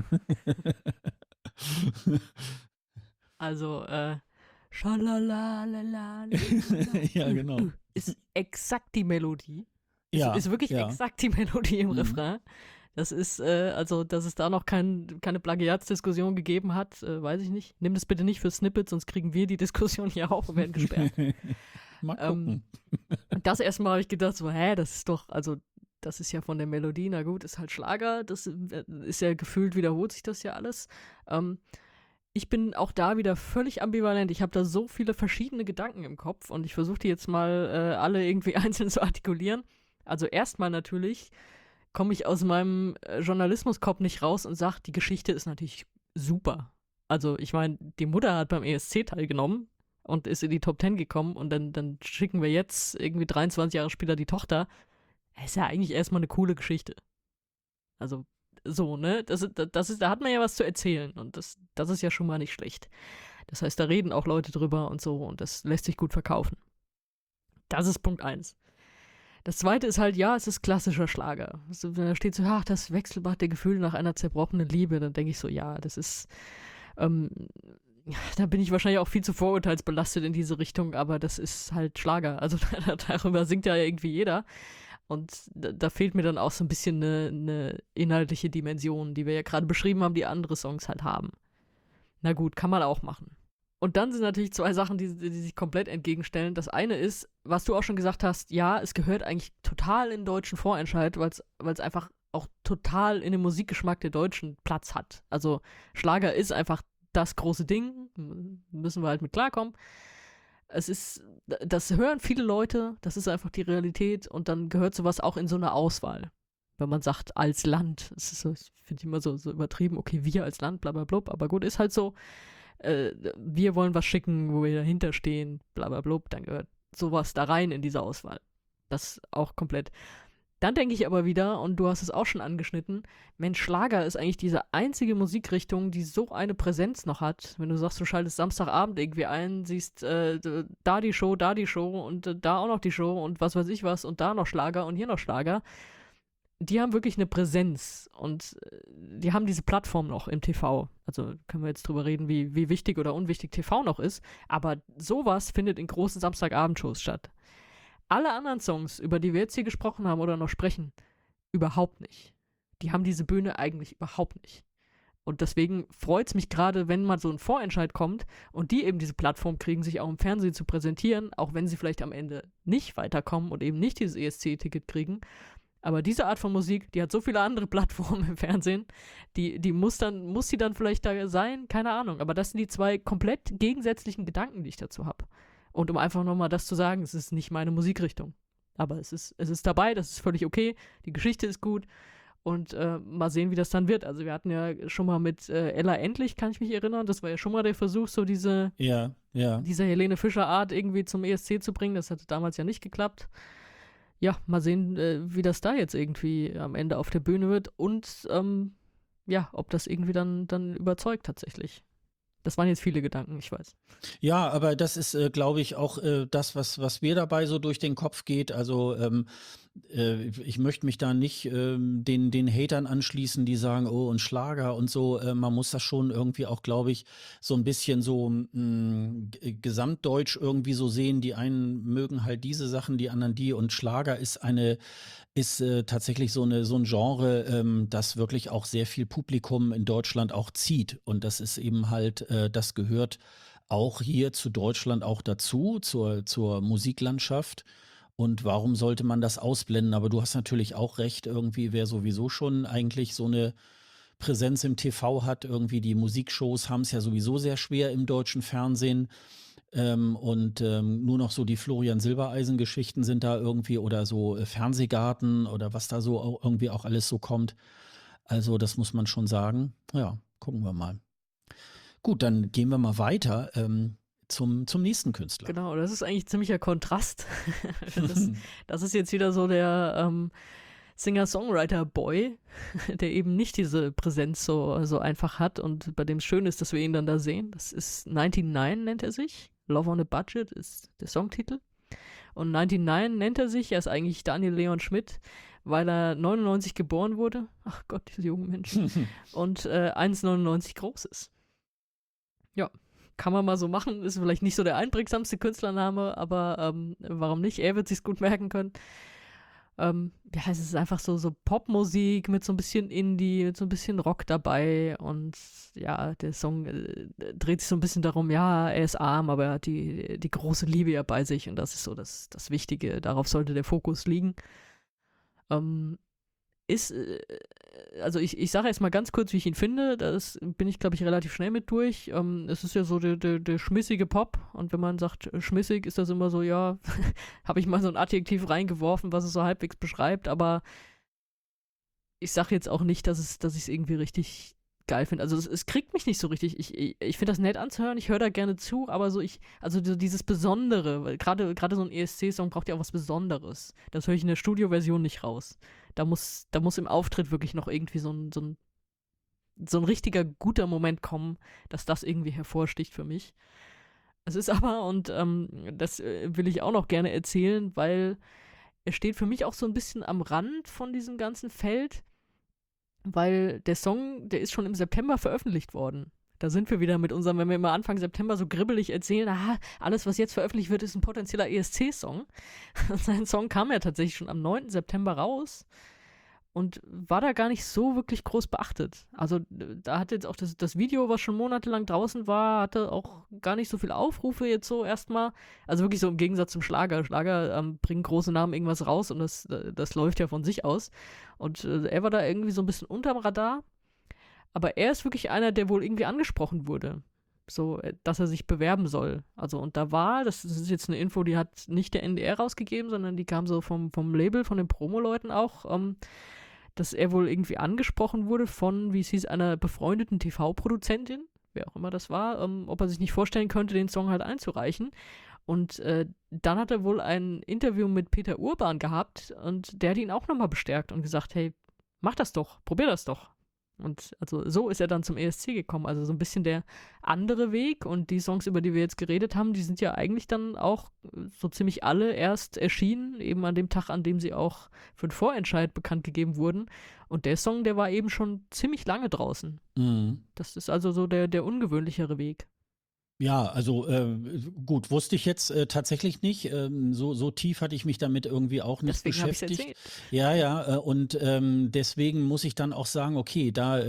Also, Schalalalala. Ja, genau. Ist exakt die Melodie. Ja, Ist wirklich ja. exakt die Melodie im Mhm. Refrain. Das ist, also, dass es da noch keine Plagiatsdiskussion gegeben hat, weiß ich nicht. Nimm das bitte nicht für Snippets, sonst kriegen wir die Diskussion hier auch und werden gesperrt. Mal gucken. Das erste Mal habe ich gedacht, so, das ist ja von der Melodie, na gut, ist halt Schlager, das ist ja gefühlt, wiederholt sich das ja alles. Ich bin auch da wieder völlig ambivalent. Ich habe da so viele verschiedene Gedanken im Kopf und ich versuche die jetzt mal alle irgendwie einzeln zu artikulieren. Also erstmal natürlich komme ich aus meinem Journalismuskopf nicht raus und sage, die Geschichte ist natürlich super. Also ich meine, die Mutter hat beim ESC teilgenommen, und ist in die Top 10 gekommen und dann schicken wir jetzt irgendwie 23 Jahre später die Tochter. Das ist ja eigentlich erstmal eine coole Geschichte. Also so, ne? Da hat man ja was zu erzählen und das ist ja schon mal nicht schlecht. Das heißt, da reden auch Leute drüber und so und das lässt sich gut verkaufen. Das ist Punkt 1. Das zweite ist halt, ja, es ist klassischer Schlager. Also, da steht so, ach, das Wechselbad der Gefühle nach einer zerbrochenen Liebe. Dann denke ich so, ja, das ist, da bin ich wahrscheinlich auch viel zu vorurteilsbelastet in diese Richtung, aber das ist halt Schlager. Also darüber singt ja irgendwie jeder. Und da fehlt mir dann auch so ein bisschen eine inhaltliche Dimension, die wir ja gerade beschrieben haben, die andere Songs halt haben. Na gut, kann man auch machen. Und dann sind natürlich zwei Sachen, die sich komplett entgegenstellen. Das eine ist, was du auch schon gesagt hast, ja, es gehört eigentlich total in den deutschen Vorentscheid, weil es einfach auch total in dem Musikgeschmack der Deutschen Platz hat. Also Schlager ist einfach das große Ding, müssen wir halt mit klarkommen. Das hören viele Leute, das ist einfach die Realität und dann gehört sowas auch in so eine Auswahl. Wenn man sagt, als Land, das ist so, ich finde immer so übertrieben, okay, wir als Land, bla bla bla, aber gut, ist halt so, wir wollen was schicken, wo wir dahinter stehen, bla bla bla, dann gehört sowas da rein in diese Auswahl. Das auch komplett. Dann denke ich aber wieder, und du hast es auch schon angeschnitten, Mensch, Schlager ist eigentlich diese einzige Musikrichtung, die so eine Präsenz noch hat. Wenn du sagst, du schaltest Samstagabend irgendwie ein, siehst da die Show und da auch noch die Show und was weiß ich was und da noch Schlager und hier noch Schlager. Die haben wirklich eine Präsenz und die haben diese Plattform noch im TV. Also können wir jetzt drüber reden, wie wichtig oder unwichtig TV noch ist, aber sowas findet in großen Samstagabendshows statt. Alle anderen Songs, über die wir jetzt hier gesprochen haben oder noch sprechen, überhaupt nicht. Die haben diese Bühne eigentlich überhaupt nicht. Und deswegen freut es mich gerade, wenn mal so ein Vorentscheid kommt und die eben diese Plattform kriegen, sich auch im Fernsehen zu präsentieren, auch wenn sie vielleicht am Ende nicht weiterkommen und eben nicht dieses ESC-Ticket kriegen. Aber diese Art von Musik, die hat so viele andere Plattformen im Fernsehen, die muss sie dann vielleicht da sein, keine Ahnung. Aber das sind die zwei komplett gegensätzlichen Gedanken, die ich dazu habe. Und um einfach nochmal das zu sagen, es ist nicht meine Musikrichtung. Aber es ist dabei, das ist völlig okay, die Geschichte ist gut und mal sehen, wie das dann wird. Also wir hatten ja schon mal mit Ella Endlich, kann ich mich erinnern, das war ja schon mal der Versuch, so diese Helene Fischer-Art irgendwie zum ESC zu bringen. Das hatte damals ja nicht geklappt. Ja, mal sehen, wie das da jetzt irgendwie am Ende auf der Bühne wird und ob das irgendwie dann überzeugt tatsächlich. Das waren jetzt viele Gedanken, ich weiß. Ja, aber das ist, glaube ich, auch das, was mir dabei so durch den Kopf geht. Also ich möchte mich da nicht den Hatern anschließen, die sagen, oh, und Schlager und so. Man muss das schon irgendwie auch, glaube ich, so ein bisschen so gesamtdeutsch irgendwie so sehen. Die einen mögen halt diese Sachen, die anderen die. Und Schlager ist tatsächlich so ein Genre, das wirklich auch sehr viel Publikum in Deutschland auch zieht. Und das ist eben halt, das gehört auch hier zu Deutschland auch dazu, zur Musiklandschaft. Und warum sollte man das ausblenden? Aber du hast natürlich auch recht, irgendwie, wer sowieso schon eigentlich so eine Präsenz im TV hat, irgendwie die Musikshows haben es ja sowieso sehr schwer im deutschen Fernsehen. Nur noch so die Florian Silbereisen-Geschichten sind da irgendwie oder so Fernsehgarten oder was da so irgendwie auch alles so kommt. Also das muss man schon sagen. Ja, gucken wir mal. Gut, dann gehen wir mal weiter zum nächsten Künstler. Genau, das ist eigentlich ziemlicher Kontrast. Das ist jetzt wieder so der Singer-Songwriter-Boy, der eben nicht diese Präsenz so einfach hat und bei dem es schön ist, dass wir ihn dann da sehen. Das ist 99, nennt er sich. Love on a Budget ist der Songtitel. Und 99 nennt er sich, er ist eigentlich Daniel Leon Schmidt, weil er 99 geboren wurde. Ach Gott, diese jungen Menschen. Und 1,99 groß ist. Ja, kann man mal so machen. Ist vielleicht nicht so der einprägsamste Künstlername, aber warum nicht? Er wird sich's gut merken können. Es ist einfach so Popmusik mit so ein bisschen Indie, mit so ein bisschen Rock dabei und ja, der Song dreht sich so ein bisschen darum, ja, er ist arm, aber er hat die große Liebe ja bei sich und das ist so das Wichtige, darauf sollte der Fokus liegen. Also ich sage jetzt mal ganz kurz, wie ich ihn finde, das bin ich, glaube ich, relativ schnell mit durch. Es ist ja so der schmissige Pop und wenn man sagt schmissig, ist das immer so, ja, habe ich mal so ein Adjektiv reingeworfen, was es so halbwegs beschreibt, aber ich sage jetzt auch nicht, dass ich es irgendwie richtig geil finde. Also es kriegt mich nicht so richtig. Ich finde das nett anzuhören, ich höre da gerne zu, aber also dieses Besondere, weil gerade so ein ESC-Song braucht ja auch was Besonderes. Das höre ich in der Studioversion nicht raus. Da muss im Auftritt wirklich noch irgendwie so ein richtiger guter Moment kommen, dass das irgendwie hervorsticht für mich. Es ist aber, und das will ich auch noch gerne erzählen, weil er steht für mich auch so ein bisschen am Rand von diesem ganzen Feld, weil der Song, der ist schon im September veröffentlicht worden. Da sind wir wieder mit unserem, wenn wir immer Anfang September so gribbelig erzählen, alles, was jetzt veröffentlicht wird, ist ein potenzieller ESC-Song. Sein Song kam ja tatsächlich schon am 9. September raus und war da gar nicht so wirklich groß beachtet. Also da hat jetzt auch das Video, was schon monatelang draußen war, hatte auch gar nicht so viele Aufrufe jetzt so erstmal. Also wirklich so im Gegensatz zum Schlager. Schlager bringen große Namen irgendwas raus und das läuft ja von sich aus. Und er war da irgendwie so ein bisschen unterm Radar. Aber er ist wirklich einer, der wohl irgendwie angesprochen wurde. So, dass er sich bewerben soll. Also, und das ist jetzt eine Info, die hat nicht der NDR rausgegeben, sondern die kam so vom Label, von den Promo-Leuten auch, dass er wohl irgendwie angesprochen wurde von, wie es hieß, einer befreundeten TV-Produzentin, wer auch immer das war, ob er sich nicht vorstellen könnte, den Song halt einzureichen. Und dann hat er wohl ein Interview mit Peter Urban gehabt und der hat ihn auch nochmal bestärkt und gesagt, hey, mach das doch, probier das doch. Und also so ist er dann zum ESC gekommen. Also so ein bisschen der andere Weg. Und die Songs, über die wir jetzt geredet haben, die sind ja eigentlich dann auch so ziemlich alle erst erschienen, eben an dem Tag, an dem sie auch für den Vorentscheid bekannt gegeben wurden. Und der Song, der war eben schon ziemlich lange draußen. Mhm. Das ist also so der ungewöhnlichere Weg. Ja, also gut, wusste ich jetzt tatsächlich nicht. So tief hatte ich mich damit irgendwie auch nicht Deswegen habe ich es beschäftigt. erzählt. Ja, und deswegen muss ich dann auch sagen, okay, da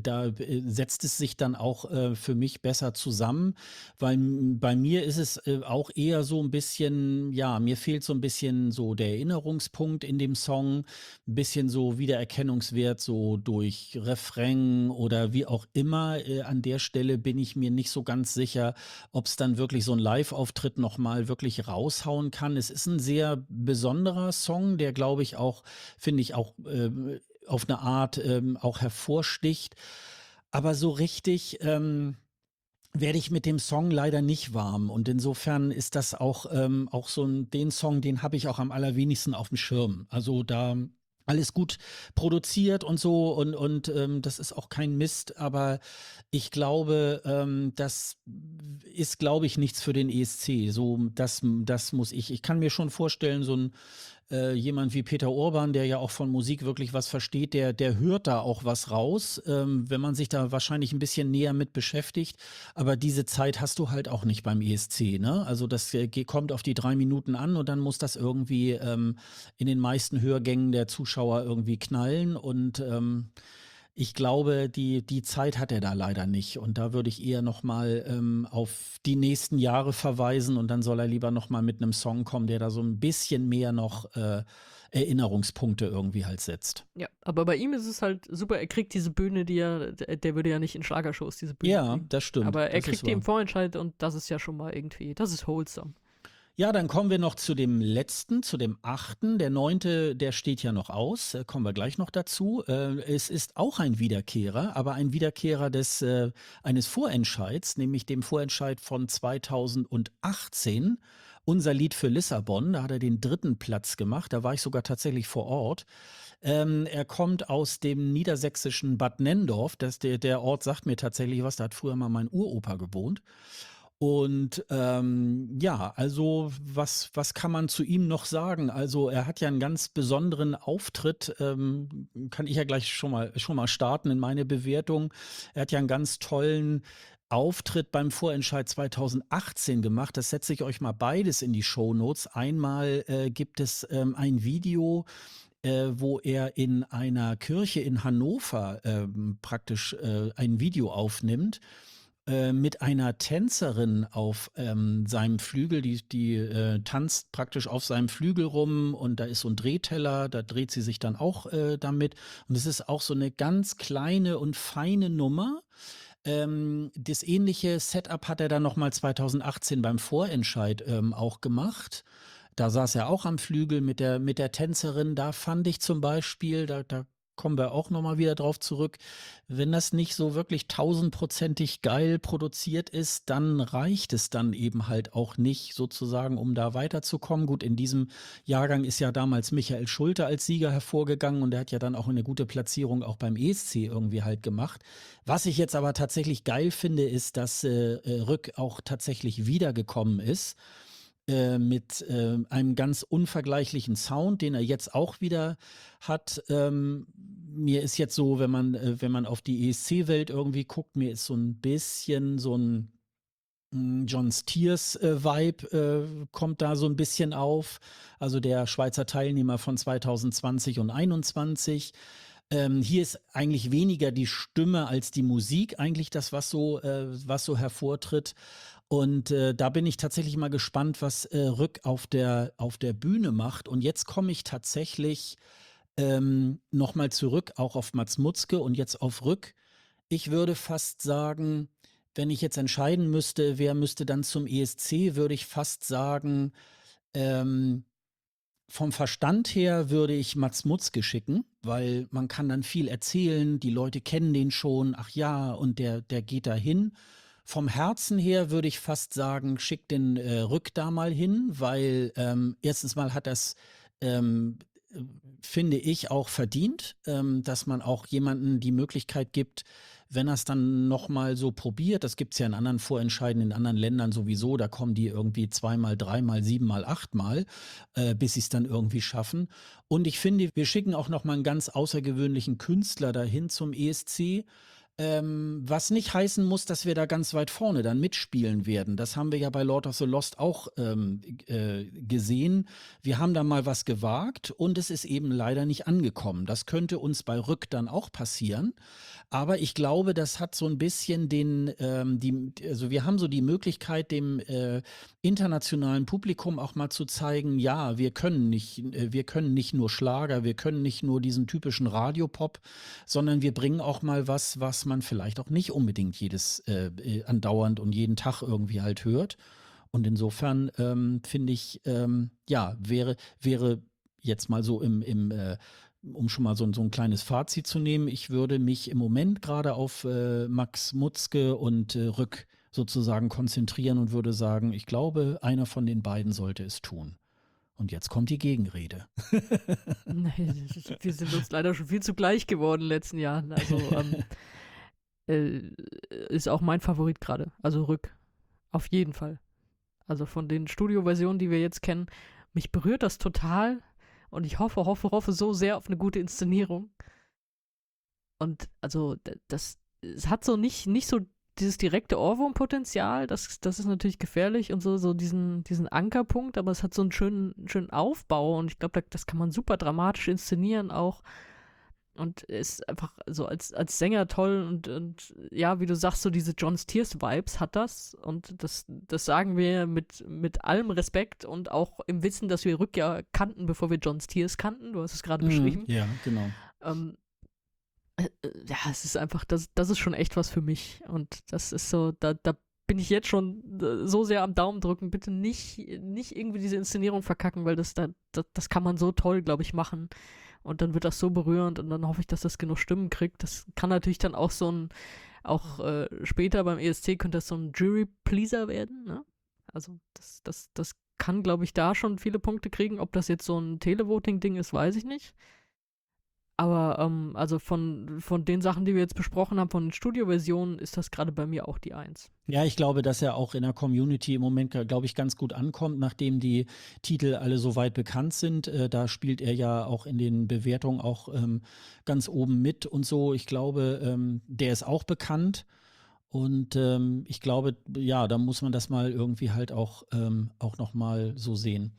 setzt es sich dann auch für mich besser zusammen, weil bei mir ist es auch eher so ein bisschen, ja, mir fehlt so ein bisschen so der Erinnerungspunkt in dem Song, ein bisschen so Wiedererkennungswert so durch Refrain oder wie auch immer. An der Stelle bin ich mir nicht so ganz sicher, ob es dann wirklich so ein Live-Auftritt nochmal wirklich raushauen kann. Es ist ein sehr besonderer Song, der, glaube ich, auch, finde ich, auch auf eine Art auch hervorsticht. Aber so richtig werde ich mit dem Song leider nicht warm. Und insofern ist das auch so den Song, den habe ich auch am allerwenigsten auf dem Schirm. Also da alles gut produziert und so und das ist auch kein Mist, aber ich glaube, das ist, glaube ich, nichts für den ESC. So, das muss ich kann mir schon vorstellen, so ein jemand wie Peter Urban, der ja auch von Musik wirklich was versteht, der hört da auch was raus, wenn man sich da wahrscheinlich ein bisschen näher mit beschäftigt. Aber diese Zeit hast du halt auch nicht beim ESC, ne? Also das kommt auf die 3 Minuten an und dann muss das irgendwie in den meisten Hörgängen der Zuschauer irgendwie knallen und ich glaube, die Zeit hat er da leider nicht. Und da würde ich eher nochmal auf die nächsten Jahre verweisen und dann soll er lieber nochmal mit einem Song kommen, der da so ein bisschen mehr noch Erinnerungspunkte irgendwie halt setzt. Ja, aber bei ihm ist es halt super, er kriegt diese Bühne, der würde ja nicht in Schlagershows diese Bühne Ja, kriegen. das stimmt. Aber er Das ist kriegt die im wahr. Vorentscheid und das ist ja schon mal irgendwie, das ist wholesome. Ja, dann kommen wir noch zu dem letzten, zu dem 8. Der 9., der steht ja noch aus, kommen wir gleich noch dazu. Es ist auch ein Wiederkehrer, aber ein Wiederkehrer eines Vorentscheids, nämlich dem Vorentscheid von 2018. Unser Lied für Lissabon, da hat er den 3. Platz gemacht, da war ich sogar tatsächlich vor Ort. Er kommt aus dem niedersächsischen Bad Nenndorf, der Ort sagt mir tatsächlich was, da hat früher mal mein Uropa gewohnt. Und ja, also was kann man zu ihm noch sagen? Also er hat ja einen ganz besonderen Auftritt, kann ich ja gleich schon mal starten in meine Bewertung. Er hat ja einen ganz tollen Auftritt beim Vorentscheid 2018 gemacht. Das setze ich euch mal beides in die Shownotes. Einmal gibt es ein Video, wo er in einer Kirche in Hannover praktisch ein Video aufnimmt mit einer Tänzerin auf seinem Flügel, die tanzt praktisch auf seinem Flügel rum und da ist so ein Drehteller, da dreht sie sich dann auch damit und es ist auch so eine ganz kleine und feine Nummer. Das ähnliche Setup hat er dann nochmal 2018 beim Vorentscheid auch gemacht. Da saß er auch am Flügel mit der Tänzerin. Da fand ich zum Beispiel, da kommen wir auch nochmal wieder drauf zurück. Wenn das nicht so wirklich 1000-prozentig geil produziert ist, dann reicht es dann eben halt auch nicht sozusagen, um da weiterzukommen. Gut, in diesem Jahrgang ist ja damals Michael Schulte als Sieger hervorgegangen und der hat ja dann auch eine gute Platzierung auch beim ESC irgendwie halt gemacht. Was ich jetzt aber tatsächlich geil finde, ist, dass Rück auch tatsächlich wiedergekommen ist mit einem ganz unvergleichlichen Sound, den er jetzt auch wieder hat. Mir ist jetzt so, wenn man auf die ESC-Welt irgendwie guckt, mir ist so ein bisschen so ein John Stiers-Vibe kommt da so ein bisschen auf. Also der Schweizer Teilnehmer von 2020 und 2021. Hier ist eigentlich weniger die Stimme als die Musik eigentlich das, was so hervortritt. Und da bin ich tatsächlich mal gespannt, was Rück auf der Bühne macht. Und jetzt komme ich tatsächlich nochmal zurück, auch auf Mats Mutzke und jetzt auf Rück. Ich würde fast sagen, wenn ich jetzt entscheiden müsste, wer müsste dann zum ESC, würde ich fast sagen, vom Verstand her würde ich Mats Mutzke schicken, weil man kann dann viel erzählen, die Leute kennen den schon, ach ja, und der geht da hin. Vom Herzen her würde ich fast sagen, schick den Rück da mal hin, weil erstens mal hat das, finde ich, auch verdient, dass man auch jemanden die Möglichkeit gibt, wenn er es dann nochmal so probiert, das gibt es ja in anderen Vorentscheiden, in anderen Ländern sowieso, da kommen die irgendwie 2-mal, 3-mal, 7-mal, 8-mal, bis sie es dann irgendwie schaffen. Und ich finde, wir schicken auch nochmal einen ganz außergewöhnlichen Künstler dahin zum ESC, was nicht heißen muss, dass wir da ganz weit vorne dann mitspielen werden. Das haben wir ja bei Lord of the Lost auch gesehen. Wir haben da mal was gewagt und es ist eben leider nicht angekommen. Das könnte uns bei Rück dann auch passieren. Aber ich glaube, das hat so ein bisschen also wir haben so die Möglichkeit, dem internationalen Publikum auch mal zu zeigen, ja, wir können nicht nur Schlager, wir können nicht nur diesen typischen Radiopop, sondern wir bringen auch mal was man vielleicht auch nicht unbedingt andauernd und jeden Tag irgendwie halt hört. Und insofern finde ich, ja, wäre jetzt mal so um schon mal so ein kleines Fazit zu nehmen, ich würde mich im Moment gerade auf Max Mutzke und Rück sozusagen konzentrieren und würde sagen, ich glaube, einer von den beiden sollte es tun. Und jetzt kommt die Gegenrede. Nein, wir sind uns leider schon viel zu gleich geworden in den letzten Jahren. Also ist auch mein Favorit gerade. Also Rück. Auf jeden Fall. Also von den Studioversionen, die wir jetzt kennen, mich berührt das total. Und ich hoffe so sehr auf eine gute Inszenierung. Und also es hat so nicht so dieses direkte Ohrwurmpotenzial, das ist natürlich gefährlich und so diesen Ankerpunkt, aber es hat so einen schönen Aufbau und ich glaube, das kann man super dramatisch inszenieren auch. Und ist einfach so als Sänger toll und ja, wie du sagst, so diese John Stiers-Vibes hat das und das sagen wir mit allem Respekt und auch im Wissen, dass wir Rück ja kannten, bevor wir John Stiers kannten. Du hast es gerade beschrieben. Ja, genau. Ja, es ist einfach, das ist schon echt was für mich und das ist so, da bin ich jetzt schon so sehr am Daumen drücken, bitte nicht irgendwie diese Inszenierung verkacken, weil das kann man so toll, glaube ich, machen. Und dann wird das so berührend und dann hoffe ich, dass das genug Stimmen kriegt. Das kann natürlich dann auch später beim ESC könnte das so ein Jury-Pleaser werden, ne? Also das kann, glaube ich, da schon viele Punkte kriegen. Ob das jetzt so ein Televoting-Ding ist, weiß ich nicht. Aber also von den Sachen, die wir jetzt besprochen haben, von den Studioversionen, ist das gerade bei mir auch die 1. Ja, ich glaube, dass er auch in der Community im Moment, glaube ich, ganz gut ankommt, nachdem die Titel alle so weit bekannt sind. Da spielt er ja auch in den Bewertungen auch ganz oben mit und so. Ich glaube, der ist auch bekannt. Und ich glaube, ja, da muss man das mal irgendwie halt auch noch mal so sehen.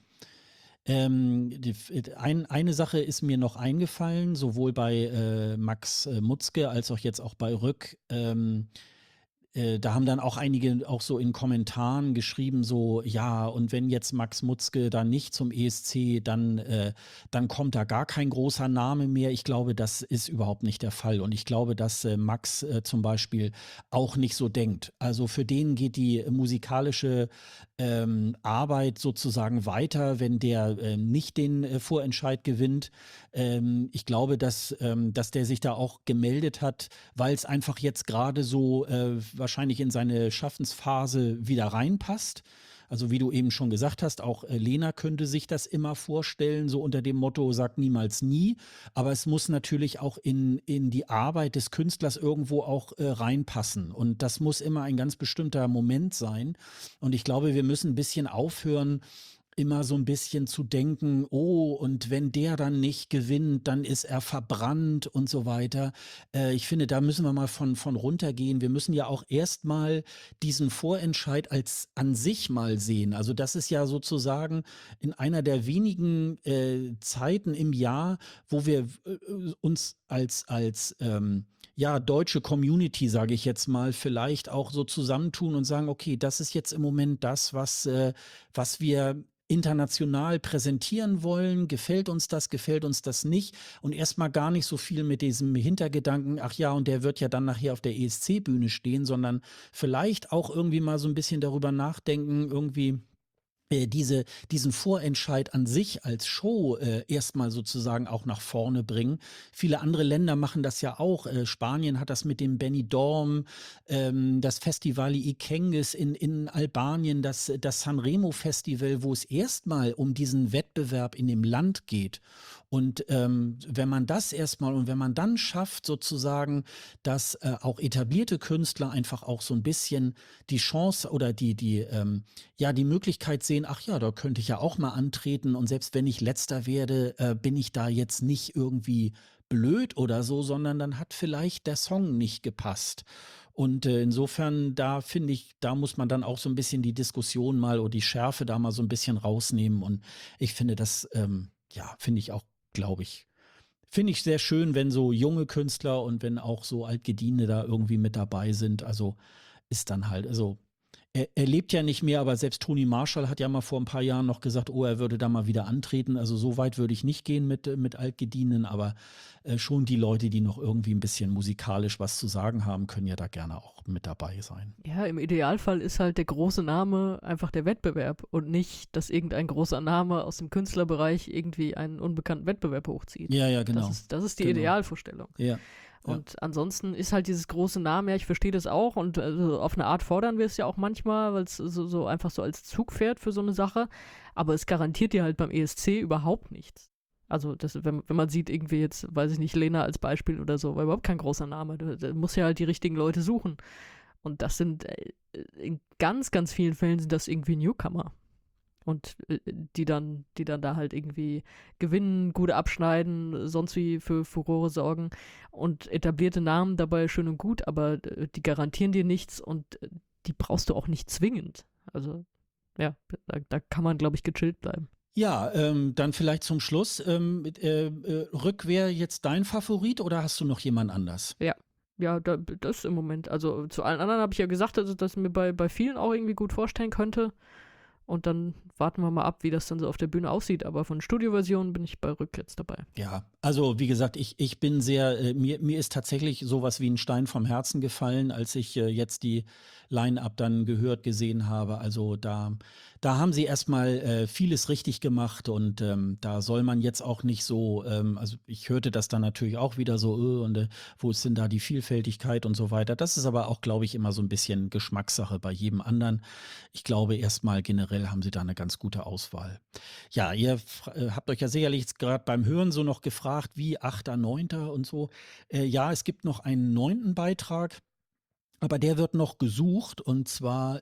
Eine Sache ist mir noch eingefallen, sowohl bei Max Mutzke als auch jetzt auch bei Rück. Da haben dann auch einige auch so in Kommentaren geschrieben, so, ja, und wenn jetzt Max Mutzke dann nicht zum ESC, dann kommt da gar kein großer Name mehr. Ich glaube, das ist überhaupt nicht der Fall. Und ich glaube, dass Max zum Beispiel auch nicht so denkt. Also für den geht die musikalische Arbeit sozusagen weiter, wenn der nicht den Vorentscheid gewinnt. Ich glaube, dass der sich da auch gemeldet hat, weil es einfach jetzt gerade so wahrscheinlich in seine Schaffensphase wieder reinpasst. Also wie du eben schon gesagt hast, auch Lena könnte sich das immer vorstellen, so unter dem Motto, sag niemals nie. Aber es muss natürlich auch in die Arbeit des Künstlers irgendwo auch reinpassen. Und das muss immer ein ganz bestimmter Moment sein. Und ich glaube, wir müssen ein bisschen aufhören, immer so ein bisschen zu denken, oh, und wenn der dann nicht gewinnt, dann ist er verbrannt und so weiter. Ich finde, da müssen wir mal von runtergehen. Wir müssen ja auch erstmal diesen Vorentscheid als an sich mal sehen. Also das ist ja sozusagen in einer der wenigen Zeiten im Jahr, wo wir uns als ja, deutsche Community, sage ich jetzt mal, vielleicht auch so zusammentun und sagen, okay, das ist jetzt im Moment das, was wir international präsentieren wollen, gefällt uns das nicht und erstmal gar nicht so viel mit diesem Hintergedanken, ach ja, und der wird ja dann nachher auf der ESC-Bühne stehen, sondern vielleicht auch irgendwie mal so ein bisschen darüber nachdenken, irgendwie diesen Vorentscheid an sich als Show erstmal sozusagen auch nach vorne bringen. Viele andere Länder machen das ja auch. Spanien hat das mit dem Benidorm, das Festival Ikenges in Albanien, das Sanremo Festival, wo es erstmal um diesen Wettbewerb in dem Land geht. Und wenn man das erstmal und wenn man dann schafft, sozusagen, dass auch etablierte Künstler einfach auch so ein bisschen die Chance oder die Möglichkeit sehen, ach ja, da könnte ich ja auch mal antreten und selbst wenn ich Letzter werde, bin ich da jetzt nicht irgendwie blöd oder so, sondern dann hat vielleicht der Song nicht gepasst. Und insofern, da finde ich, da muss man dann auch so ein bisschen die Diskussion mal oder die Schärfe da mal so ein bisschen rausnehmen. Und ich finde das, finde ich auch, glaube ich, finde ich sehr schön, wenn so junge Künstler und wenn auch so Altgediente da irgendwie mit dabei sind. Also ist dann halt, also er lebt ja nicht mehr, aber selbst Toni Marshall hat ja mal vor ein paar Jahren noch gesagt, oh, er würde da mal wieder antreten. Also so weit würde ich nicht gehen mit Altgedienten, aber schon die Leute, die noch irgendwie ein bisschen musikalisch was zu sagen haben, können ja da gerne auch mit dabei sein. Ja, im Idealfall ist halt der große Name einfach der Wettbewerb und nicht, dass irgendein großer Name aus dem Künstlerbereich irgendwie einen unbekannten Wettbewerb hochzieht. Ja, genau. Das ist die Genau. Idealvorstellung. Ja. Und ansonsten ist halt dieses große Name, ja, ich verstehe das auch und auf eine Art fordern wir es ja auch manchmal, weil es so einfach so als Zugpferd für so eine Sache, aber es garantiert dir halt beim ESC überhaupt nichts. Also wenn man sieht irgendwie jetzt, weiß ich nicht, Lena als Beispiel oder so, war überhaupt kein großer Name, du musst ja halt die richtigen Leute suchen und das sind, in ganz, ganz vielen Fällen sind das irgendwie Newcomer. Und die dann da halt irgendwie gewinnen, gut abschneiden, sonst wie für Furore sorgen und etablierte Namen dabei schön und gut, aber die garantieren dir nichts und die brauchst du auch nicht zwingend. Also ja, da kann man, glaube ich, gechillt bleiben. Ja, dann vielleicht zum Schluss. Rück wäre jetzt dein Favorit oder hast du noch jemand anders? Ja, das im Moment. Also zu allen anderen habe ich ja gesagt, also, dass ich mir bei vielen auch irgendwie gut vorstellen könnte. Und dann warten wir mal ab, wie das dann so auf der Bühne aussieht. Aber von Studioversionen bin ich bei Rück jetzt dabei. Ja, also wie gesagt, ich bin sehr, mir ist tatsächlich sowas wie ein Stein vom Herzen gefallen, als ich jetzt die Line-Up dann gesehen habe. Also da haben sie erstmal vieles richtig gemacht und da soll man jetzt auch nicht so, also ich hörte das dann natürlich auch wieder so, und wo ist denn da die Vielfältigkeit und so weiter. Das ist aber auch, glaube ich, immer so ein bisschen Geschmackssache bei jedem anderen. Ich glaube, erstmal generell haben sie da eine ganz gute Auswahl. Ja, ihr habt euch ja sicherlich jetzt gerade beim Hören so noch gefragt, wie 8., 9. und so. Ja, es gibt noch einen 9. Beitrag. Aber der wird noch gesucht und zwar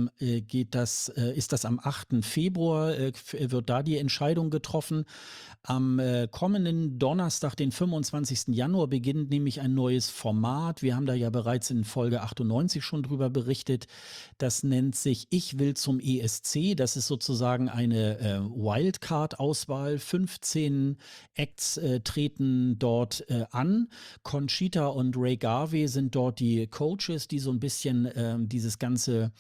ist das am 8. Februar, wird da die Entscheidung getroffen. Am kommenden Donnerstag, den 25. Januar, beginnt nämlich ein neues Format. Wir haben da ja bereits in Folge 98 schon drüber berichtet. Das nennt sich Ich will zum ESC. Das ist sozusagen eine Wildcard-Auswahl. 15 Acts treten dort an. Conchita und Ray Garvey sind dort die Coaches. Marquez, die so ein bisschen dieses ganze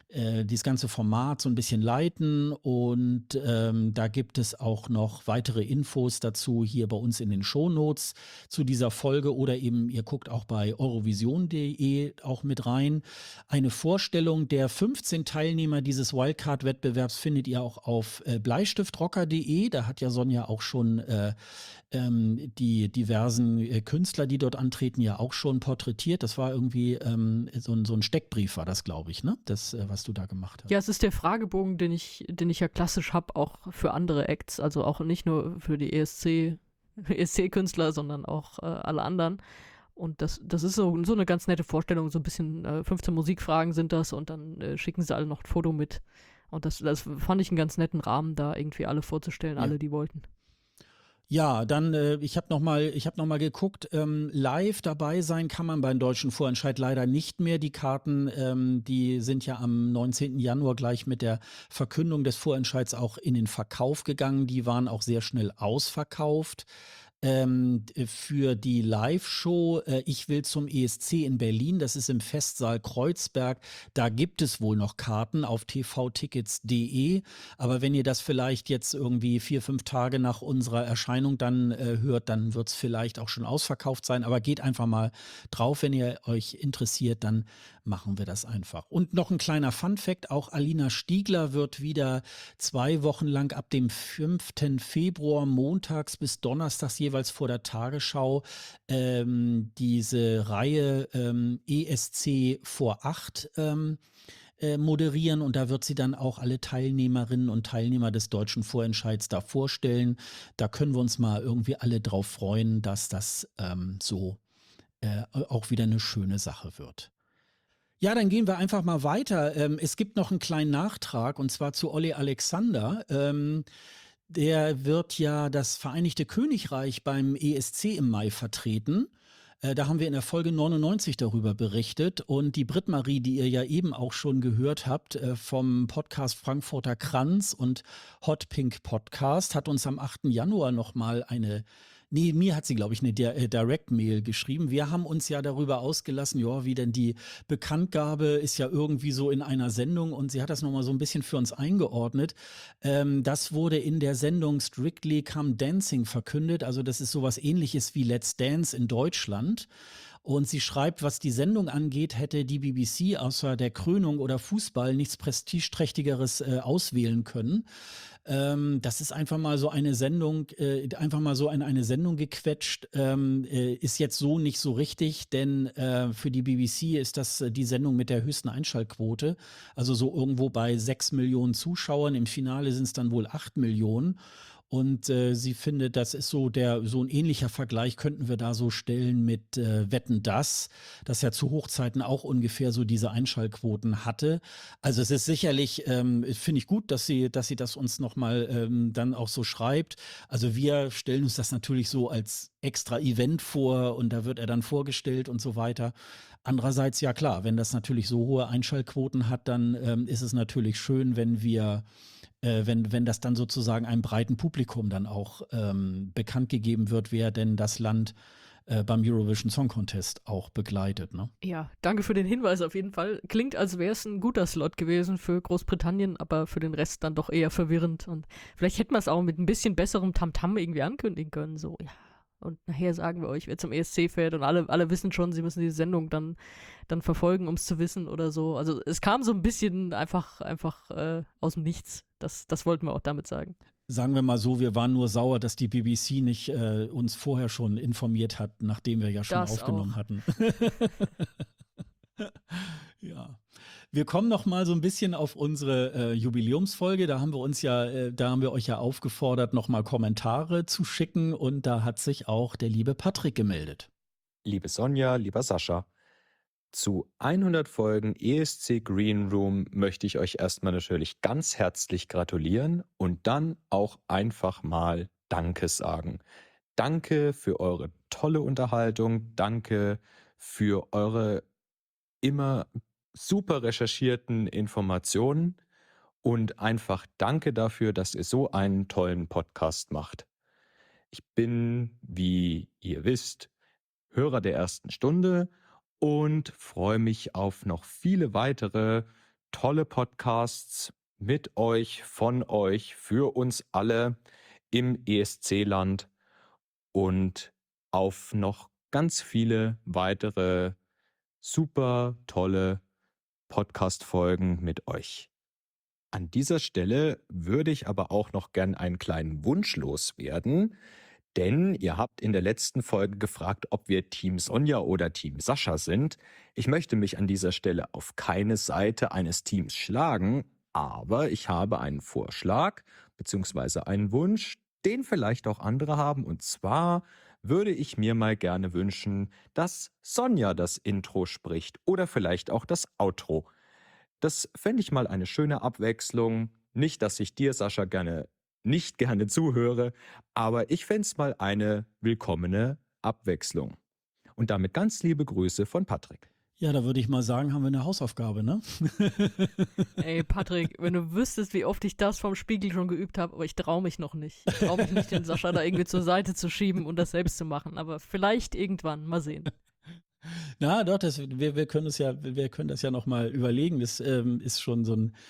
Format so ein bisschen leiten und da gibt es auch noch weitere Infos dazu hier bei uns in den Shownotes zu dieser Folge oder eben ihr guckt auch bei eurovision.de auch mit rein. Eine Vorstellung der 15 Teilnehmer dieses Wildcard-Wettbewerbs findet ihr auch auf bleistiftrocker.de. Da hat ja Sonja auch schon die diversen Künstler, die dort antreten, ja auch schon porträtiert. Das war irgendwie so ein Steckbrief war das, glaube ich, ne? Das, was du da gemacht hast. Ja, es ist der Fragebogen, den ich ja klassisch habe, auch für andere Acts, also auch nicht nur für die ESC-Künstler, sondern auch alle anderen. Und das ist so eine ganz nette Vorstellung, so ein bisschen 15 Musikfragen sind das und dann schicken sie alle noch ein Foto mit. Und das fand ich einen ganz netten Rahmen, da irgendwie alle vorzustellen, alle, die wollten. Ja, dann, ich habe noch mal geguckt, live dabei sein kann man beim Deutschen Vorentscheid leider nicht mehr. Die Karten, die sind ja am 19. Januar gleich mit der Verkündung des Vorentscheids auch in den Verkauf gegangen. Die waren auch sehr schnell ausverkauft. Für die Live-Show Ich will zum ESC in Berlin, das ist im Festsaal Kreuzberg, da gibt es wohl noch Karten auf tvtickets.de, aber wenn ihr das vielleicht jetzt irgendwie 4-5 Tage nach unserer Erscheinung dann hört, dann wird es vielleicht auch schon ausverkauft sein, aber geht einfach mal drauf, wenn ihr euch interessiert, dann machen wir das einfach. Und noch ein kleiner Fun-Fact, auch Alina Stiegler wird wieder 2 Wochen lang ab dem 5. Februar montags bis donnerstags jeweils vor der Tagesschau diese Reihe ESC vor 8 moderieren und da wird sie dann auch alle Teilnehmerinnen und Teilnehmer des Deutschen Vorentscheids da vorstellen. Da können wir uns mal irgendwie alle drauf freuen, dass das so auch wieder eine schöne Sache wird. Ja, dann gehen wir einfach mal weiter. Es gibt noch einen kleinen Nachtrag und zwar zu Olli Alexander. Der wird ja das Vereinigte Königreich beim ESC im Mai vertreten. Da haben wir in der Folge 99 darüber berichtet und die Britt-Marie, die ihr ja eben auch schon gehört habt vom Podcast Frankfurter Kranz und Hot Pink Podcast, hat uns am 8. Januar nochmal mir hat sie, glaube ich, eine Direct-Mail geschrieben. Wir haben uns ja darüber ausgelassen, ja, wie denn die Bekanntgabe ist ja irgendwie so in einer Sendung und sie hat das nochmal so ein bisschen für uns eingeordnet. Das wurde in der Sendung Strictly Come Dancing verkündet. Also das ist sowas Ähnliches wie Let's Dance in Deutschland. Und sie schreibt, was die Sendung angeht, hätte die BBC außer der Krönung oder Fußball nichts Prestigeträchtigeres auswählen können. Das ist einfach mal so eine Sendung, eine Sendung gequetscht, ist jetzt so nicht so richtig, denn für die BBC ist das die Sendung mit der höchsten Einschaltquote, also so irgendwo bei 6 Millionen Zuschauern, im Finale sind es dann wohl 8 Millionen. Und sie findet, das ist so ein ähnlicher Vergleich könnten wir da so stellen mit Wetten, das ja zu Hochzeiten auch ungefähr so diese Einschaltquoten hatte. Also es ist sicherlich, finde ich gut, dass sie das uns nochmal dann auch so schreibt. Also wir stellen uns das natürlich so als extra Event vor und da wird er dann vorgestellt und so weiter. Andererseits, ja klar, wenn das natürlich so hohe Einschaltquoten hat, dann ist es natürlich schön, wenn das dann sozusagen einem breiten Publikum dann auch bekannt gegeben wird, wer denn das Land beim Eurovision Song Contest auch begleitet. Ne? Ja, danke für den Hinweis auf jeden Fall. Klingt, als wäre es ein guter Slot gewesen für Großbritannien, aber für den Rest dann doch eher verwirrend. Und vielleicht hätten wir es auch mit ein bisschen besserem Tamtam irgendwie ankündigen können. So, ja. Und nachher sagen wir euch, wer zum ESC fährt und alle wissen schon, sie müssen die Sendung dann verfolgen, um es zu wissen oder so. Also es kam so ein bisschen einfach aus dem Nichts. Das wollten wir auch damit sagen. Sagen wir mal so, wir waren nur sauer, dass die BBC nicht uns vorher schon informiert hat, nachdem wir ja schon aufgenommen hatten. Ja. Wir kommen noch mal so ein bisschen auf unsere Jubiläumsfolge. Da haben wir euch ja aufgefordert, noch mal Kommentare zu schicken. Und da hat sich auch der liebe Patrick gemeldet. Liebe Sonja, lieber Sascha, zu 100 Folgen ESC Green Room möchte ich euch erstmal natürlich ganz herzlich gratulieren und dann auch einfach mal Danke sagen. Danke für eure tolle Unterhaltung. Danke für eure immer super recherchierten Informationen und einfach danke dafür, dass ihr so einen tollen Podcast macht. Ich bin, wie ihr wisst, Hörer der ersten Stunde und freue mich auf noch viele weitere tolle Podcasts mit euch, von euch, für uns alle im ESC-Land und auf noch ganz viele weitere super tolle Podcast-Folgen mit euch. An dieser Stelle würde ich aber auch noch gern einen kleinen Wunsch loswerden, denn ihr habt in der letzten Folge gefragt, ob wir Team Sonja oder Team Sascha sind. Ich möchte mich an dieser Stelle auf keine Seite eines Teams schlagen, aber ich habe einen Vorschlag bzw. einen Wunsch, den vielleicht auch andere haben. Und zwar würde ich mir mal gerne wünschen, dass Sonja das Intro spricht oder vielleicht auch das Outro. Das fände ich mal eine schöne Abwechslung. Nicht, dass ich dir, Sascha, nicht gerne zuhöre, aber ich fände es mal eine willkommene Abwechslung. Und damit ganz liebe Grüße von Patrick. Ja, da würde ich mal sagen, haben wir eine Hausaufgabe, ne? Ey, Patrick, wenn du wüsstest, wie oft ich das vom Spiegel schon geübt habe, aber ich traue mich noch nicht. Ich traue mich nicht, den Sascha da irgendwie zur Seite zu schieben und das selbst zu machen. Aber vielleicht irgendwann, mal sehen. Na, doch, wir können das ja noch mal überlegen. Das ist schon so ein,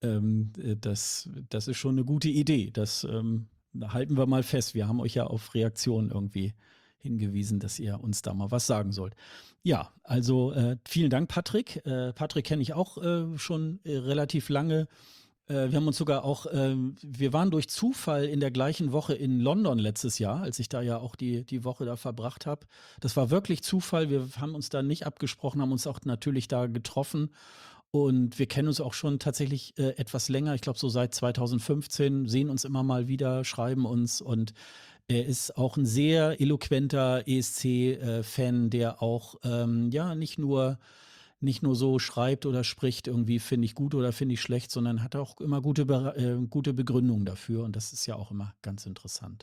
das ist schon eine gute Idee. Das halten wir mal fest. Wir haben euch ja auf Reaktionen irgendwie hingewiesen, dass ihr uns da mal was sagen sollt. Ja, also vielen Dank, Patrick. Patrick kenne ich auch schon relativ lange. Wir haben uns sogar auch, wir waren durch Zufall in der gleichen Woche in London letztes Jahr, als ich da ja auch die Woche da verbracht habe. Das war wirklich Zufall. Wir haben uns da nicht abgesprochen, haben uns auch natürlich da getroffen. Und wir kennen uns auch schon tatsächlich etwas länger. Ich glaube, so seit 2015, sehen uns immer mal wieder, schreiben uns. Und er ist auch ein sehr eloquenter ESC-Fan, der auch ja nicht nur so schreibt oder spricht, irgendwie finde ich gut oder finde ich schlecht, sondern hat auch immer gute Begründungen dafür. Und das ist ja auch immer ganz interessant.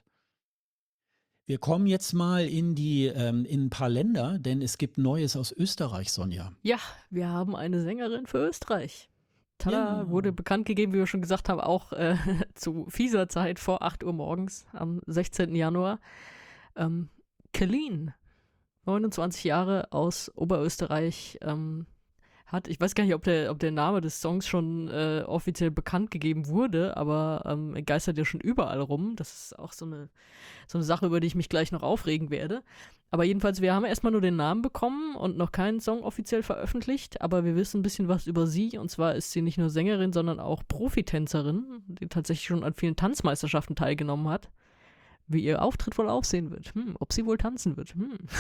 Wir kommen jetzt mal in ein paar Länder, denn es gibt Neues aus Österreich, Sonja. Ja, wir haben eine Sängerin für Österreich. Tada, Ja. wurde bekannt gegeben, wie wir schon gesagt haben, auch zu fieser Zeit vor 8 Uhr morgens am 16. Januar. Celine, 29 Jahre aus Oberösterreich, ich weiß gar nicht, ob der Name des Songs schon offiziell bekannt gegeben wurde, aber er geistert ja schon überall rum. Das ist auch so eine Sache, über die ich mich gleich noch aufregen werde. Aber jedenfalls, wir haben erstmal nur den Namen bekommen und noch keinen Song offiziell veröffentlicht, aber wir wissen ein bisschen was über sie. Und zwar ist sie nicht nur Sängerin, sondern auch Profitänzerin, die tatsächlich schon an vielen Tanzmeisterschaften teilgenommen hat. Wie ihr Auftritt wohl aussehen wird. Ob sie wohl tanzen wird.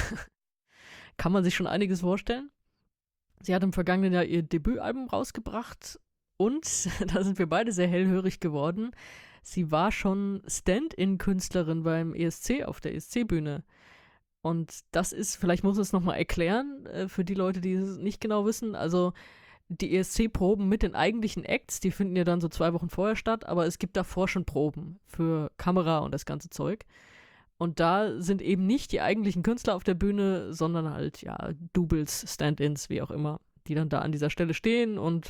Kann man sich schon einiges vorstellen. Sie hat im vergangenen Jahr ihr Debütalbum rausgebracht und da sind wir beide sehr hellhörig geworden. Sie war schon Stand-in-Künstlerin beim ESC auf der ESC-Bühne. Und das ist, vielleicht muss ich es nochmal erklären, für die Leute, die es nicht genau wissen. Also die ESC-Proben mit den eigentlichen Acts, die finden ja dann so 2 Wochen vorher statt, aber es gibt davor schon Proben für Kamera und das ganze Zeug. Und da sind eben nicht die eigentlichen Künstler auf der Bühne, sondern halt, ja, Doubles, Stand-ins, wie auch immer, die dann da an dieser Stelle stehen und,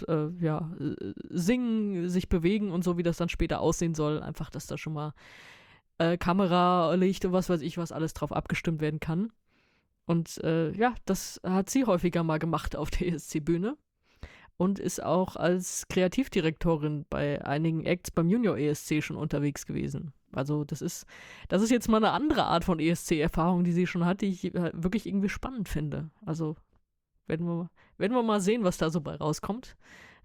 singen, sich bewegen und so, wie das dann später aussehen soll. Einfach, dass da schon mal Kamera, Licht und was weiß ich, was alles drauf abgestimmt werden kann. Und das hat sie häufiger mal gemacht auf der ESC-Bühne. Und ist auch als Kreativdirektorin bei einigen Acts beim Junior ESC schon unterwegs gewesen. Also das ist jetzt mal eine andere Art von ESC-Erfahrung, die sie schon hat, die ich wirklich irgendwie spannend finde. Also werden wir mal sehen, was da so bei rauskommt.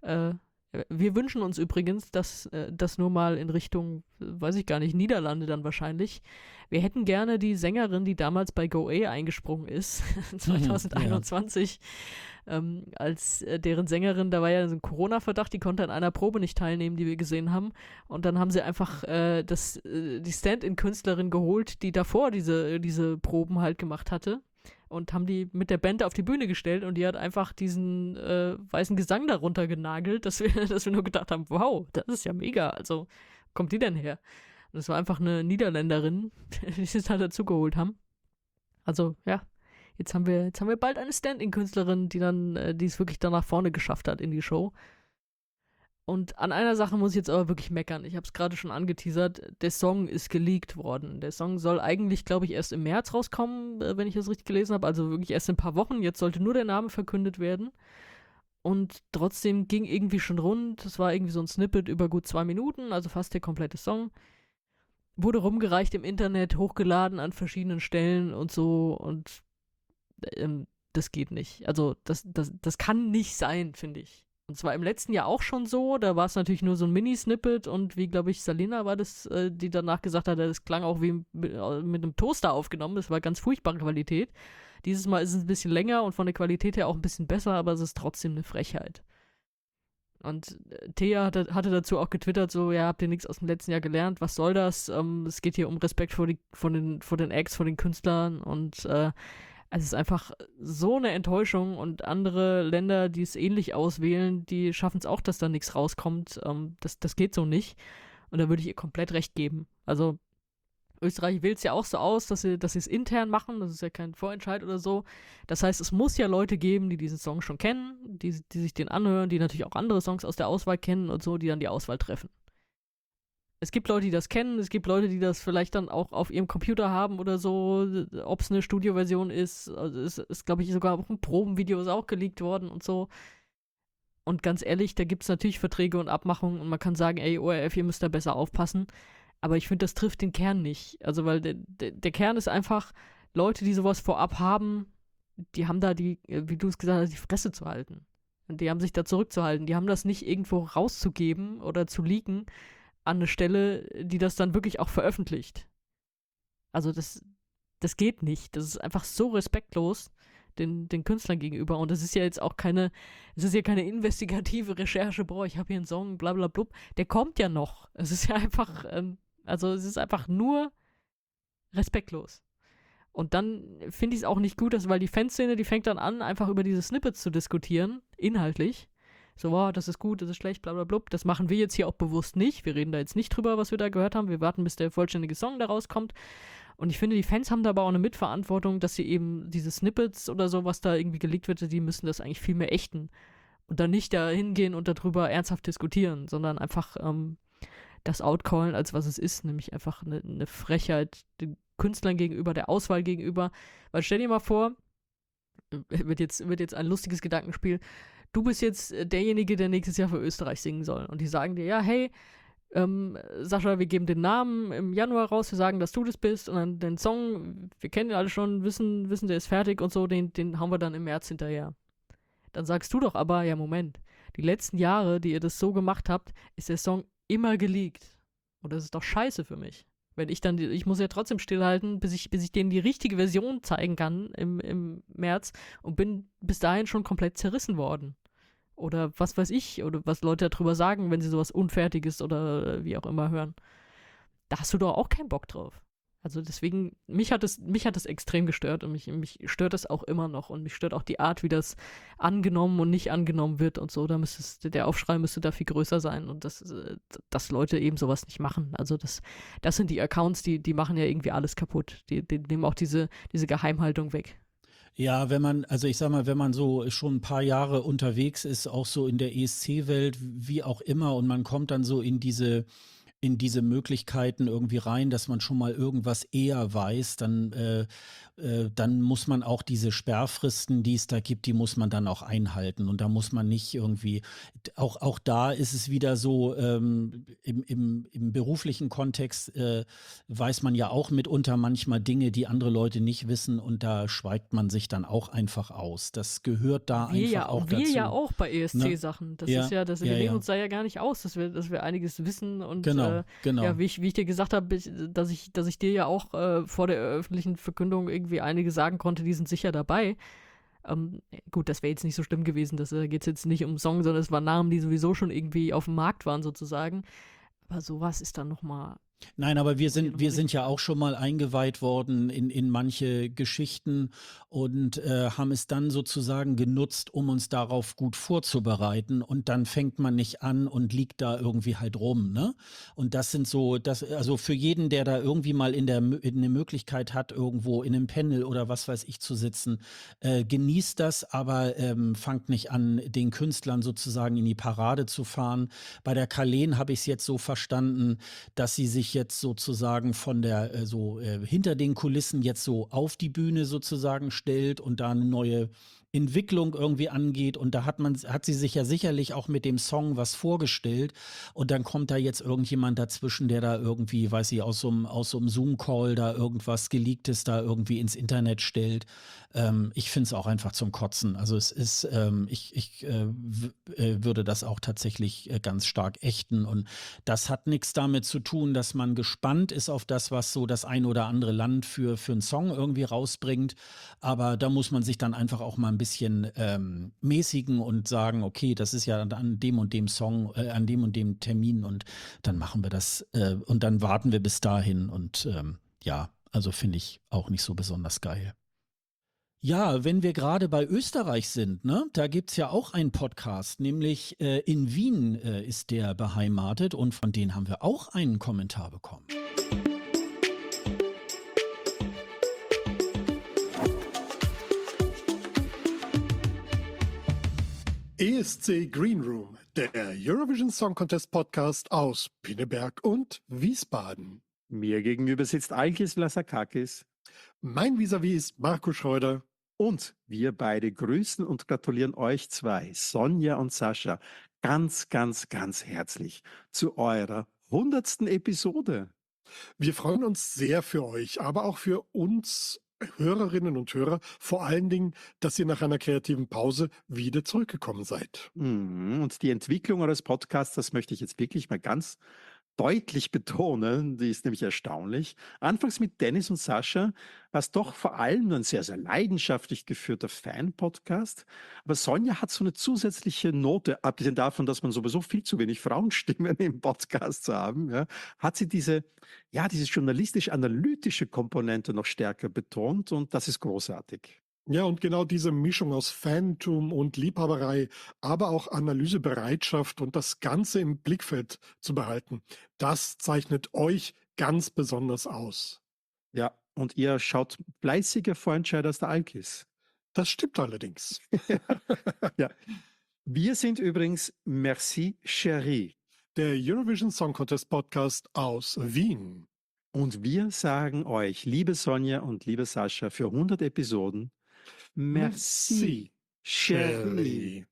Wir wünschen uns übrigens, dass das nur mal in Richtung, weiß ich gar nicht, Niederlande dann wahrscheinlich. Wir hätten gerne die Sängerin, die damals bei GoA eingesprungen ist, 2021, als deren Sängerin, da war ja so ein Corona-Verdacht, die konnte an einer Probe nicht teilnehmen, die wir gesehen haben. Und dann haben sie einfach die Stand-in-Künstlerin geholt, die davor diese Proben halt gemacht hatte. Und haben die mit der Band auf die Bühne gestellt und die hat einfach diesen weißen Gesang darunter genagelt, dass wir nur gedacht haben, wow, das ist ja mega, also wo kommt die denn her? Und das war einfach eine Niederländerin, die sie da dazu geholt haben. Also ja, jetzt haben wir bald eine Stand-in-Künstlerin, die es wirklich da nach vorne geschafft hat in die Show. Und an einer Sache muss ich jetzt aber wirklich meckern. Ich habe es gerade schon angeteasert. Der Song ist geleakt worden. Der Song soll eigentlich, glaube ich, erst im März rauskommen, wenn ich das richtig gelesen habe. Also wirklich erst in ein paar Wochen. Jetzt sollte nur der Name verkündet werden. Und trotzdem ging irgendwie schon rund. Es war irgendwie so ein Snippet über gut 2 Minuten, also fast der komplette Song. Wurde rumgereicht im Internet, hochgeladen an verschiedenen Stellen und so. Und das geht nicht. Also das kann nicht sein, finde ich. Und zwar im letzten Jahr auch schon so, da war es natürlich nur so ein Mini-Snippet und wie, glaube ich, Salina war das, die danach gesagt hat, das klang auch wie mit einem Toaster aufgenommen, das war ganz furchtbare Qualität. Dieses Mal ist es ein bisschen länger und von der Qualität her auch ein bisschen besser, aber es ist trotzdem eine Frechheit. Und Thea hatte dazu auch getwittert, so, ja, habt ihr nichts aus dem letzten Jahr gelernt, was soll das? Es geht hier um Respekt vor den Acts, vor den Künstlern und es ist einfach so eine Enttäuschung und andere Länder, die es ähnlich auswählen, die schaffen es auch, dass da nichts rauskommt. Das geht so nicht. Und da würde ich ihr komplett recht geben. Also Österreich wählt es ja auch so aus, dass sie es intern machen. Das ist ja kein Vorentscheid oder so. Das heißt, es muss ja Leute geben, die diesen Song schon kennen, die sich den anhören, die natürlich auch andere Songs aus der Auswahl kennen und so, die dann die Auswahl treffen. Es gibt Leute, die das kennen, es gibt Leute, die das vielleicht dann auch auf ihrem Computer haben oder so, ob es eine Studioversion ist. Also es ist, glaube ich, sogar auch ein Probenvideo ist auch geleakt worden und so. Und ganz ehrlich, da gibt es natürlich Verträge und Abmachungen und man kann sagen, ey, ORF, ihr müsst da besser aufpassen. Aber ich finde, das trifft den Kern nicht. Also, weil der Kern ist einfach, Leute, die sowas vorab haben, die haben da wie du es gesagt hast, die Fresse zu halten. Und die haben sich da zurückzuhalten. Die haben das nicht irgendwo rauszugeben oder zu leaken, an eine Stelle, die das dann wirklich auch veröffentlicht. Also das geht nicht. Das ist einfach so respektlos den Künstlern gegenüber. Und das ist ja jetzt auch keine investigative Recherche, boah, ich habe hier einen Song, bla bla blub. Der kommt ja noch. Es ist ja einfach, es ist einfach nur respektlos. Und dann finde ich es auch nicht gut, weil die Fanszene, die fängt dann an, einfach über diese Snippets zu diskutieren, inhaltlich. So, wow, das ist gut, das ist schlecht, bla bla blub. Das machen wir jetzt hier auch bewusst nicht. Wir reden da jetzt nicht drüber, was wir da gehört haben. Wir warten, bis der vollständige Song da rauskommt. Und ich finde, die Fans haben da aber auch eine Mitverantwortung, dass sie eben diese Snippets oder so, was da irgendwie geleakt wird, die müssen das eigentlich viel mehr ächten. Und dann nicht da hingehen und darüber ernsthaft diskutieren, sondern einfach das outcallen, als was es ist. Nämlich einfach eine Frechheit den Künstlern gegenüber, der Auswahl gegenüber. Weil stell dir mal vor, wird jetzt ein lustiges Gedankenspiel, du bist jetzt derjenige, der nächstes Jahr für Österreich singen soll. Und die sagen dir, ja, hey, Sascha, wir geben den Namen im Januar raus, wir sagen, dass du das bist. Und dann den Song, wir kennen ihn alle schon, wissen, der ist fertig und so, den hauen wir dann im März hinterher. Dann sagst du doch aber, ja, Moment, die letzten Jahre, die ihr das so gemacht habt, ist der Song immer geleakt. Und das ist doch scheiße für mich. Wenn ich muss ja trotzdem stillhalten, bis ich denen die richtige Version zeigen kann im März und bin bis dahin schon komplett zerrissen worden. Oder was weiß ich, oder was Leute darüber sagen, wenn sie sowas Unfertiges oder wie auch immer hören. Da hast du doch auch keinen Bock drauf. Also deswegen, mich hat es extrem gestört und mich stört das auch immer noch und mich stört auch die Art, wie das angenommen und nicht angenommen wird und so. Der Aufschrei müsste da viel größer sein und dass Leute eben sowas nicht machen. Also das sind die Accounts, die machen ja irgendwie alles kaputt. Die nehmen auch diese Geheimhaltung weg. Ja, wenn man so schon ein paar Jahre unterwegs ist, auch so in der ESC-Welt, wie auch immer, und man kommt dann so in diese Möglichkeiten irgendwie rein, dass man schon mal irgendwas eher weiß, dann muss man auch diese Sperrfristen, die es da gibt, die muss man dann auch einhalten. Und da muss man nicht irgendwie, auch da ist es wieder so, im beruflichen Kontext weiß man ja auch mitunter manchmal Dinge, die andere Leute nicht wissen, und da schweigt man sich dann auch einfach aus. Das gehört da einfach auch dazu. Wir ja auch bei ESC-Sachen. Das ist ja, wir nehmen uns da ja gar nicht aus, dass wir einiges wissen und Genau. ja, wie ich dir gesagt habe, dass ich dir ja auch vor der öffentlichen Verkündung irgendwie einige sagen konnte, die sind sicher dabei. Gut, das wäre jetzt nicht so schlimm gewesen, da geht es jetzt nicht um Song, sondern es waren Namen, die sowieso schon irgendwie auf dem Markt waren sozusagen. Aber sowas ist dann nochmal Nein, aber wir Muss ich sind, noch wir mal sind richtig ja auch sagen. schon mal eingeweiht worden in manche Geschichten und haben es dann sozusagen genutzt, um uns darauf gut vorzubereiten. Und dann fängt man nicht an und liegt da irgendwie halt rum, ne? Und das sind so, also für jeden, der da irgendwie mal in der Möglichkeit hat, irgendwo in einem Panel oder was weiß ich zu sitzen, genießt das, aber fangt nicht an, den Künstlern sozusagen in die Parade zu fahren. Bei der Carlene habe ich es jetzt so verstanden, dass sie sich jetzt sozusagen von der hinter den Kulissen jetzt so auf die Bühne sozusagen stellt und da eine neue Entwicklung irgendwie angeht. Und da hat sie sich ja sicherlich auch mit dem Song was vorgestellt. Und dann kommt da jetzt irgendjemand dazwischen, der da irgendwie, weiß ich, aus so einem Zoom-Call da irgendwas Geleaktes da irgendwie ins Internet stellt. Ich finde es auch einfach zum Kotzen. Also es ist, würde das auch tatsächlich ganz stark ächten. Und das hat nichts damit zu tun, dass man gespannt ist auf das, was so das ein oder andere Land für einen Song irgendwie rausbringt. Aber da muss man sich dann einfach auch mal ein bisschen mäßigen und sagen, okay, das ist ja an dem und dem Song, an dem und dem Termin und dann machen wir das und dann warten wir bis dahin und ja, also finde ich auch nicht so besonders geil. Ja, wenn wir gerade bei Österreich sind, ne, da gibt's ja auch einen Podcast, nämlich in Wien ist der beheimatet und von denen haben wir auch einen Kommentar bekommen. ESC Green Room, der Eurovision Song Contest Podcast aus Pinneberg und Wiesbaden. Mir gegenüber sitzt Alkis Vlasakakis. Mein Vis-à-vis ist Marco Schreuder. Und wir beide grüßen und gratulieren euch zwei, Sonja und Sascha, ganz, ganz, ganz herzlich zu eurer 100. Episode. Wir freuen uns sehr für euch, aber auch für uns Hörerinnen und Hörer, vor allen Dingen, dass ihr nach einer kreativen Pause wieder zurückgekommen seid. Und die Entwicklung eures Podcasts, das möchte ich jetzt wirklich mal ganz deutlich betonen, die ist nämlich erstaunlich. Anfangs mit Dennis und Sascha war es doch vor allem ein sehr, sehr leidenschaftlich geführter Fan-Podcast. Aber Sonja hat so eine zusätzliche Note, abgesehen davon, dass man sowieso viel zu wenig Frauenstimmen im Podcast haben, ja, hat sie diese journalistisch-analytische Komponente noch stärker betont und das ist großartig. Ja, und genau diese Mischung aus Fantum und Liebhaberei, aber auch Analysebereitschaft und das Ganze im Blickfeld zu behalten, das zeichnet euch ganz besonders aus. Ja, und ihr schaut fleißiger Vorentscheider als der Alkis. Das stimmt allerdings. Ja. Wir sind übrigens Merci Chérie, der Eurovision Song Contest Podcast aus Wien. Und wir sagen euch, liebe Sonja und liebe Sascha, für 100 Episoden, Merci, Chérie.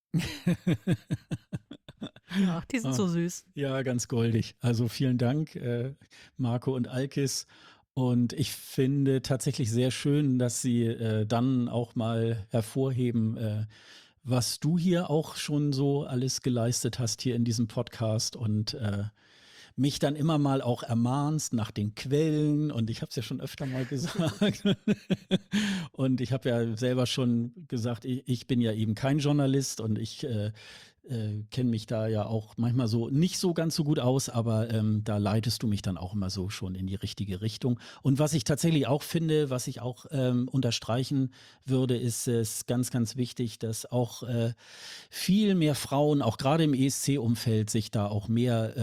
Ach, die sind so süß. Ja, ganz goldig. Also vielen Dank, Marco und Alkis. Und ich finde tatsächlich sehr schön, dass Sie dann auch mal hervorheben, was du hier auch schon so alles geleistet hast hier in diesem Podcast und mich dann immer mal auch ermahnst nach den Quellen und ich habe es ja schon öfter mal gesagt und ich habe ja selber schon gesagt, ich bin ja eben kein Journalist und ich kenne mich da ja auch manchmal so nicht so ganz so gut aus, aber da leitest du mich dann auch immer so schon in die richtige Richtung. Und was ich tatsächlich auch finde, was ich auch unterstreichen würde, ist es ganz, ganz wichtig, dass auch viel mehr Frauen, auch gerade im ESC-Umfeld, sich da auch mehr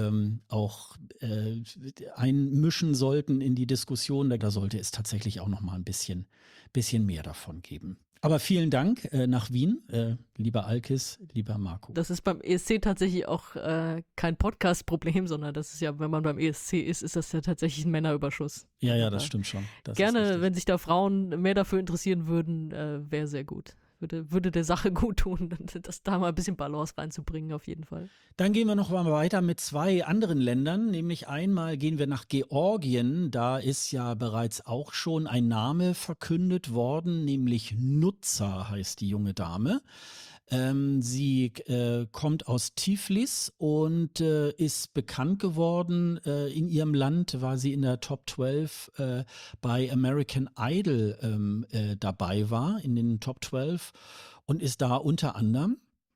einmischen sollten in die Diskussion. Da sollte es tatsächlich auch noch mal ein bisschen mehr davon geben. Aber vielen Dank nach Wien, lieber Alkis, lieber Marco. Das ist beim ESC tatsächlich auch kein Podcast-Problem, sondern das ist ja, wenn man beim ESC ist das ja tatsächlich ein Männerüberschuss. Ja, das stimmt schon. Das gerne, wenn sich da Frauen mehr dafür interessieren würden, wäre sehr gut. Würde der Sache gut tun, das da mal ein bisschen Balance reinzubringen, auf jeden Fall. Dann gehen wir noch mal weiter mit 2 anderen Ländern, nämlich einmal gehen wir nach Georgien. Da ist ja bereits auch schon ein Name verkündet worden, nämlich Nutza heißt die junge Dame. Sie kommt aus Tiflis und ist bekannt geworden. In ihrem Land war sie in der Top 12 bei American Idol dabei war, in den Top 12 und ist da unter anderem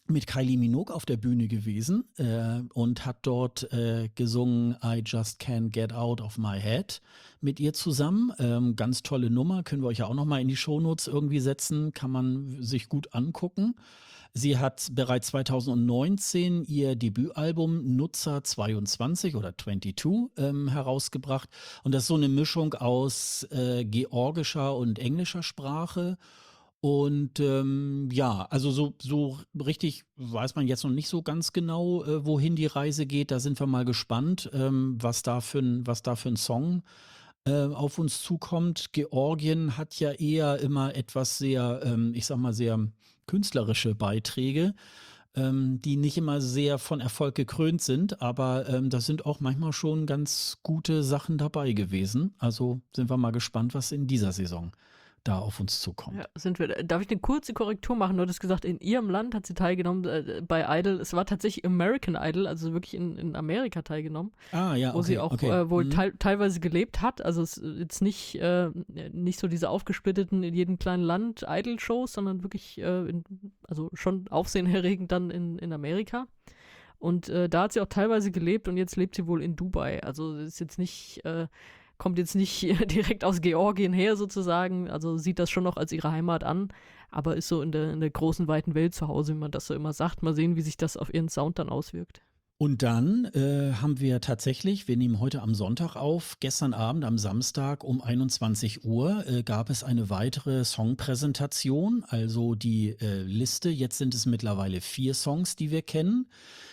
mit Kylie Minogue auf der Bühne gewesen und hat dort gesungen I Just Can't Get Out of My Head mit ihr zusammen. Ganz tolle Nummer, können wir euch ja auch nochmal in die Shownotes irgendwie setzen, kann man sich gut angucken. Sie hat bereits 2019 ihr Debütalbum Nutzer 22 oder 22 herausgebracht. Und das ist so eine Mischung aus georgischer und englischer Sprache. Und also so richtig weiß man jetzt noch nicht so ganz genau, wohin die Reise geht. Da sind wir mal gespannt, was da für ein Song auf uns zukommt. Georgien hat ja eher immer etwas sehr, ich sag mal, sehr künstlerische Beiträge, die nicht immer sehr von Erfolg gekrönt sind, aber da sind auch manchmal schon ganz gute Sachen dabei gewesen. Also sind wir mal gespannt, was in dieser Saison da auf uns zukommt. Ja, sind wir. Darf ich eine kurze Korrektur machen? Du hattest gesagt, in ihrem Land hat sie teilgenommen bei Idol. Es war tatsächlich American Idol, also wirklich in Amerika teilgenommen. Ah, ja, wo sie auch wohl teilweise gelebt hat. Also es ist jetzt nicht so diese aufgesplitteten in jedem kleinen Land Idol-Shows, sondern wirklich also schon aufsehenerregend dann in Amerika. Und da hat sie auch teilweise gelebt und jetzt lebt sie wohl in Dubai. Also ist jetzt nicht kommt jetzt nicht direkt aus Georgien her sozusagen, also sieht das schon noch als ihre Heimat an, aber ist so in der großen, weiten Welt zu Hause, wie man das so immer sagt. Mal sehen, wie sich das auf ihren Sound dann auswirkt. Und dann haben wir tatsächlich, wir nehmen heute am Sonntag auf, gestern Abend am Samstag um 21 Uhr gab es eine weitere Songpräsentation, also die Liste, jetzt sind es mittlerweile 4 Songs, die wir kennen.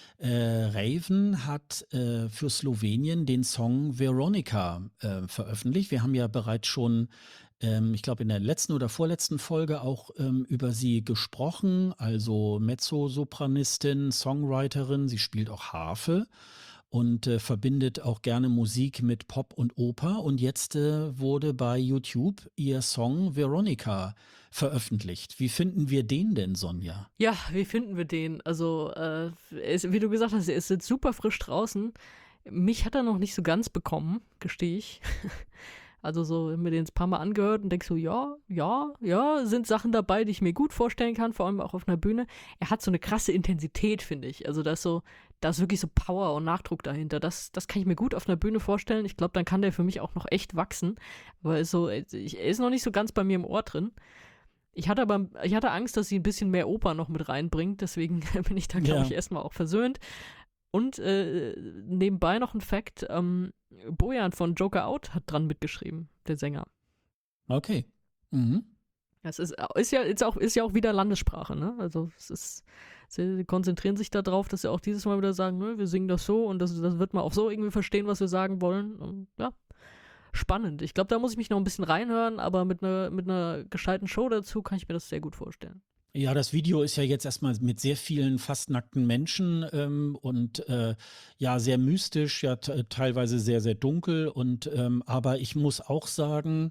Raven hat für Slowenien den Song Veronica veröffentlicht. Wir haben ja bereits schon, ich glaube in der letzten oder vorletzten Folge auch über sie gesprochen. Also Mezzosopranistin, Songwriterin, sie spielt auch Harfe und verbindet auch gerne Musik mit Pop und Oper. Und jetzt wurde bei YouTube ihr Song Veronica veröffentlicht. Wie finden wir den denn, Sonja? Ja, wie finden wir den? Also, wie du gesagt hast, er ist jetzt super frisch draußen. Mich hat er noch nicht so ganz bekommen, gestehe ich. Also so, mir den ein paar Mal angehört und denk so, ja, sind Sachen dabei, die ich mir gut vorstellen kann, vor allem auch auf einer Bühne. Er hat so eine krasse Intensität, finde ich. Also da ist wirklich so Power und Nachdruck dahinter. Das kann ich mir gut auf einer Bühne vorstellen. Ich glaube, dann kann der für mich auch noch echt wachsen. Aber er ist noch nicht so ganz bei mir im Ohr drin. Ich hatte Angst, dass sie ein bisschen mehr Oper noch mit reinbringt. Deswegen bin ich da, glaube ich, erstmal auch versöhnt. Und nebenbei noch ein Fact, Bojan von Joker Out hat dran mitgeschrieben, der Sänger. Okay. Mhm. Das ist ja auch wieder Landessprache, ne? Also sie konzentrieren sich darauf, dass sie auch dieses Mal wieder sagen, ne, wir singen das so und das wird man auch so irgendwie verstehen, was wir sagen wollen. Und, ja, spannend. Ich glaube, da muss ich mich noch ein bisschen reinhören, aber mit einer gescheiten Show dazu kann ich mir das sehr gut vorstellen. Ja, das Video ist ja jetzt erstmal mit sehr vielen fast nackten Menschen und sehr mystisch, ja teilweise sehr, sehr dunkel. Und aber ich muss auch sagen,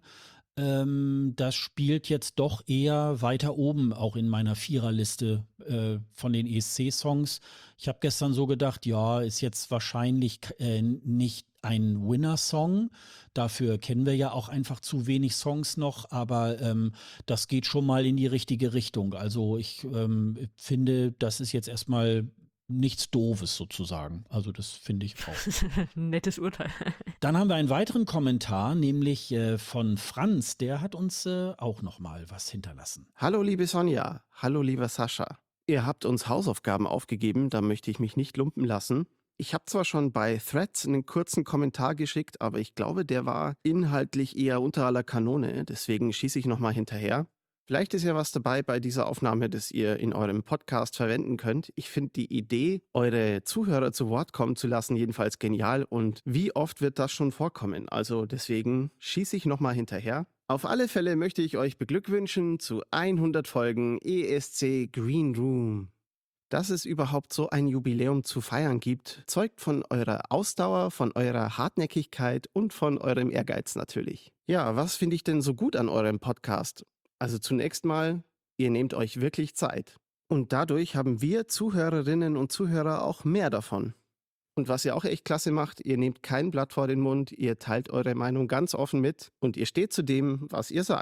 das spielt jetzt doch eher weiter oben, auch in meiner Viererliste von den ESC-Songs. Ich habe gestern so gedacht, ja, ist jetzt wahrscheinlich nicht ein Winner-Song. Dafür kennen wir ja auch einfach zu wenig Songs noch, aber das geht schon mal in die richtige Richtung. Also ich finde, das ist jetzt erstmal nichts Doofes sozusagen. Also das finde ich auch. Nettes Urteil. Dann haben wir einen weiteren Kommentar, nämlich von Franz. Der hat uns auch noch mal was hinterlassen. Hallo liebe Sonja, hallo lieber Sascha. Ihr habt uns Hausaufgaben aufgegeben, da möchte ich mich nicht lumpen lassen. Ich habe zwar schon bei Threads einen kurzen Kommentar geschickt, aber ich glaube, der war inhaltlich eher unter aller Kanone, deswegen schieße ich nochmal hinterher. Vielleicht ist ja was dabei bei dieser Aufnahme, das ihr in eurem Podcast verwenden könnt. Ich finde die Idee, eure Zuhörer zu Wort kommen zu lassen, jedenfalls genial. Und wie oft wird das schon vorkommen? Also deswegen schieße ich nochmal hinterher. Auf alle Fälle möchte ich euch beglückwünschen zu 100 Folgen ESC Green Room. Dass es überhaupt so ein Jubiläum zu feiern gibt, zeugt von eurer Ausdauer, von eurer Hartnäckigkeit und von eurem Ehrgeiz natürlich. Ja, was finde ich denn so gut an eurem Podcast? Also zunächst mal, ihr nehmt euch wirklich Zeit. Und dadurch haben wir Zuhörerinnen und Zuhörer auch mehr davon. Und was ihr auch echt klasse macht, ihr nehmt kein Blatt vor den Mund, ihr teilt eure Meinung ganz offen mit und ihr steht zu dem, was ihr sagt.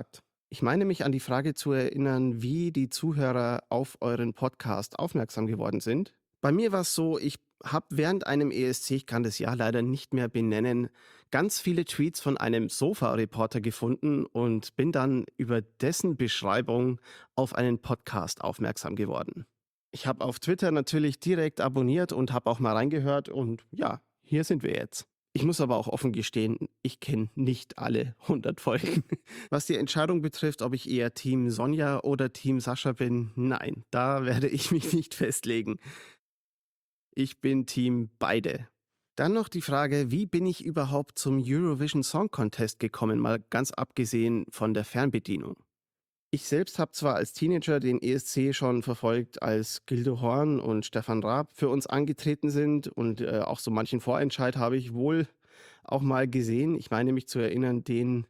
Ich meine mich an die Frage zu erinnern, wie die Zuhörer auf euren Podcast aufmerksam geworden sind. Bei mir war es so, ich habe während einem ESC, ich kann das Jahr leider nicht mehr benennen, ganz viele Tweets von einem Sofa-Reporter gefunden und bin dann über dessen Beschreibung auf einen Podcast aufmerksam geworden. Ich habe auf Twitter natürlich direkt abonniert und habe auch mal reingehört und ja, hier sind wir jetzt. Ich muss aber auch offen gestehen, ich kenne nicht alle 100 Folgen. Was die Entscheidung betrifft, ob ich eher Team Sonja oder Team Sascha bin, nein, da werde ich mich nicht festlegen. Ich bin Team beide. Dann noch die Frage, wie bin ich überhaupt zum Eurovision Song Contest gekommen, mal ganz abgesehen von der Fernbedienung. Ich selbst habe zwar als Teenager den ESC schon verfolgt, als Gildo Horn und Stefan Raab für uns angetreten sind und auch so manchen Vorentscheid habe ich wohl auch mal gesehen. Ich meine mich zu erinnern, den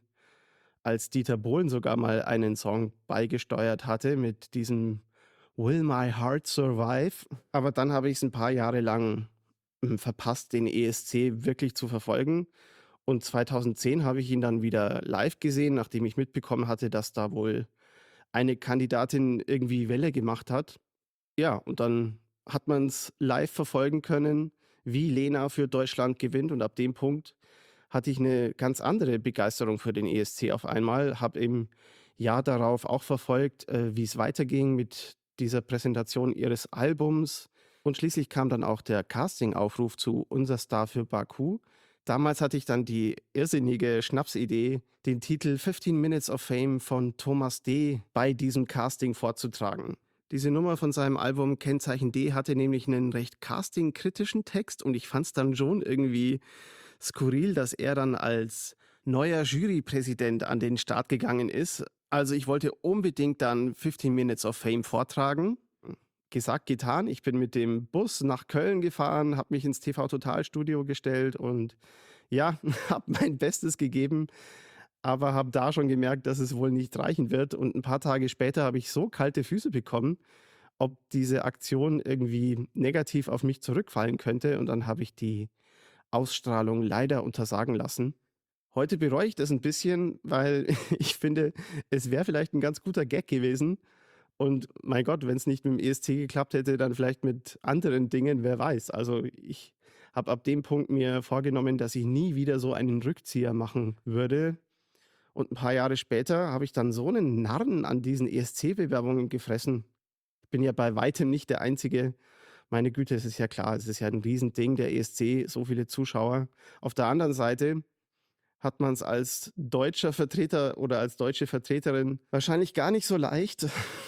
als Dieter Bohlen sogar mal einen Song beigesteuert hatte mit diesem Will My Heart Survive? Aber dann habe ich es ein paar Jahre lang verpasst, den ESC wirklich zu verfolgen. Und 2010 habe ich ihn dann wieder live gesehen, nachdem ich mitbekommen hatte, dass da wohl eine Kandidatin irgendwie Welle gemacht hat. Ja, und dann hat man es live verfolgen können, wie Lena für Deutschland gewinnt. Und ab dem Punkt hatte ich eine ganz andere Begeisterung für den ESC auf einmal. Habe im Jahr darauf auch verfolgt, wie es weiterging mit dieser Präsentation ihres Albums. Und schließlich kam dann auch der Casting-Aufruf zu Unser Star für Baku. Damals hatte ich dann die irrsinnige Schnapsidee, den Titel 15 Minutes of Fame von Thomas D. bei diesem Casting vorzutragen. Diese Nummer von seinem Album Kennzeichen D hatte nämlich einen recht casting-kritischen Text und ich fand es dann schon irgendwie skurril, dass er dann als neuer Jurypräsident an den Start gegangen ist. Also ich wollte unbedingt dann 15 Minutes of Fame vortragen. Gesagt, getan. Ich bin mit dem Bus nach Köln gefahren, habe mich ins TV-Total-Studio gestellt und ja, habe mein Bestes gegeben, aber habe da schon gemerkt, dass es wohl nicht reichen wird. Und ein paar Tage später habe ich so kalte Füße bekommen, ob diese Aktion irgendwie negativ auf mich zurückfallen könnte. Und dann habe ich die Ausstrahlung leider untersagen lassen. Heute bereue ich das ein bisschen, weil ich finde, es wäre vielleicht ein ganz guter Gag gewesen. Und mein Gott, wenn es nicht mit dem ESC geklappt hätte, dann vielleicht mit anderen Dingen, wer weiß. Also ich habe ab dem Punkt mir vorgenommen, dass ich nie wieder so einen Rückzieher machen würde. Und ein paar Jahre später habe ich dann so einen Narren an diesen ESC-Bewerbungen gefressen. Ich bin ja bei weitem nicht der Einzige. Meine Güte, es ist ja klar, es ist ja ein Riesending, der ESC, so viele Zuschauer. Auf der anderen Seite hat man es als deutscher Vertreter oder als deutsche Vertreterin wahrscheinlich gar nicht so leicht.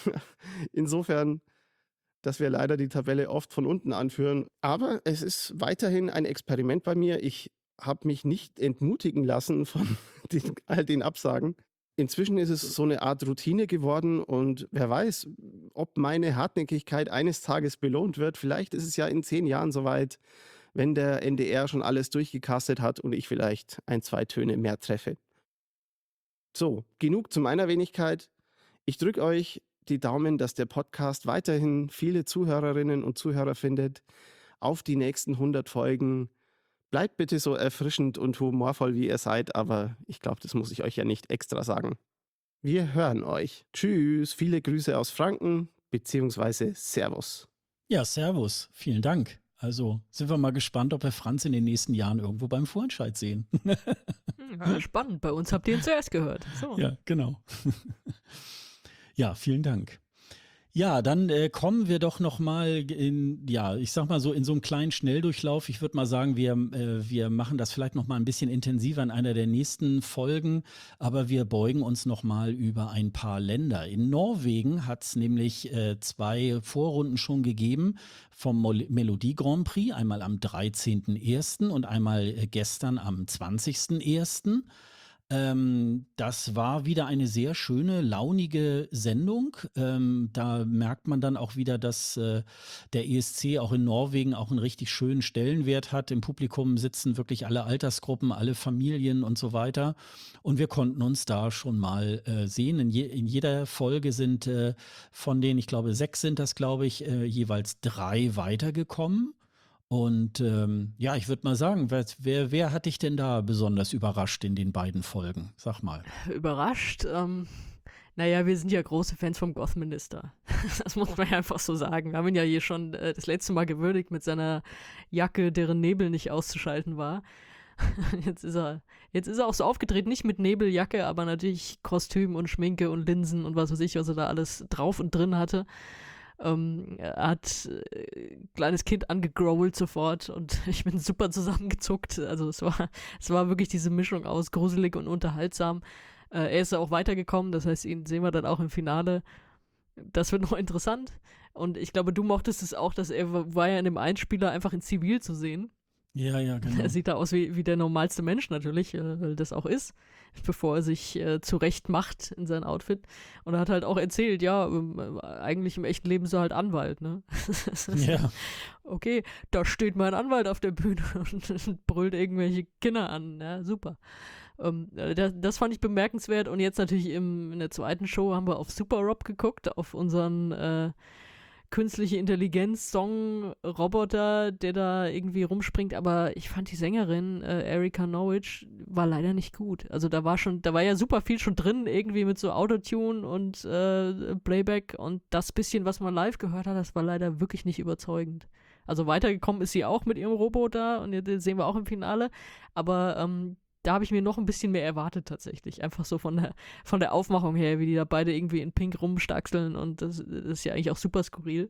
Insofern, dass wir leider die Tabelle oft von unten anführen. Aber es ist weiterhin ein Experiment bei mir. Ich habe mich nicht entmutigen lassen von all den Absagen. Inzwischen ist es so eine Art Routine geworden und wer weiß, ob meine Hartnäckigkeit eines Tages belohnt wird. Vielleicht ist es ja in 10 Jahren soweit, wenn der NDR schon alles durchgecastet hat und ich vielleicht 1, 2 Töne mehr treffe. So, genug zu meiner Wenigkeit. Ich drücke euch die Daumen, dass der Podcast weiterhin viele Zuhörerinnen und Zuhörer findet. Auf die nächsten 100 Folgen. Bleibt bitte so erfrischend und humorvoll, wie ihr seid, aber ich glaube, das muss ich euch ja nicht extra sagen. Wir hören euch. Tschüss, viele Grüße aus Franken, beziehungsweise Servus. Ja, Servus, vielen Dank. Also sind wir mal gespannt, ob wir Franz in den nächsten Jahren irgendwo beim Vorentscheid sehen. Ja, spannend, bei uns habt ihr ihn zuerst gehört. So. Ja, genau. Ja, vielen Dank. Ja, dann kommen wir doch noch mal in, ja, ich sag mal so in so einen kleinen Schnelldurchlauf. Ich würde mal sagen, wir machen das vielleicht noch mal ein bisschen intensiver in einer der nächsten Folgen, aber wir beugen uns noch mal über ein paar Länder. In Norwegen hat es nämlich 2 Vorrunden schon gegeben vom Melodie Grand Prix, einmal am 13.01. und einmal gestern am 20.01. Das war wieder eine sehr schöne, launige Sendung. Da merkt man dann auch wieder, dass der ESC auch in Norwegen auch einen richtig schönen Stellenwert hat. Im Publikum sitzen wirklich alle Altersgruppen, alle Familien und so weiter. Und wir konnten uns da schon mal sehen. In jeder Folge sind von den, ich glaube 6 sind das, glaube ich, jeweils 3 weitergekommen. Und ja, ich würde mal sagen, wer hat dich denn da besonders überrascht in den beiden Folgen? Sag mal. Überrascht? Naja, wir sind ja große Fans vom Goth-Minister. Das muss man ja einfach so sagen. Wir haben ihn ja hier schon das letzte Mal gewürdigt mit seiner Jacke, deren Nebel nicht auszuschalten war. Jetzt ist er auch so aufgetreten, nicht mit Nebeljacke, aber natürlich Kostüm und Schminke und Linsen und was weiß ich, was er da alles drauf und drin hatte. Er hat kleines Kind angegrowlt sofort und ich bin super zusammengezuckt. Also es war wirklich diese Mischung aus gruselig und unterhaltsam. Er ist ja auch weitergekommen, das heißt, ihn sehen wir dann auch im Finale. Das wird noch interessant. Und ich glaube, du mochtest es auch, dass er war ja in dem Einspieler einfach in Zivil zu sehen. Ja, genau. Er sieht da aus wie der normalste Mensch natürlich, weil das auch ist, bevor er sich zurecht macht in sein Outfit. Und er hat halt auch erzählt, ja, eigentlich im echten Leben ist er halt Anwalt, ne? Ja. Okay, da steht mein Anwalt auf der Bühne und brüllt irgendwelche Kinder an, ja, super. Das fand ich bemerkenswert und jetzt natürlich in der zweiten Show haben wir auf Super Rob geguckt, auf unseren künstliche Intelligenz-Song-Roboter, der da irgendwie rumspringt, aber ich fand die Sängerin Erika Norwich war leider nicht gut. Also da war ja super viel schon drin, irgendwie mit so Autotune und Playback und das bisschen, was man live gehört hat, das war leider wirklich nicht überzeugend. Also weitergekommen ist sie auch mit ihrem Roboter und jetzt sehen wir auch im Finale, aber da habe ich mir noch ein bisschen mehr erwartet tatsächlich. Einfach so von der Aufmachung her, wie die da beide irgendwie in Pink rumstaxeln und das ist ja eigentlich auch super skurril.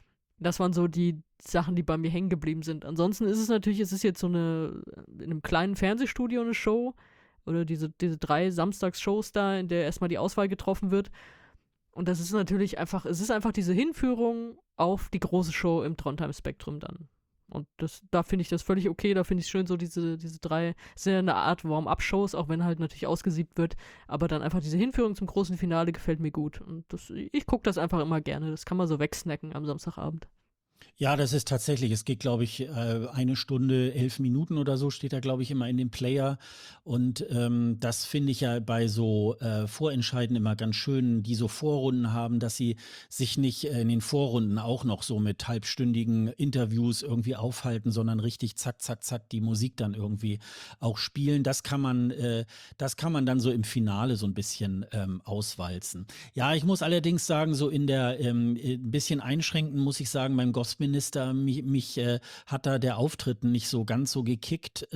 Das waren so die Sachen, die bei mir hängen geblieben sind. Ansonsten ist es natürlich, es ist jetzt so in einem kleinen Fernsehstudio eine Show oder diese 3 Samstagsshows da, in der erstmal die Auswahl getroffen wird. Und das ist natürlich einfach, es ist einfach diese Hinführung auf die große Show im Trondheim Spektrum dann. Und da finde ich das völlig okay, da finde ich schön so diese 3, sind ja eine Art Warm-Up-Shows, auch wenn halt natürlich ausgesiebt wird, aber dann einfach diese Hinführung zum großen Finale gefällt mir gut. Und ich gucke das einfach immer gerne, das kann man so wegsnacken am Samstagabend. Ja, das ist tatsächlich, es geht, glaube ich, 1 Stunde, 11 Minuten oder so steht da, glaube ich, immer in dem Player. Und das finde ich ja bei so Vorentscheiden immer ganz schön, die so Vorrunden haben, dass sie sich nicht in den Vorrunden auch noch so mit halbstündigen Interviews irgendwie aufhalten, sondern richtig zack, zack, zack die Musik dann irgendwie auch spielen. Das kann man dann so im Finale so ein bisschen auswalzen. Ja, ich muss allerdings sagen, so in der ein bisschen einschränken muss ich sagen, beim Gospelminister, mich hat da der Auftritt nicht so ganz so gekickt.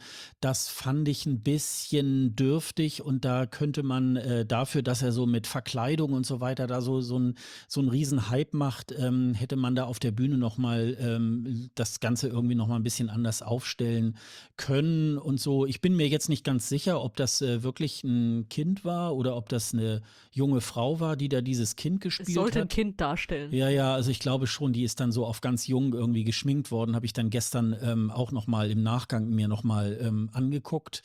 Das fand ich ein bisschen dürftig und da könnte man dafür, dass er so mit Verkleidung und so weiter da so einen riesen Hype macht, hätte man da auf der Bühne nochmal das Ganze irgendwie nochmal ein bisschen anders aufstellen können und so. Ich bin mir jetzt nicht ganz sicher, ob das wirklich ein Kind war oder ob das eine junge Frau war, die da dieses Kind gespielt hat. Es sollte ein Kind darstellen. Ja, also ich glaube schon, die ist dann so auf ganz jung irgendwie geschminkt worden, habe ich dann gestern auch nochmal im Nachgang mir nochmal angeguckt.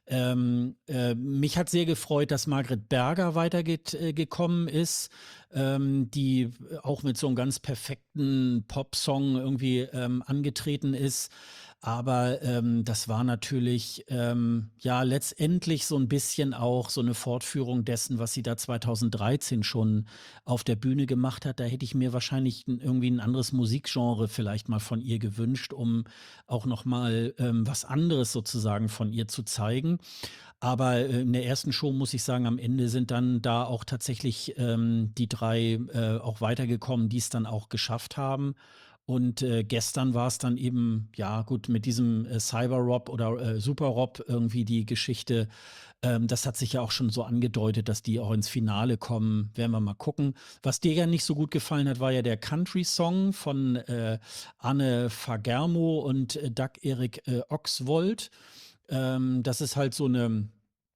Mich hat sehr gefreut, dass Margret Berger weitergekommen ist, die auch mit so einem ganz perfekten Popsong irgendwie angetreten ist. Aber das war natürlich ja letztendlich so ein bisschen auch so eine Fortführung dessen, was sie da 2013 schon auf der Bühne gemacht hat. Da hätte ich mir wahrscheinlich irgendwie ein anderes Musikgenre vielleicht mal von ihr gewünscht, um auch noch mal was anderes sozusagen von ihr zu zeigen. Aber in der ersten Show muss ich sagen, am Ende sind dann da auch tatsächlich die 3 auch weitergekommen, die es dann auch geschafft haben. Und gestern war es dann eben, ja gut, mit diesem Cyber-Rob oder Super-Rob irgendwie die Geschichte. Das hat sich ja auch schon so angedeutet, dass die auch ins Finale kommen. Werden wir mal gucken. Was dir ja nicht so gut gefallen hat, war ja der Country-Song von Anne Fagermo und Doug Erik Oxwold. Das ist halt so eine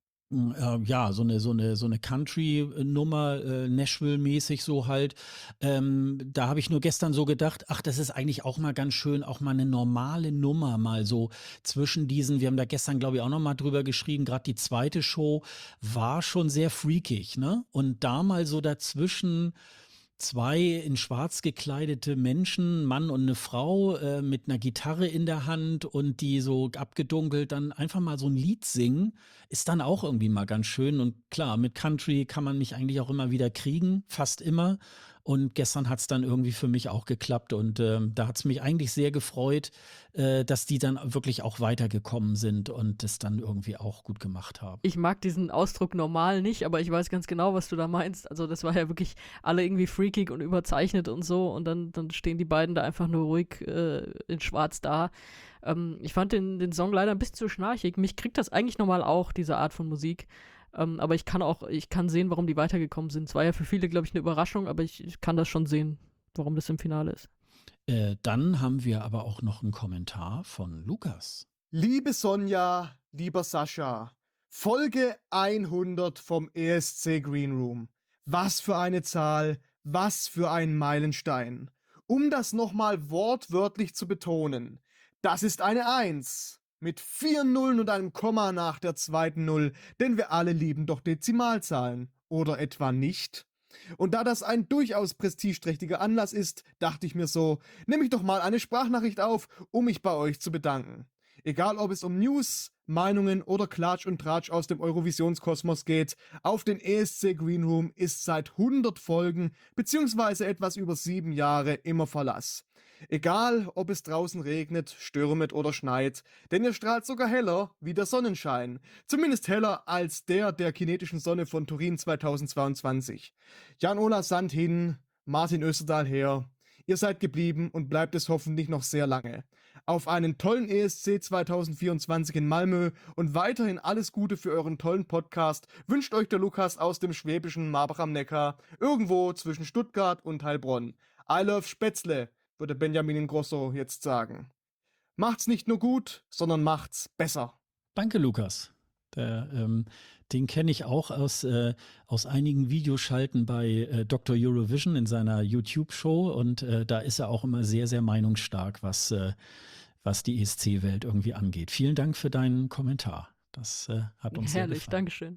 ja, so eine Country-Nummer, Nashville-mäßig so halt. Da habe ich nur gestern so gedacht, ach, das ist eigentlich auch mal ganz schön, auch mal eine normale Nummer mal so zwischen diesen, wir haben da gestern, glaube ich, auch noch mal drüber geschrieben, gerade die zweite Show war schon sehr freakig, ne? Und da mal so dazwischen 2 in schwarz gekleidete Menschen, Mann und eine Frau, mit einer Gitarre in der Hand und die so abgedunkelt dann einfach mal so ein Lied singen, ist dann auch irgendwie mal ganz schön. Und klar, mit Country kann man mich eigentlich auch immer wieder kriegen, fast immer. Und gestern hat es dann irgendwie für mich auch geklappt. Und da hat es mich eigentlich sehr gefreut, dass die dann wirklich auch weitergekommen sind und es dann irgendwie auch gut gemacht haben. Ich mag diesen Ausdruck normal nicht, aber ich weiß ganz genau, was du da meinst. Also das war ja wirklich alle irgendwie freakig und überzeichnet und so. Und dann stehen die beiden da einfach nur ruhig in schwarz da. Ich fand den Song leider ein bisschen zu schnarchig. Mich kriegt das eigentlich normal auch, diese Art von Musik. Aber ich kann sehen, warum die weitergekommen sind. Es war ja für viele, glaube ich, eine Überraschung, aber ich kann das schon sehen, warum das im Finale ist. Dann haben wir aber auch noch einen Kommentar von Lukas. Liebe Sonja, lieber Sascha, Folge 100 vom ESC Green Room. Was für eine Zahl, was für ein Meilenstein. Um das nochmal wortwörtlich zu betonen, das ist eine 1. Mit 4 Nullen und einem Komma nach der zweiten Null, denn wir alle lieben doch Dezimalzahlen. Oder etwa nicht? Und da das ein durchaus prestigeträchtiger Anlass ist, dachte ich mir so, nehme ich doch mal eine Sprachnachricht auf, um mich bei euch zu bedanken. Egal ob es um News, Meinungen oder Klatsch und Tratsch aus dem Eurovisionskosmos geht, auf den ESC Green Room ist seit 100 Folgen bzw. etwas über 7 Jahre immer Verlass. Egal, ob es draußen regnet, stürmet oder schneit, denn ihr strahlt sogar heller wie der Sonnenschein. Zumindest heller als der kinetischen Sonne von Turin 2022. Jan-Ola Sand hin, Martin Österdahl her. Ihr seid geblieben und bleibt es hoffentlich noch sehr lange. Auf einen tollen ESC 2024 in Malmö und weiterhin alles Gute für euren tollen Podcast wünscht euch der Lukas aus dem schwäbischen Marbach am Neckar, irgendwo zwischen Stuttgart und Heilbronn. I love Spätzle, würde Benjamin Ingrosso jetzt sagen. Macht's nicht nur gut, sondern macht's besser. Danke, Lukas. Den kenne ich auch aus einigen Videoschalten bei Dr. Eurovision in seiner YouTube-Show und da ist er auch immer sehr, sehr meinungsstark, was die ESC-Welt irgendwie angeht. Vielen Dank für deinen Kommentar. Das hat uns sehr gefallen. Dankeschön.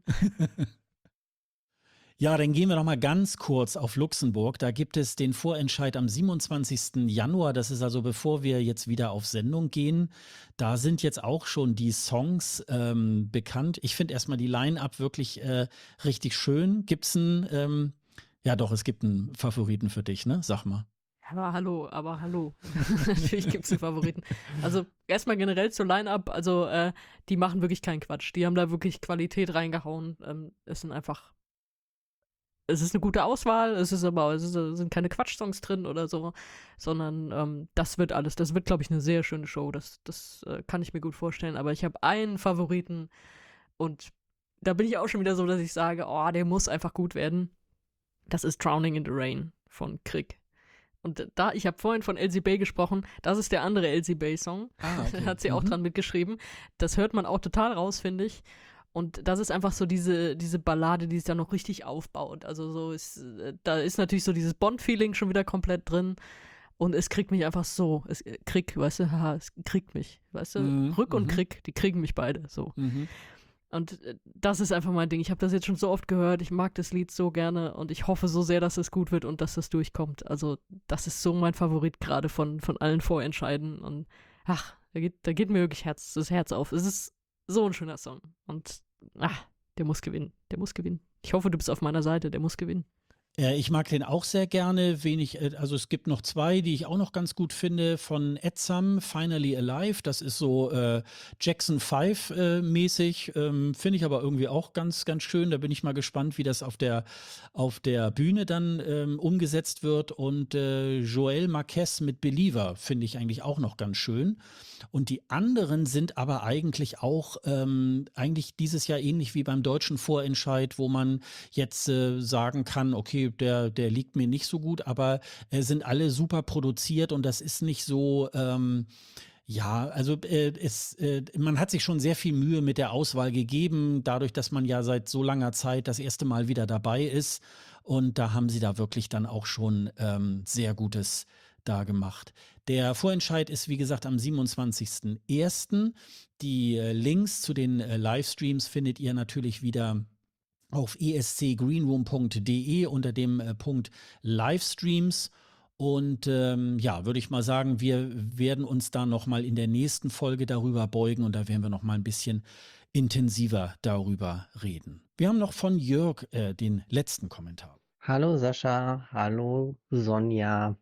Ja, dann gehen wir noch mal ganz kurz auf Luxemburg. Da gibt es den Vorentscheid am 27. Januar. Das ist also bevor wir jetzt wieder auf Sendung gehen. Da sind jetzt auch schon die Songs bekannt. Ich finde erstmal die Line-Up wirklich richtig schön. Gibt's einen, ja doch, es gibt einen Favoriten für dich, ne? Sag mal. Aber hallo. Natürlich gibt es einen Favoriten. Also erstmal generell zur Line-Up, also die machen wirklich keinen Quatsch. Die haben da wirklich Qualität reingehauen. Es ist eine gute Auswahl, es sind keine Quatsch-Songs drin oder so, sondern das wird, glaube ich, eine sehr schöne Show. Das kann ich mir gut vorstellen. Aber ich habe einen Favoriten und da bin ich auch schon wieder so, dass ich sage, oh, der muss einfach gut werden. Das ist Drowning in the Rain von Krieg. Und ich habe vorhin von Elsie Bay gesprochen, das ist der andere Elsie Bay-Song. Okay. Da hat sie auch dran mitgeschrieben. Das hört man auch total raus, finde ich. Und das ist einfach so diese Ballade, die sich da noch richtig aufbaut. Also da ist natürlich so dieses Bond-Feeling schon wieder komplett drin. Und es kriegt mich einfach so. Es kriegt mich, weißt du? Rück und Krieg, die kriegen mich beide so. Und das ist einfach mein Ding. Ich habe das jetzt schon so oft gehört. Ich mag das Lied so gerne und ich hoffe so sehr, dass es gut wird und dass es durchkommt. Also das ist so mein Favorit gerade von allen Vorentscheiden. Und da geht mir wirklich das Herz auf. Es ist so ein schöner Song. Und der muss gewinnen. Der muss gewinnen. Ich hoffe, du bist auf meiner Seite. Der muss gewinnen. Ich mag den auch sehr gerne. Also es gibt noch zwei, die ich auch noch ganz gut finde, von Edsam, Finally Alive. Das ist so Jackson 5 mäßig. Finde ich aber irgendwie auch ganz, ganz schön. Da bin ich mal gespannt, wie das auf der Bühne dann umgesetzt wird. Und Joel Marquez mit Believer finde ich eigentlich auch noch ganz schön. Und die anderen sind aber eigentlich auch eigentlich dieses Jahr ähnlich wie beim deutschen Vorentscheid, wo man jetzt sagen kann, okay, der liegt mir nicht so gut, aber sind alle super produziert und das ist nicht so, man hat sich schon sehr viel Mühe mit der Auswahl gegeben, dadurch, dass man ja seit so langer Zeit das erste Mal wieder dabei ist und da haben sie da wirklich dann auch schon sehr Gutes da gemacht. Der Vorentscheid ist, wie gesagt, am 27.01. Die Links zu den Livestreams findet ihr natürlich wieder auf escgreenroom.de unter dem Punkt Livestreams. Und würde ich mal sagen, wir werden uns da nochmal in der nächsten Folge darüber beugen und da werden wir nochmal ein bisschen intensiver darüber reden. Wir haben noch von Jörg den letzten Kommentar. Hallo Sascha, hallo Sonja.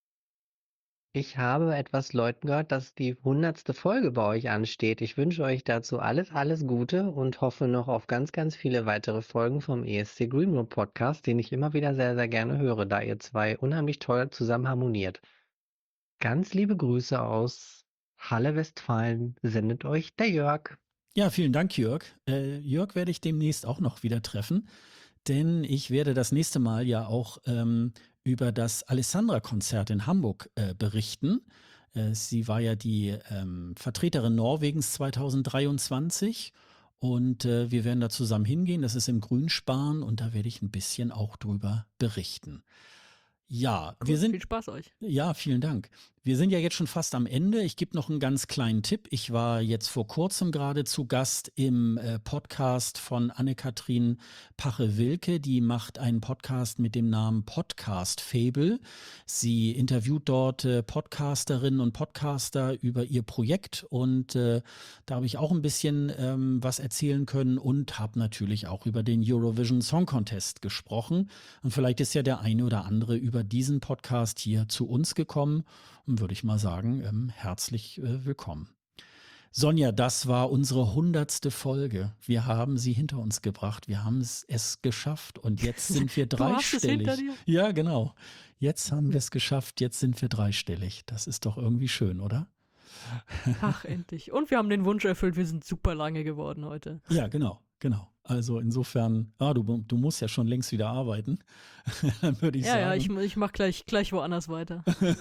Ich habe etwas Leuten gehört, dass die 100. Folge bei euch ansteht. Ich wünsche euch dazu alles Gute und hoffe noch auf ganz, ganz viele weitere Folgen vom ESC Green Room Podcast, den ich immer wieder sehr, sehr gerne höre, da ihr zwei unheimlich toll zusammen harmoniert. Ganz liebe Grüße aus Halle, Westfalen, sendet euch der Jörg. Ja, vielen Dank, Jörg. Jörg werde ich demnächst auch noch wieder treffen, denn ich werde das nächste Mal ja auch über das Alessandra-Konzert in Hamburg berichten. Sie war ja die Vertreterin Norwegens 2023 und wir werden da zusammen hingehen. Das ist im Grünspan und da werde ich ein bisschen auch drüber berichten. Ja, Cool, viel Spaß euch. Ja, vielen Dank. Wir sind ja jetzt schon fast am Ende. Ich gebe noch einen ganz kleinen Tipp. Ich war jetzt vor kurzem gerade zu Gast im Podcast von Anne-Kathrin Pache-Wilke. Die macht einen Podcast mit dem Namen Podcast Fable. Sie interviewt dort Podcasterinnen und Podcaster über ihr Projekt und da habe ich auch ein bisschen was erzählen können und habe natürlich auch über den Eurovision Song Contest gesprochen. Und vielleicht ist ja der eine oder andere über diesen Podcast hier zu uns gekommen. Und würde ich mal sagen, herzlich willkommen. Sonja, das war unsere 100. Folge. Wir haben sie hinter uns gebracht. Wir haben es geschafft und jetzt sind wir Du hast es hinter dreistellig. dir? Ja, genau. Jetzt haben wir es geschafft. Jetzt sind wir dreistellig. Das ist doch irgendwie schön, oder? Ach, endlich. Und wir haben den Wunsch erfüllt, wir sind super lange geworden heute. Ja, genau. Also insofern, du musst ja schon längst wieder arbeiten. Dann würde ich Ja, sagen. ich mach gleich woanders weiter.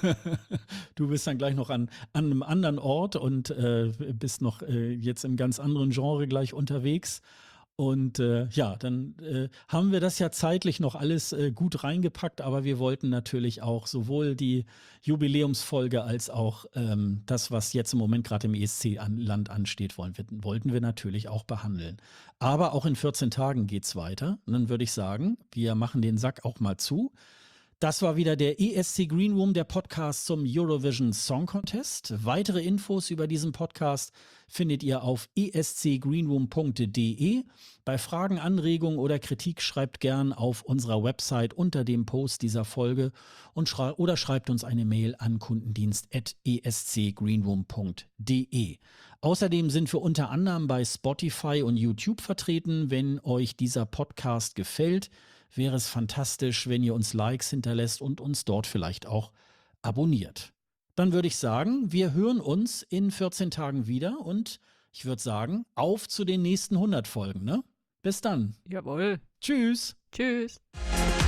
Du bist dann gleich noch an einem anderen Ort und bist noch jetzt im ganz anderen Genre gleich unterwegs. Und ja, dann haben wir das ja zeitlich noch alles gut reingepackt, aber wir wollten natürlich auch sowohl die Jubiläumsfolge als auch das, was jetzt im Moment gerade im ESC-Land ansteht, wollten wir natürlich auch behandeln. Aber auch in 14 Tagen geht's weiter. Und dann würde ich sagen, wir machen den Sack auch mal zu. Das war wieder der ESC Green Room, der Podcast zum Eurovision Song Contest. Weitere Infos über diesen Podcast findet ihr auf escgreenroom.de. Bei Fragen, Anregungen oder Kritik schreibt gern auf unserer Website unter dem Post dieser Folge oder schreibt uns eine Mail an kundendienst@escgreenroom.de. Außerdem sind wir unter anderem bei Spotify und YouTube vertreten. Wenn euch dieser Podcast gefällt, wäre es fantastisch, wenn ihr uns Likes hinterlässt und uns dort vielleicht auch abonniert. Dann würde ich sagen, wir hören uns in 14 Tagen wieder und ich würde sagen, auf zu den nächsten 100 Folgen, ne? Bis dann. Jawohl. Tschüss. Tschüss.